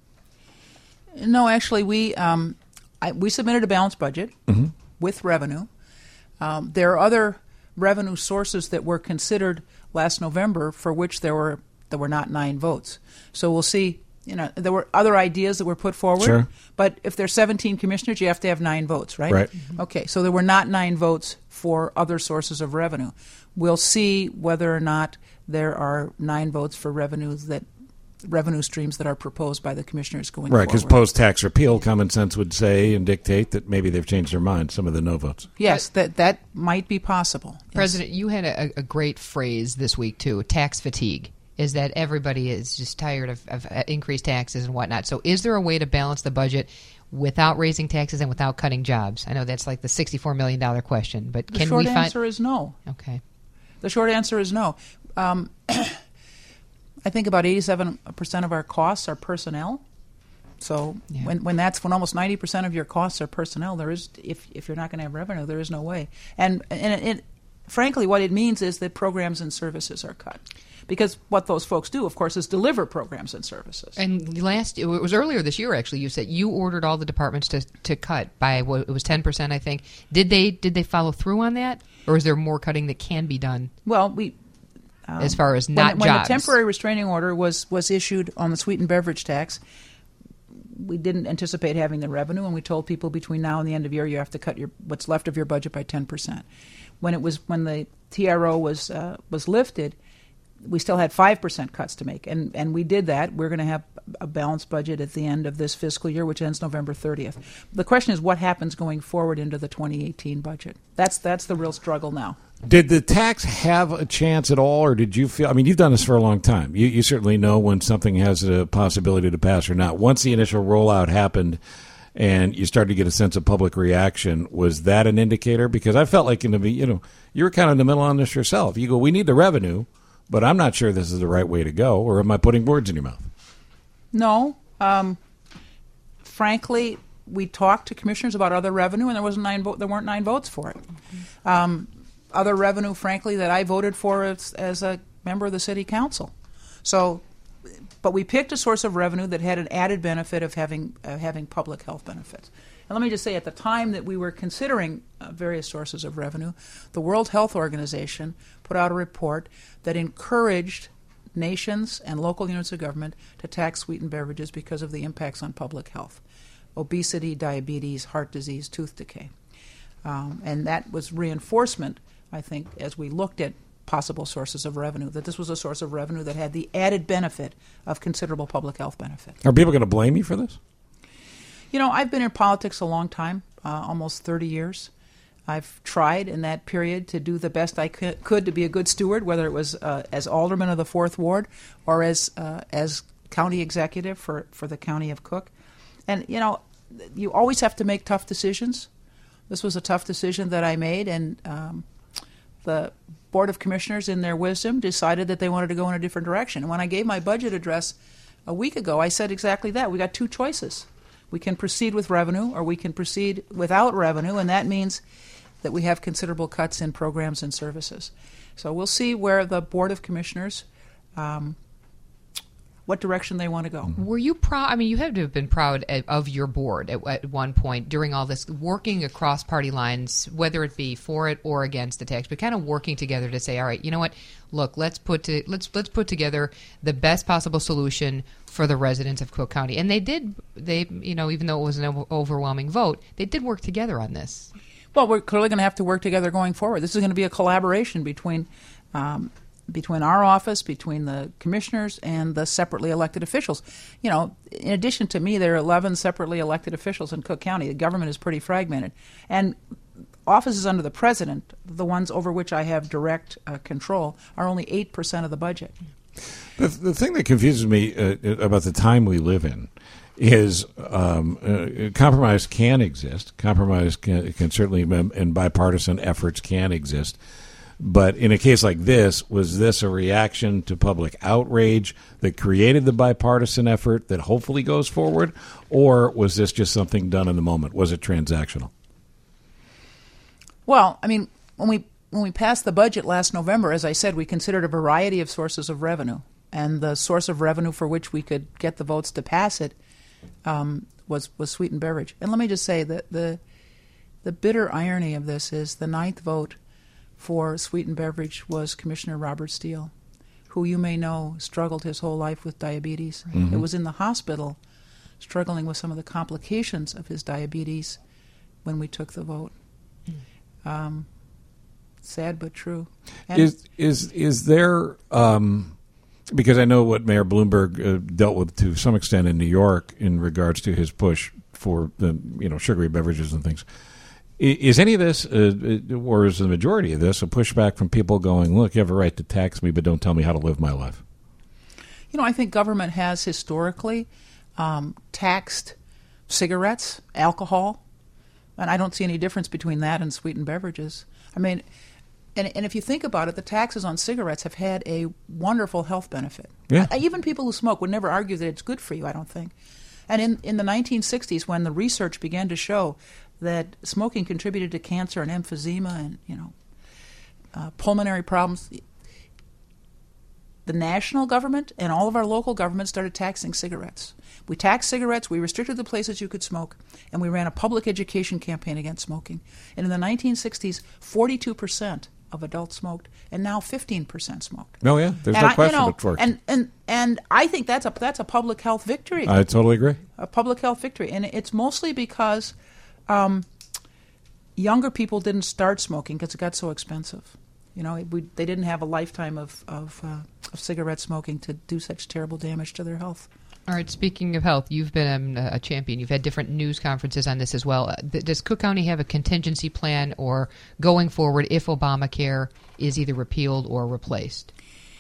Speaker 20: No, actually, we um, I, we submitted a balanced budget
Speaker 2: mm-hmm.
Speaker 20: with revenue. Um, there are other revenue sources that were considered last November for which there were there were not nine votes. So we'll see. You know, there were other ideas that were put forward,
Speaker 2: sure.
Speaker 20: But if there's seventeen commissioners, you have to have nine votes, right?
Speaker 2: Right.
Speaker 20: Okay, so there were not nine votes for other sources of revenue. We'll see whether or not there are nine votes for revenues that revenue streams that are proposed by the commissioners going
Speaker 2: right, because
Speaker 20: forward.
Speaker 2: post-tax repeal, common sense would say and dictate that maybe they've changed their mind, some of the no votes.
Speaker 20: Yes, that that might be possible.
Speaker 4: President, yes. You had a, a great phrase this week, too, tax fatigue. Is that everybody is just tired of, of increased taxes and whatnot. So is there a way to balance the budget without raising taxes and without cutting jobs? I know that's like the sixty-four million dollars question, but
Speaker 20: the
Speaker 4: can
Speaker 20: short
Speaker 4: we find...
Speaker 20: answer is no.
Speaker 4: Okay.
Speaker 20: The short answer is no. Um, I think about eighty-seven percent of our costs are personnel. So yeah. when when that's when almost ninety percent of your costs are personnel, there is if if you're not going to have revenue, there is no way. And and it, frankly, what it means is that programs and services are cut. Because what those folks do, of course, is deliver programs and services.
Speaker 4: And last, it was earlier this year, actually, you said you ordered all the departments to, to cut by, what, it was ten percent, I think. Did they did they follow through on that? Or is there more cutting that can be done?
Speaker 20: Well, we... Um,
Speaker 4: as far as not
Speaker 20: when, when
Speaker 4: jobs.
Speaker 20: the temporary restraining order was, was issued on the sweetened beverage tax, we didn't anticipate having the revenue, and we told people between now and the end of the year you have to cut your what's left of your budget by ten percent. When it was when the T R O was uh, was lifted, we still had five percent cuts to make, and and we did that. We're going to have a balanced budget at the end of this fiscal year, which ends November thirtieth. The question is what happens going forward into the twenty eighteen budget. That's that's the real struggle now.
Speaker 2: Did the tax have a chance at all, or did you feel, I mean, you've done this for a long time. You, you certainly know when something has a possibility to pass or not. Once the initial rollout happened and you started to get a sense of public reaction, was that an indicator? Because I felt like, in the, you know, you were kind of in the middle on this yourself. You go, we need the revenue, but I'm not sure this is the right way to go, or am I putting words in your mouth?
Speaker 20: No. Um, frankly, we talked to commissioners about other revenue, and there wasn't nine vo- there weren't nine votes for it. Um, other revenue, frankly, that I voted for as, as a member of the city council. So, but we picked a source of revenue that had an added benefit of having uh, having public health benefits. And let me just say, at the time that we were considering uh, various sources of revenue, the World Health Organization put out a report that encouraged nations and local units of government to tax sweetened beverages because of the impacts on public health: obesity, diabetes, heart disease, tooth decay. Um, and that was reinforcement, I think, as we looked at possible sources of revenue, that this was a source of revenue that had the added benefit of considerable public health benefit.
Speaker 2: Are people going to blame you for this?
Speaker 20: You know, I've been in politics a long time, uh, almost thirty years. I've tried in that period to do the best I could, could to be a good steward, whether it was uh, as alderman of the fourth Ward or as uh, as county executive for, for the county of Cook. And, you know, you always have to make tough decisions. This was a tough decision that I made, and um, the Board of Commissioners, in their wisdom, decided that they wanted to go in a different direction. And when I gave my budget address a week ago, I said exactly that. We got two choices. We can proceed with revenue, or we can proceed without revenue, and that means that we have considerable cuts in programs and services. So we'll see where the Board of Commissioners, um, what direction they want to go.
Speaker 4: Were you proud? I mean, you had to have been proud of your board at, at one point during all this, working across party lines, whether it be for it or against the tax, but kind of working together to say, all right, you know what? Look, let's put to let's let's put together the best possible solution for the residents of Cook County. And they did. They, you know, even though it was an overwhelming vote, they did work together on this.
Speaker 20: Well, we're clearly going to have to work together going forward. This is going to be a collaboration between um, between our office, between the commissioners, and the separately elected officials. You know, in addition to me, there are eleven separately elected officials in Cook County. The government is pretty fragmented. And offices under the president, the ones over which I have direct uh, control, are only eight percent of the budget.
Speaker 2: The, the thing that confuses me uh, about the time we live in is um, uh, compromise can exist. Compromise can, can certainly, and bipartisan efforts can exist. But in a case like this, was this a reaction to public outrage that created the bipartisan effort that hopefully goes forward? Or was this just something done in the moment? Was it transactional?
Speaker 20: Well, I mean, when we when we passed the budget last November, as I said, we considered a variety of sources of revenue. And the source of revenue for which we could get the votes to pass it um, was, was sweetened beverage. And let me just say that the the bitter irony of this is the ninth vote for sweetened beverage was Commissioner Robert Steele, who you may know struggled his whole life with diabetes.
Speaker 2: Mm-hmm.
Speaker 20: It was in the hospital struggling with some of the complications of his diabetes when we took the vote. Um, sad but true. And
Speaker 2: is is is there? Um, because I know what Mayor Bloomberg uh, dealt with to some extent in New York in regards to his push for the you know sugary beverages and things. Is, is any of this, uh, or is the majority of this, a pushback from people going, "Look, you have a right to tax me, but don't tell me how to live my life"?
Speaker 20: You know, I think government has historically um, taxed cigarettes, alcohol. And I don't see any difference between that and sweetened beverages. I mean, and, and if you think about it, the taxes on cigarettes have had a wonderful health benefit.
Speaker 2: Yeah.
Speaker 20: I, even people who smoke would never argue that it's good for you, I don't think. And in, in the nineteen sixties, when the research began to show that smoking contributed to cancer and emphysema and, you know, uh, pulmonary problems. The national government and all of our local governments started taxing cigarettes. We taxed cigarettes, we restricted the places you could smoke, and we ran a public education campaign against smoking. And in the nineteen sixties, forty-two percent of adults smoked, and now fifteen percent smoked.
Speaker 2: Oh, yeah. There's
Speaker 20: and
Speaker 2: no
Speaker 20: I,
Speaker 2: question
Speaker 20: you know,
Speaker 2: it works.
Speaker 20: And, and, and I think that's a, that's a public health victory.
Speaker 2: I totally agree.
Speaker 20: A public health victory. And it's mostly because um, younger people didn't start smoking because it got so expensive. You know, we, they didn't have a lifetime of, of, uh, of cigarette smoking to do such terrible damage to their health.
Speaker 4: All right, speaking of health, you've been um, a champion. You've had different news conferences on this as well. Uh, th- does Cook County have a contingency plan or going forward if Obamacare is either repealed or replaced?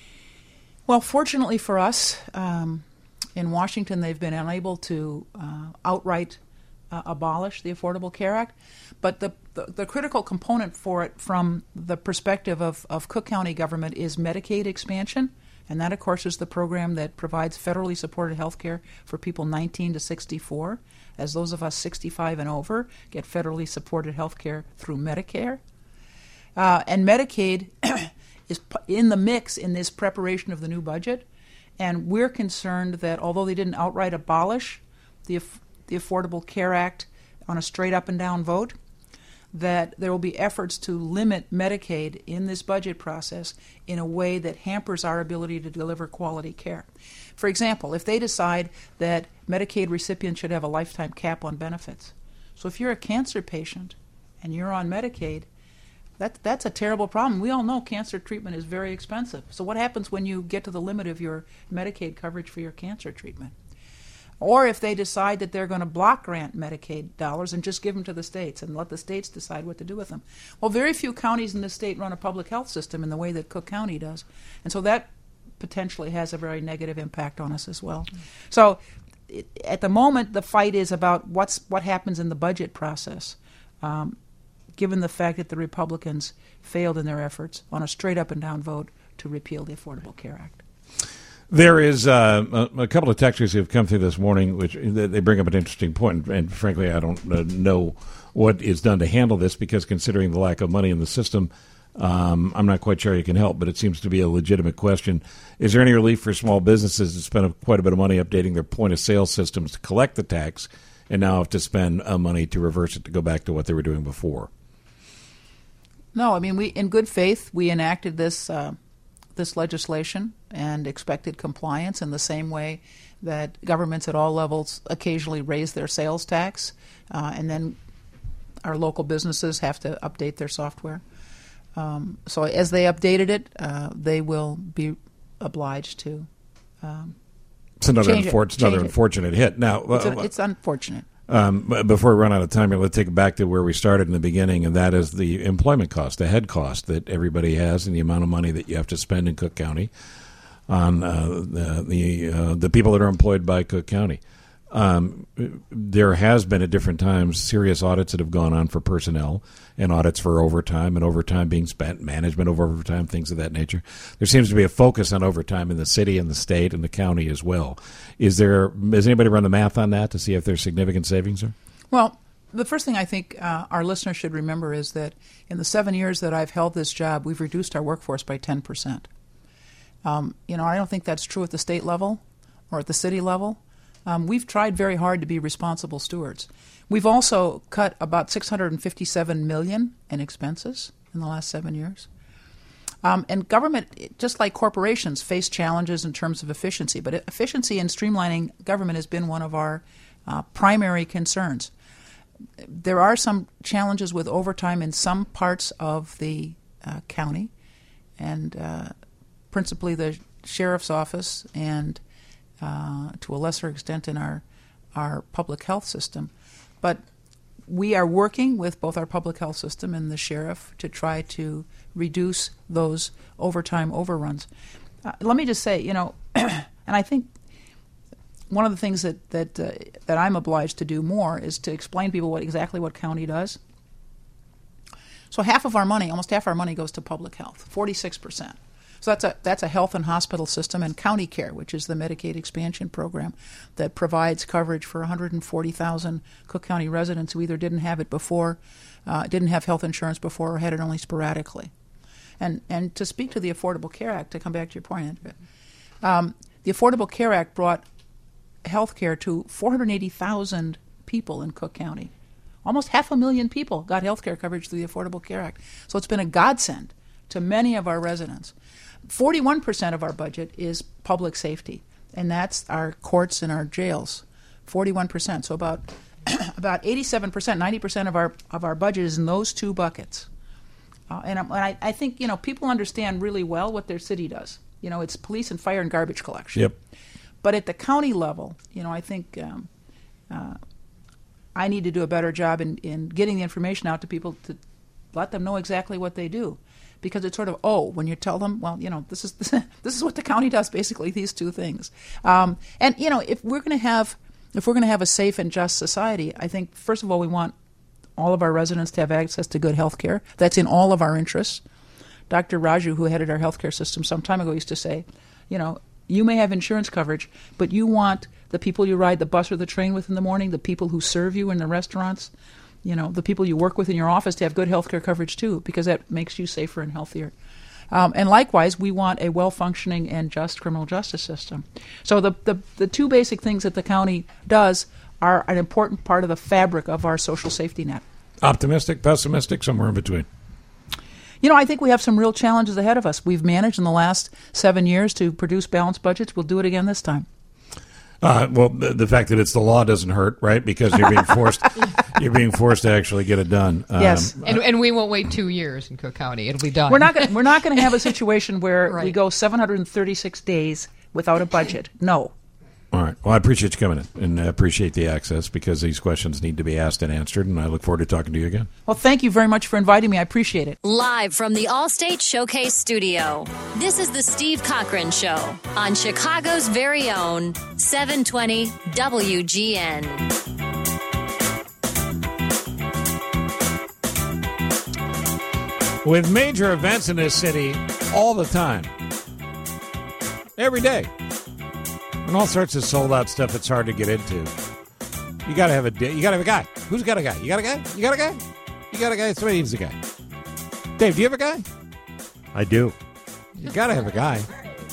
Speaker 20: Well, fortunately for us, um, in Washington, they've been unable to uh, outright uh, abolish the Affordable Care Act. But the, the, the critical component for it from the perspective of, of Cook County government is Medicaid expansion. And that, of course, is the program that provides federally supported health care for people nineteen to sixty-four, as those of us sixty-five and over get federally supported health care through Medicare. Uh, and Medicaid is in the mix in this preparation of the new budget. And we're concerned that although they didn't outright abolish the, the Affordable Care Act on a straight up and down vote, that there will be efforts to limit Medicaid in this budget process in a way that hampers our ability to deliver quality care. For example, if they decide that Medicaid recipients should have a lifetime cap on benefits. So if you're a cancer patient and you're on Medicaid, that, that's a terrible problem. We all know cancer treatment is very expensive. So what happens when you get to the limit of your Medicaid coverage for your cancer treatment? Or if they decide that they're going to block grant Medicaid dollars and just give them to the states and let the states decide what to do with them. Well, very few counties in the state run a public health system in the way that Cook County does. And so that potentially has a very negative impact on us as well. So it, at the moment, the fight is about what's what happens in the budget process, um, given the fact that the Republicans failed in their efforts on a straight up and down vote to repeal the Affordable Care Act.
Speaker 2: There is uh, a, a couple of texters who have come through this morning, which they bring up an interesting point, and frankly, I don't uh, know what is done to handle this because considering the lack of money in the system, um, I'm not quite sure you can help, but it seems to be a legitimate question. Is there any relief for small businesses that spend a, quite a bit of money updating their point-of-sale systems to collect the tax and now have to spend uh, money to reverse it to go back to what they were doing before?
Speaker 20: No, I mean, we in good faith, we enacted this uh, this legislation and expected compliance in the same way that governments at all levels occasionally raise their sales tax, uh, and then our local businesses have to update their software. Um, so as they updated it, uh, they will be obliged to um,
Speaker 2: It's another,
Speaker 20: change
Speaker 2: unfor-
Speaker 20: it,
Speaker 2: it's another
Speaker 20: change it.
Speaker 2: unfortunate hit. Now,
Speaker 20: It's,
Speaker 2: uh,
Speaker 20: a, it's unfortunate.
Speaker 2: Um, but before we run out of time here, let's take it back to where we started in the beginning, and that is the employment cost, the head cost that everybody has, and the amount of money that you have to spend in Cook County on uh, the the, uh, the people that are employed by Cook County. Um, there has been at different times serious audits that have gone on for personnel and audits for overtime and overtime being spent, management of overtime, things of that nature. There seems to be a focus on overtime in the city and the state and the county as well. Is there, has anybody run the math on that to see if there's significant savings there?
Speaker 20: Well, the first thing I think uh, our listeners should remember is that in the seven years that I've held this job, we've reduced our workforce by ten percent. Um, you know, I don't think that's true at the state level or at the city level. Um, we've tried very hard to be responsible stewards. We've also cut about six hundred fifty-seven million dollars in expenses in the last seven years. Um, and government, just like corporations, face challenges in terms of efficiency. But efficiency and streamlining government has been one of our uh, primary concerns. There are some challenges with overtime in some parts of the uh, county, and uh, principally the sheriff's office and Uh, to a lesser extent in our our public health system. But we are working with both our public health system and the sheriff to try to reduce those overtime overruns. Uh, let me just say, you know, and I think one of the things that that uh, that I'm obliged to do more is to explain to people what exactly what county does. So half of our money, almost half our money goes to public health, forty-six percent. So that's a that's a health and hospital system, and County Care, which is the Medicaid expansion program that provides coverage for one hundred forty thousand Cook County residents who either didn't have it before, uh, didn't have health insurance before, or had it only sporadically. And and to speak to the Affordable Care Act, to come back to your point, Andrea, um, the Affordable Care Act brought health care to four hundred eighty thousand people in Cook County. Almost half a million people got health care coverage through the Affordable Care Act. So it's been a godsend to many of our residents. forty-one percent of our budget is public safety, and that's our courts and our jails. forty-one percent. So about about eighty-seven percent, ninety percent of our of our budget is in those two buckets. Uh, and and I, I think, you know, people understand really well what their city does. You know, it's police and fire and garbage collection.
Speaker 2: Yep.
Speaker 20: But at the county level, you know, I think um, uh, I need to do a better job in, in getting the information out to people to let them know exactly what they do. Because it's sort of, oh, when you tell them, well, you know, this is this is what the county does, basically, these two things. Um, and, you know, if we're going to have if we're going to have a safe and just society, I think, first of all, we want all of our residents to have access to good health care. That's in all of our interests. Doctor Raju, who headed our healthcare system some time ago, used to say, you know, you may have insurance coverage, but you want the people you ride the bus or the train with in the morning, the people who serve you in the restaurants, you know, the people you work with in your office to have good health care coverage too, because that makes you safer and healthier. Um, and likewise, we want a well-functioning and just criminal justice system. So the, the the two basic things that the county does are an important part of the fabric of our social safety net.
Speaker 2: Optimistic, pessimistic, somewhere in between.
Speaker 20: You know, I think we have some real challenges ahead of us. We've managed in the last seven years to produce balanced budgets. We'll do it again this time.
Speaker 2: Uh, well, the, the fact that it's the law doesn't hurt, right? Because you're being forced, you're being forced to actually get it done.
Speaker 20: Yes,
Speaker 2: um,
Speaker 4: and, and we won't wait two years in Cook County; it'll be done.
Speaker 20: We're not gonna, we're not going to have a situation where
Speaker 4: Right.
Speaker 20: we go seven hundred thirty-six days without a budget. No.
Speaker 2: All right. Well, I appreciate you coming in, and I appreciate the access, because these questions need to be asked and answered, and I look forward to talking to you again.
Speaker 20: Well, thank you very much for inviting me. I appreciate it.
Speaker 1: Live from the Allstate Showcase Studio, this is the Steve Cochran Show on Chicago's very own seven twenty W G N.
Speaker 2: With major events in this city all the time, every day, and all sorts of sold-out stuff it's hard to get into. You got to have a you got to have a guy. Who's got a guy? You got a guy? You got a guy? You got a guy? Somebody needs a guy. Dave, do you have a guy?
Speaker 5: I do.
Speaker 2: You got to have a guy.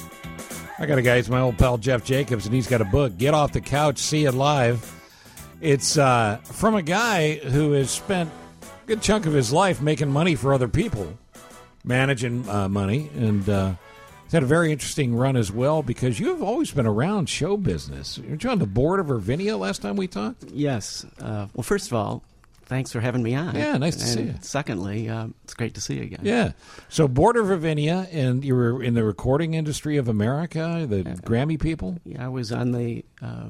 Speaker 2: I got a guy. It's my old pal Jeff Jacobs, and he's got a book, Get Off the Couch, See It Live. It's uh, from a guy who has spent a good chunk of his life making money for other people, managing uh, money, and uh, he's had a very interesting run as well, because you've always been around show business. Weren't you on the board of Irvinia last time we talked?
Speaker 21: Yes. Uh, well, first of all, thanks for having me on.
Speaker 2: Yeah, nice to
Speaker 21: and
Speaker 2: see you.
Speaker 21: Secondly, uh, it's great to see you again.
Speaker 2: Yeah. So board of Irvinia, and you were in the Recording Industry of America, the uh, Grammy people?
Speaker 21: Yeah, I was on the uh,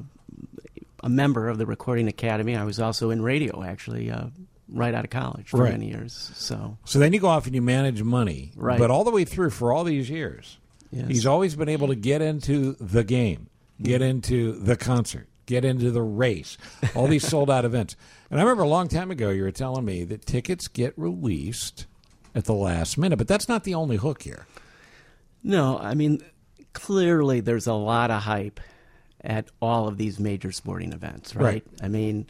Speaker 21: a member of the Recording Academy. I was also in radio, actually, uh, right out of college for
Speaker 2: right.
Speaker 21: many years. So,
Speaker 2: so then you go off and you manage money.
Speaker 21: Right.
Speaker 2: But all the way through for all these years,
Speaker 21: yes.
Speaker 2: he's always been able to get into the game, get into the concert, get into the race, all these sold-out events. And I remember a long time ago you were telling me that tickets get released at the last minute, but that's not the only hook here.
Speaker 21: No, I mean, clearly there's a lot of hype at all of these major sporting events, right?
Speaker 2: Right.
Speaker 21: I mean,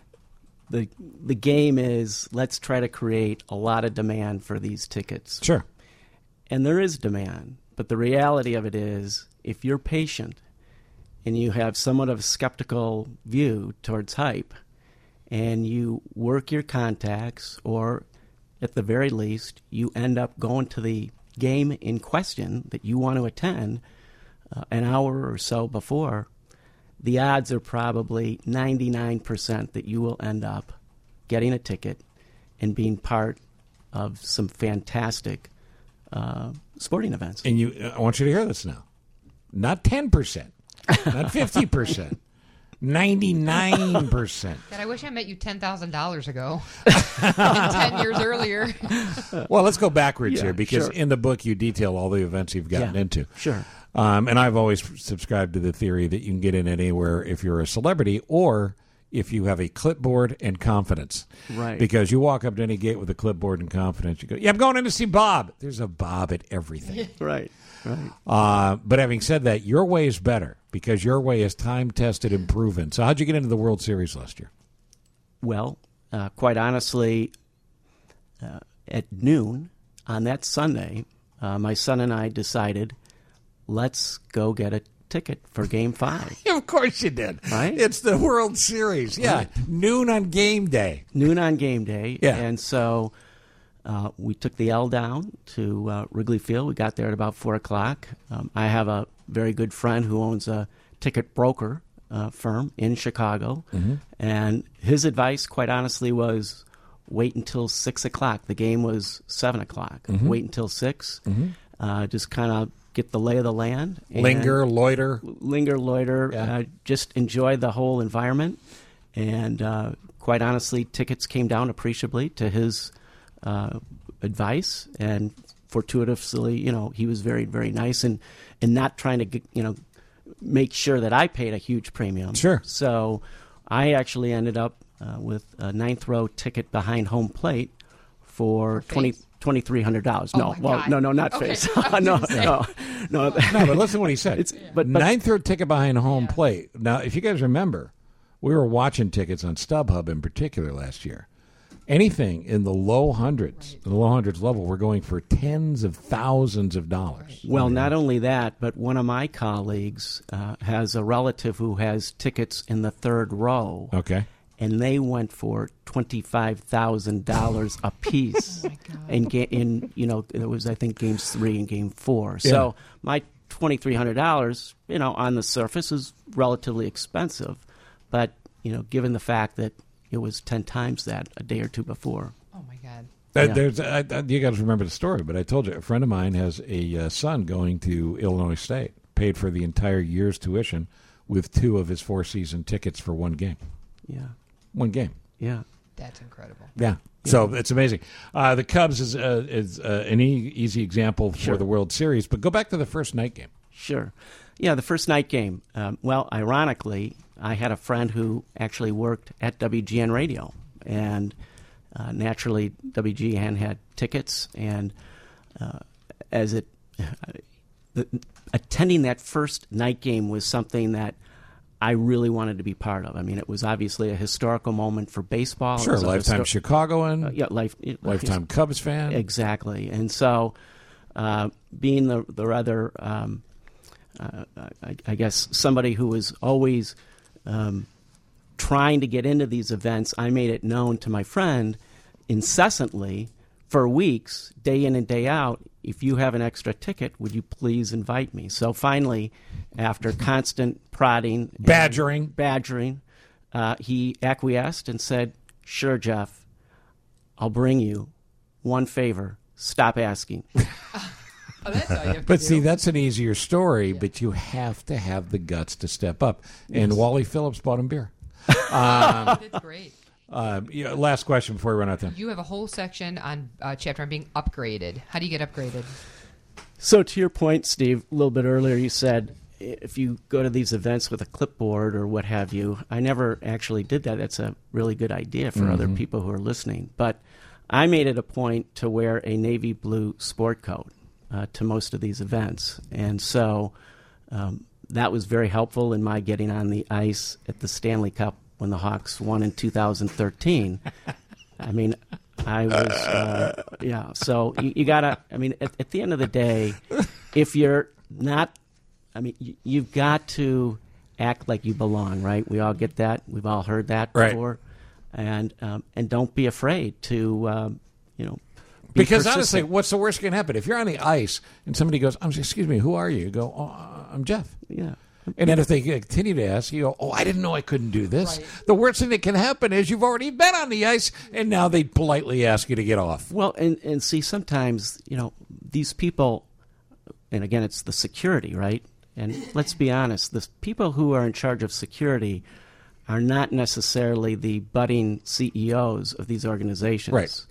Speaker 21: the the game is, let's try to create a lot of demand for these tickets.
Speaker 2: Sure.
Speaker 21: And there is demand, but the reality of it is, if you're patient and you have somewhat of a skeptical view towards hype, and you work your contacts, or at the very least, you end up going to the game in question that you want to attend uh, an hour or so before, the odds are probably ninety-nine percent that you will end up getting a ticket and being part of some fantastic uh, sporting events.
Speaker 2: And you, I want you to hear this now. Not ten percent, not fifty percent. ninety-nine percent.
Speaker 4: God, I wish I met you ten thousand dollars ago. ten years earlier.
Speaker 2: Well, let's go backwards
Speaker 21: Yeah,
Speaker 2: here, because
Speaker 21: sure.
Speaker 2: in the book you detail all the events you've gotten
Speaker 21: Yeah,
Speaker 2: into.
Speaker 21: sure.
Speaker 2: Um, and I've always subscribed to the theory that you can get in anywhere if you're a celebrity, or if you have a clipboard and confidence.
Speaker 21: Right.
Speaker 2: Because you walk up to any gate with a clipboard and confidence, you go, yeah, I'm going in to see Bob. There's a Bob at everything.
Speaker 21: Right, right.
Speaker 2: Uh, but having said that, your way is better, because your way is time-tested and proven. So how'd you get into the World Series last year?
Speaker 21: Well, uh, quite honestly, uh, at noon on that Sunday, uh, my son and I decided, let's go get a ticket for Game Five.
Speaker 2: Of course you did.
Speaker 21: Right?
Speaker 2: It's the World Series. Yeah,
Speaker 21: Right.
Speaker 2: noon on game day.
Speaker 21: Noon on game day.
Speaker 2: Yeah.
Speaker 21: And so uh, we took the L down to uh, Wrigley Field. We got there at about four o'clock. Um, I have a very good friend who owns a ticket broker uh, firm in Chicago.
Speaker 2: Mhm.
Speaker 21: And his advice, quite honestly, was wait until six o'clock. The game was seven o'clock.
Speaker 2: Mhm.
Speaker 21: Wait until six.
Speaker 2: Mhm.
Speaker 21: Uh, just kind of get the lay of the land. and-
Speaker 2: Linger, loiter.
Speaker 21: Linger, loiter.
Speaker 2: Yeah.
Speaker 21: Uh, just enjoy the whole environment. And uh, quite honestly, tickets came down appreciably to his uh, advice. And fortuitously, you know, he was very, very nice and, and not trying to, get, you know, make sure that I paid a huge premium.
Speaker 2: Sure.
Speaker 21: So I actually ended up uh, with a ninth row ticket behind home plate for twenty twenty-three hundred dollars.
Speaker 2: Oh,
Speaker 21: No,
Speaker 2: my
Speaker 21: well,
Speaker 2: God.
Speaker 21: no, no, not
Speaker 2: Okay.
Speaker 21: face.
Speaker 2: I was
Speaker 21: no,
Speaker 2: gonna say.
Speaker 21: no, no,
Speaker 2: No, but listen to what he said.
Speaker 21: It's, but, but
Speaker 2: Ninth row ticket behind home plate. Now, if you guys remember, we were watching tickets on StubHub in particular last year. Anything in the low hundreds, the low hundreds level, we're going for tens of thousands of dollars.
Speaker 21: Well, not only that, but one of my colleagues uh, has a relative who has tickets in the third row.
Speaker 2: Okay.
Speaker 21: And they went for twenty-five thousand dollars a piece. In, ga- in, you know, it was, I think, games three and game four.
Speaker 2: Yeah.
Speaker 21: So my twenty-three hundred dollars, you know, on the surface is relatively expensive. But, you know, given the fact that it was ten times that a day or two before.
Speaker 4: Oh, my God.
Speaker 2: Uh,
Speaker 21: Yeah.
Speaker 2: there's, I, I, you guys remember the story, but I told you a friend of mine has a uh, son going to Illinois State, paid for the entire year's tuition with two of his four season tickets for one game.
Speaker 21: Yeah.
Speaker 2: One game.
Speaker 21: Yeah.
Speaker 4: That's incredible.
Speaker 2: Yeah. So it's amazing. Uh, the Cubs is uh, is uh, an e- easy example for
Speaker 21: Sure.
Speaker 2: the World Series, but go back to the first night game.
Speaker 21: Sure. Yeah, the first night game. Um, well, ironically, I had a friend who actually worked at W G N Radio, and uh, naturally, W G N had tickets, and uh, as it the, attending that first night game was something that I really wanted to be part of. I mean, it was obviously a historical moment for baseball. It
Speaker 2: Sure,
Speaker 21: was a
Speaker 2: lifetime
Speaker 21: histo-
Speaker 2: Chicagoan.
Speaker 21: Uh, yeah, life,
Speaker 2: lifetime Cubs fan.
Speaker 21: Exactly, and so uh, being the the rather, um, uh, I, I guess, somebody who was always um, trying to get into these events, I made it known to my friend incessantly for weeks, day in and day out. If you have an extra ticket, would you please invite me? So finally, after constant prodding, and
Speaker 2: Badgering.
Speaker 21: badgering, uh, he acquiesced and said, "Sure, Jeff, I'll bring you. One favor: stop asking."
Speaker 4: Oh, that's all you have to
Speaker 2: But
Speaker 4: do.
Speaker 2: see, that's an easier story, but you have to have the guts to step up. And
Speaker 21: Yes.
Speaker 2: Wally Phillips bought him beer. Um,
Speaker 4: That's great.
Speaker 2: Uh, yeah, last question before we run out of time.
Speaker 4: You have a whole section on uh, chapter on being upgraded. How do you get upgraded?
Speaker 21: So to your point, Steve, a little bit earlier, you said if you go to these events with a clipboard or what have you. I never actually did that. That's a really good idea for other
Speaker 2: Mhm.
Speaker 21: people who are listening. But I made it a point to wear a navy blue sport coat uh, to most of these events. And so um, that was very helpful in my getting on the ice at the Stanley Cup when the Hawks won in two thousand thirteen. I mean, I was, uh, yeah. So you, you gotta. I mean, at, at the end of the day, if you're not, I mean, you, you've got to act like you belong, right? We all get that. We've all heard that
Speaker 2: Right.
Speaker 21: before, and um, and don't be afraid to, um, you know, be
Speaker 2: Because
Speaker 21: persistent.
Speaker 2: honestly, what's the worst that can happen? If you're on the ice and somebody goes, I'm, excuse me, who are you? You go, oh, I'm Jeff.
Speaker 21: Yeah.
Speaker 2: And then if they continue to ask, you go, oh, I didn't know I couldn't do this. The worst thing that can happen is you've already been on the ice, and now they politely ask you to get off.
Speaker 21: Well, and, and see, sometimes, you know, these people, and again, it's the security, right? And let's be honest, the people who are in charge of security are not necessarily the budding C E Os of these organizations.
Speaker 2: Right.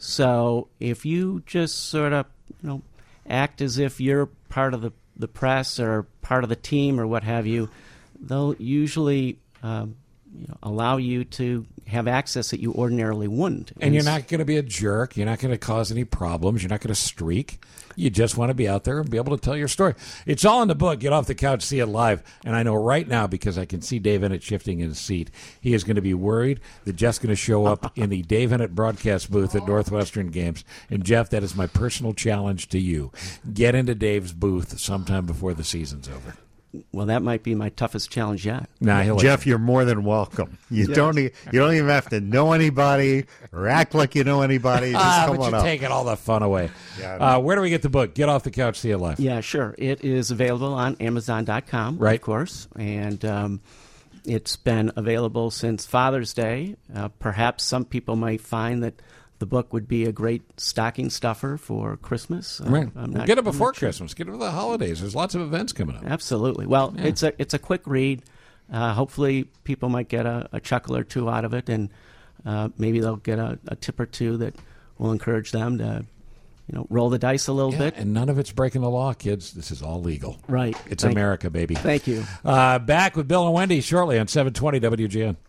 Speaker 21: So if you just sort of, you know, act as if you're part of the, the press or part of the team or what have you, they'll usually um, you know, allow you to have access that you ordinarily wouldn't.
Speaker 2: And you're not going to be a jerk. You're not going to cause any problems. You're not going to streak. You just want to be out there and be able to tell your story. It's all in the book. Get off the couch, see it live. And I know right now, because I can see Dave Ennett shifting in his seat, he is going to be worried that Jeff's going to show up in the Dave Ennett broadcast booth at Northwestern games. And, Jeff, that is my personal challenge to you. Get into Dave's booth sometime before the season's over.
Speaker 21: Well, that might be my toughest challenge yet.
Speaker 2: Nah, he'll
Speaker 5: Jeff, you're more than welcome. You
Speaker 21: Yes.
Speaker 5: don't e- you don't even have to know anybody or act like you know anybody. Just
Speaker 2: ah,
Speaker 5: come
Speaker 2: but
Speaker 5: on
Speaker 2: you're
Speaker 5: up.
Speaker 2: taking all the fun away.
Speaker 5: Yeah, I know.
Speaker 2: uh, where do we get the book? Get off the couch, see it live.
Speaker 21: Yeah, sure. It is available on Amazon dot com,
Speaker 2: Right.
Speaker 21: of course, and um, it's been available since Father's Day. Uh, perhaps some people might find that the book would be a great stocking stuffer for Christmas. Uh,
Speaker 2: Right.
Speaker 21: I'm
Speaker 2: Well,
Speaker 21: not-
Speaker 2: get it
Speaker 21: I'm not
Speaker 2: before
Speaker 21: sure.
Speaker 2: Christmas. Get it for the holidays. There's lots of events coming up.
Speaker 21: Absolutely. Well,
Speaker 2: Yeah.
Speaker 21: it's a it's a quick read. Uh, hopefully, people might get a, a chuckle or two out of it, and uh, maybe they'll get a, a tip or two that will encourage them to, you know, roll the dice a little
Speaker 2: Yeah,
Speaker 21: bit.
Speaker 2: and none of it's breaking the law, kids. This is all legal.
Speaker 21: Right.
Speaker 2: It's
Speaker 21: Thank-
Speaker 2: America, baby.
Speaker 21: Thank you.
Speaker 2: Uh, back with Bill and Wendy shortly on seven twenty W G N.